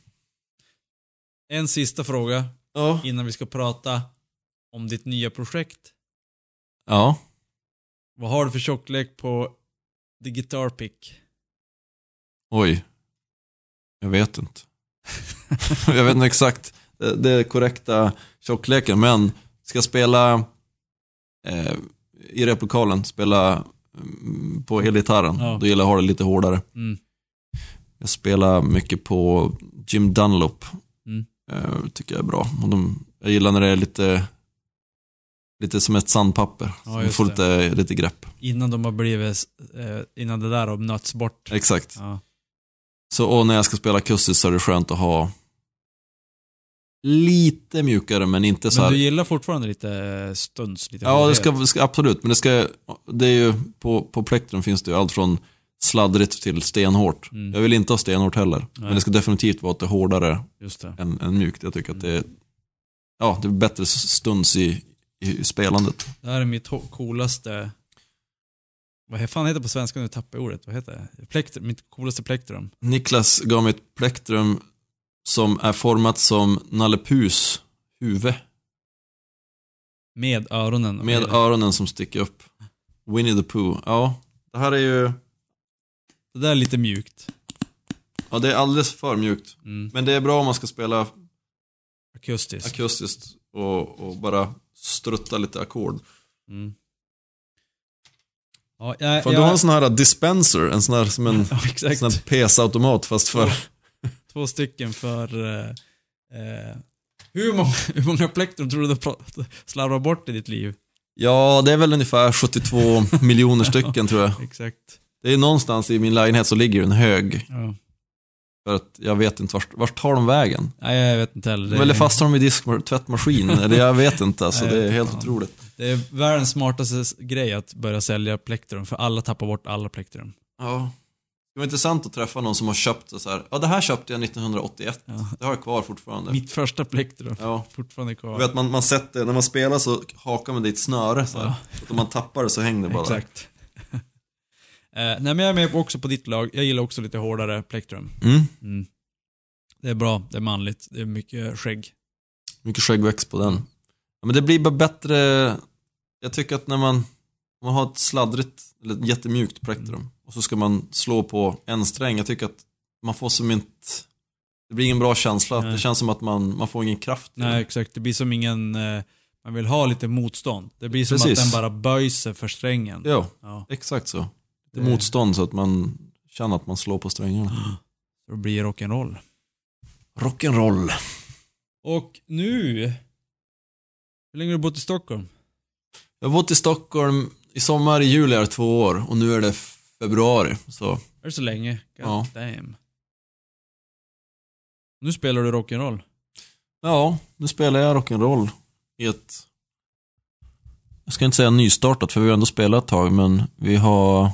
En sista fråga Ja. innan vi ska prata om ditt nya projekt. Ja. Vad har du för tjocklek på The Guitar Pick? Oj. Jag vet inte. Jag vet inte exakt det, det korrekta tjockleken, men ska jag spela eh, i replokalen, spela mm, på elgitarren, Ja. då gillar jag att ha det lite hårdare. Mm. Jag spelar mycket på Jim Dunlop. Mm. Eh, tycker jag är bra. Och de, jag gillar när det är lite lite som ett sandpapper. Ja, som just får det. lite, lite grepp. Innan de har blivit, eh, innan det där har nötts bort. Exakt. Ja. Så och när jag ska spela akustiskt så är det skönt att ha lite mjukare men inte så Men här. du gillar fortfarande lite stuns, lite Ja, det hårdhet. ska, ska absolut, men det ska det är ju på på plektrum finns det ju allt från sladdrigt till stenhårt. Mm. Jag vill inte ha stenhårt heller, Nej. men det ska definitivt vara lite hårdare Just det. än, än mjukt. Jag tycker att det är ja, det är bättre stuns i, i spelandet. Det här är mitt ho- coolaste. Vad fan heter det på svenska nu? Tappar jag ordet. Vad heter det? Plektrum, mitt coolaste plektrum. Niklas gav mig ett plektrum som är format som Nalle Puhs huvud Med öronen. med öronen som sticker upp. Winnie the Pooh. Ja, det här är ju Det där är lite mjukt. ja, det är alldeles för mjukt. Mm. Men det är bra om man ska spela Akustiskt. akustiskt och, och bara strutta lite ackord. Mm. Ja, jag, Fan, jag, du har en sån här dispenser, en sån här som en ja, exakt. sån här P S-automat fast för Två stycken för... Eh, eh, hur, många, hur många plektrum tror du du pra- slarvar bort i ditt liv? ja, det är väl ungefär sjuttiotvå miljoner stycken tror jag. Exakt. Det är någonstans i min lägenhet så ligger en hög. Ja. För att jag vet inte vart, vart tar de vägen. Nej, jag vet inte heller. Eller fast har de i disktvättmaskin, eller jag vet inte, alltså det är helt Ja. otroligt. Det är världens smartaste grej att börja sälja plektrum, för alla tappar bort alla plektrum. Ja. Det var intressant att träffa någon som har köpt det så här. Ja, det här köpte jag nittonhundraåttioett. Ja. Det har jag kvar fortfarande. Mitt första plektrum. Ja. Fortfarande kvar. Jag vet, man, man sätter, när man spelar så hakar man dit snöre så här. Ja. Så att om man tappar det så hänger det bara där. Exakt. eh, nej, men jag är med också på ditt lag. Jag gillar också lite hårdare plektrum. Mm. Mm. Det är bra, det är manligt, det är mycket skägg. Mycket skäggväxt på den. Ja, men det blir bara bättre. Jag tycker att när man, om man har ett sladdrigt eller ett jättemjukt plektrum och så ska man slå på en sträng. Jag tycker att man får som inte, det blir ingen bra känsla. Nej. Det känns som att man, man får ingen kraft. Nej, exakt. Det blir som ingen... Eh, man vill ha lite motstånd. Det blir som Precis. att den bara böjs för strängen. Ja, Ja. exakt så. Det är Det- motstånd så att man känner att man slår på strängarna. Då blir det rock'n'roll. Rock'n'roll. Och nu... Hur länge har du bott i Stockholm? Jag har bott i Stockholm i sommar, i juli är det två år och nu är det februari. Så Är det så länge? God Ja. damn. Nu spelar du rock'n'roll. ja, nu spelar jag rock'n'roll i ett, jag ska inte säga nystartat för vi har ändå spelat ett tag, men vi har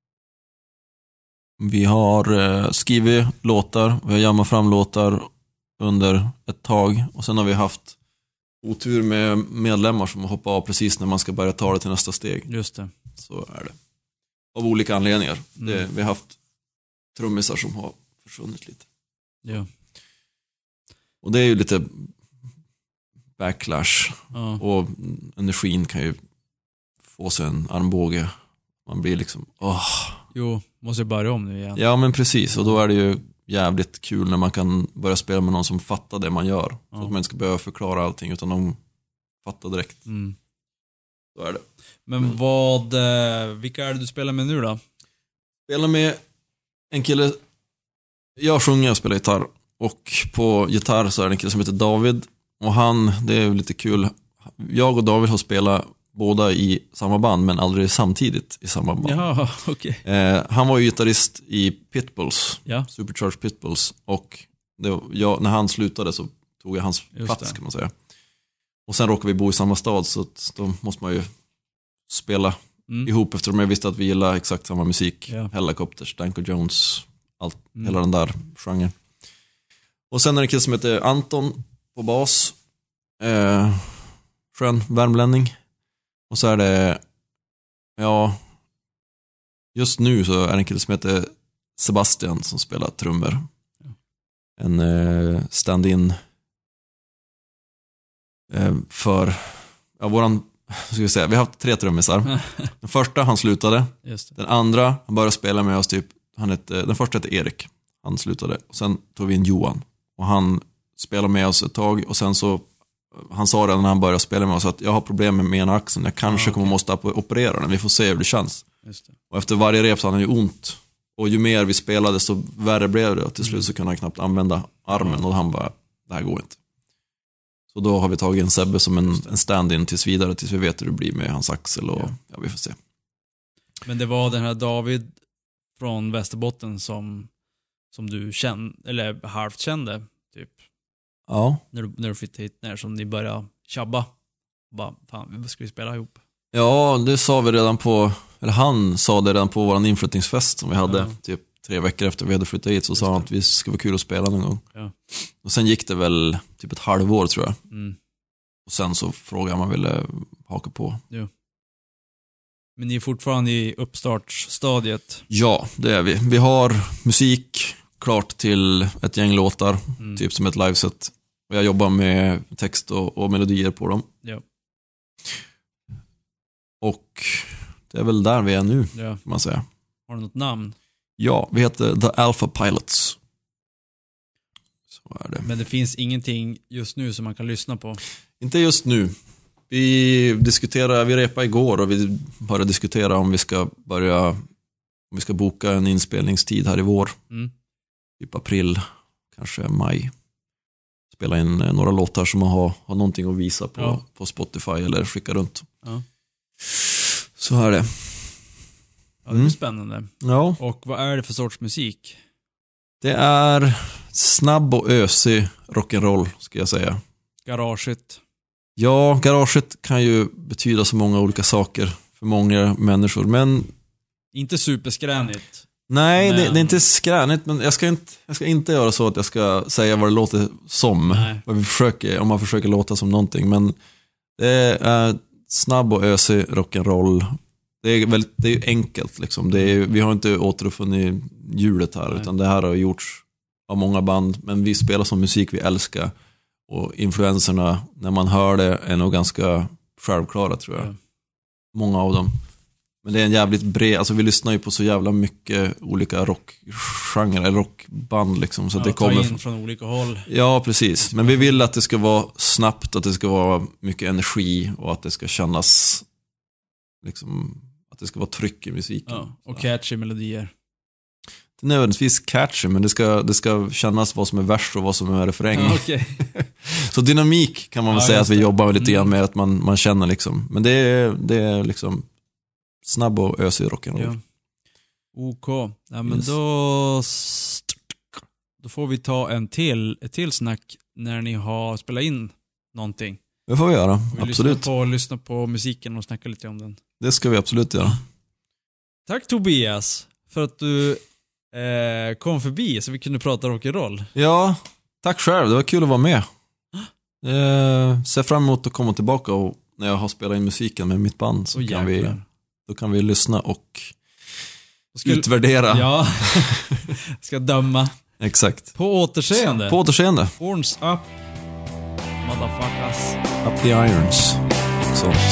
vi har eh, skrivit låtar, vi har jammat fram låtar under ett tag och sen har vi haft otur med medlemmar som hoppar av precis när man ska börja ta det till nästa steg. Just det. Så är det. Av olika anledningar. Mm. Det, vi har haft trummisar som har försvunnit lite. Ja. Och det är ju lite backlash. Ja. Och energin kan ju få sig en armbåge. Man blir liksom, åh. Jo, måste jag börja om nu igen. Ja men precis, och då är det ju jävligt kul när man kan börja spela med någon som fattar det man gör. Ja. Så att man inte ska behöva förklara allting utan de fattar direkt. Mm. Så är det. Men vad... eh, Vilka är det du spelar med nu då? Spelar med en kille, jag sjunger och spelar gitarr. Och på gitarr så är det en kille som heter David. Och han, det är ju lite kul. Jag och David har spelat båda i samma band men aldrig samtidigt i samma band. Ja, okej. Eh, han var ju gitarrist i Pitbulls, Ja, Supercharged Pitbulls. Och det var, jag, när han slutade så tog jag hans Just plats det. kan man säga. Och sen råkade vi bo i samma stad så att då måste man ju spela mm. ihop eftersom jag visste att vi gillar exakt samma musik. Ja. Helicopters, Danko Jones, allt, Mm. hela den där genren. Och sen är det en kille som heter Anton på bas. Eh, skön värmlänning. Och så är det, ja, just nu så är det en kille som heter Sebastian som spelar trummor. Ja. En eh, stand-in eh, för, ja, våran, ska vi säga, vi har haft tre trummisar. Den första, han slutade. Just det. Den andra, han började spela med oss typ, han hette, den första hette Erik. Han slutade. Och sen tog vi in Johan. Och han spelade med oss ett tag. Och sen så, han sa det när han började spela med oss att jag har problem med ena axeln. Jag kanske Ah, kommer måste operera den. Vi får se hur det känns. Just det. Och efter varje rep så hade han ju ont. Och ju mer vi spelade så värre blev det. Och till slut så kunde han knappt använda armen. Och han bara, det här går inte. Så då har vi tagit en Sebbe som en, en stand-in tills vidare, tills vi vet hur det blir med hans Axel och ja, ja vi får se. Men det var den här David från Västerbotten som, som du kände, eller halvt kände, typ. Ja. När du, när du flyttade hit, när som ni började tjabba. Bara, fan, vad ska vi spela ihop? Ja, det sa vi redan på, eller han sa det redan på våran inflyttningsfest som vi hade, Ja. typ tre veckor efter vi hade flyttat hit, så Just sa han det. att vi ska vara kul att spela någon gång. Ja. Och sen gick det väl typ ett halvår tror jag. Mm. Och sen så frågade jag om man ville haka på. Men ni är fortfarande i uppstartsstadiet. Ja, det är vi. Vi har musik klart till ett gäng låtar, Mm. typ som ett liveset. Och jag jobbar med text och, och melodier på dem. Ja. Och det är väl där vi är nu, Ja. kan man säga. Har du något namn? Ja, vi heter The Alpha Pilots. Så är det. Men det finns ingenting just nu som man kan lyssna på. Inte just nu. Vi diskuterar, vi repade igår och vi började diskutera om vi ska börja, om vi ska boka en inspelningstid här i vår. Mm. Typ april, kanske maj. Spela in eh, några låtar som man har, har någonting att visa på, Ja. på Spotify eller skicka runt. Ja. Så är det. Ja, det blir Mm. spännande. Ja, Och vad är det för sorts musik? det är snabb och ösig rock'n'roll, ska jag säga. Garaget. Ja, garaget kan ju betyda så många olika saker för många människor, men Inte superskränigt. nej, Men- det, det är inte skränigt, men jag ska inte, jag ska inte göra så att jag ska säga vad det låter som. Nej. Vad vi försöker, om man försöker låta som någonting, men det är snabb och ösig rock'n'roll. Det är väldigt, det är enkelt liksom. Det är, vi har inte återuppfunnit hjulet här, Nej. utan det här har gjorts av många band, men vi spelar som musik vi älskar. Och influenserna, när man hör det, är nog ganska självklara, tror jag. Ja. Många av dem. Men det är en jävligt bred, alltså vi lyssnar ju på så jävla mycket olika rockgenrer, eller rockband liksom, så att Ja, det ta kommer in från olika håll. Ja, precis. Men vi vill att det ska vara snabbt, att det ska vara mycket energi och att det ska kännas liksom, att det ska vara tryck i musiken. Ja, och catchy melodier. Inte nödvändigtvis catchy, men det ska, det ska kännas vad som är vers och vad som är refräng. Ja, okej. Så dynamik kan man väl Ja, säga just att vi det. jobbar lite grann Mm. med, att man, man känner liksom. Men det är, det är liksom snabb och ösig rock'n'roll. Ja. OK. Ja, men Yes. då... Då får vi ta en till, ett till snack när ni har spelat in någonting. Det får vi göra, Vi absolut. lyssnar på, lyssna på musiken och snacka lite om den. Det ska vi absolut göra. Tack Tobias för att du eh, kom förbi så vi kunde prata rock'n'roll. Ja, tack själv. Det var kul att vara med. Eh, ser fram emot att komma tillbaka och när jag har spelat in musiken med mitt band så Åh, kan vi, jäklar. då kan vi lyssna och Då skulle- utvärdera. Ja, ska döma. Exakt. På återseende. På återseende. Horns up, motherfuckers. Up the irons. Så.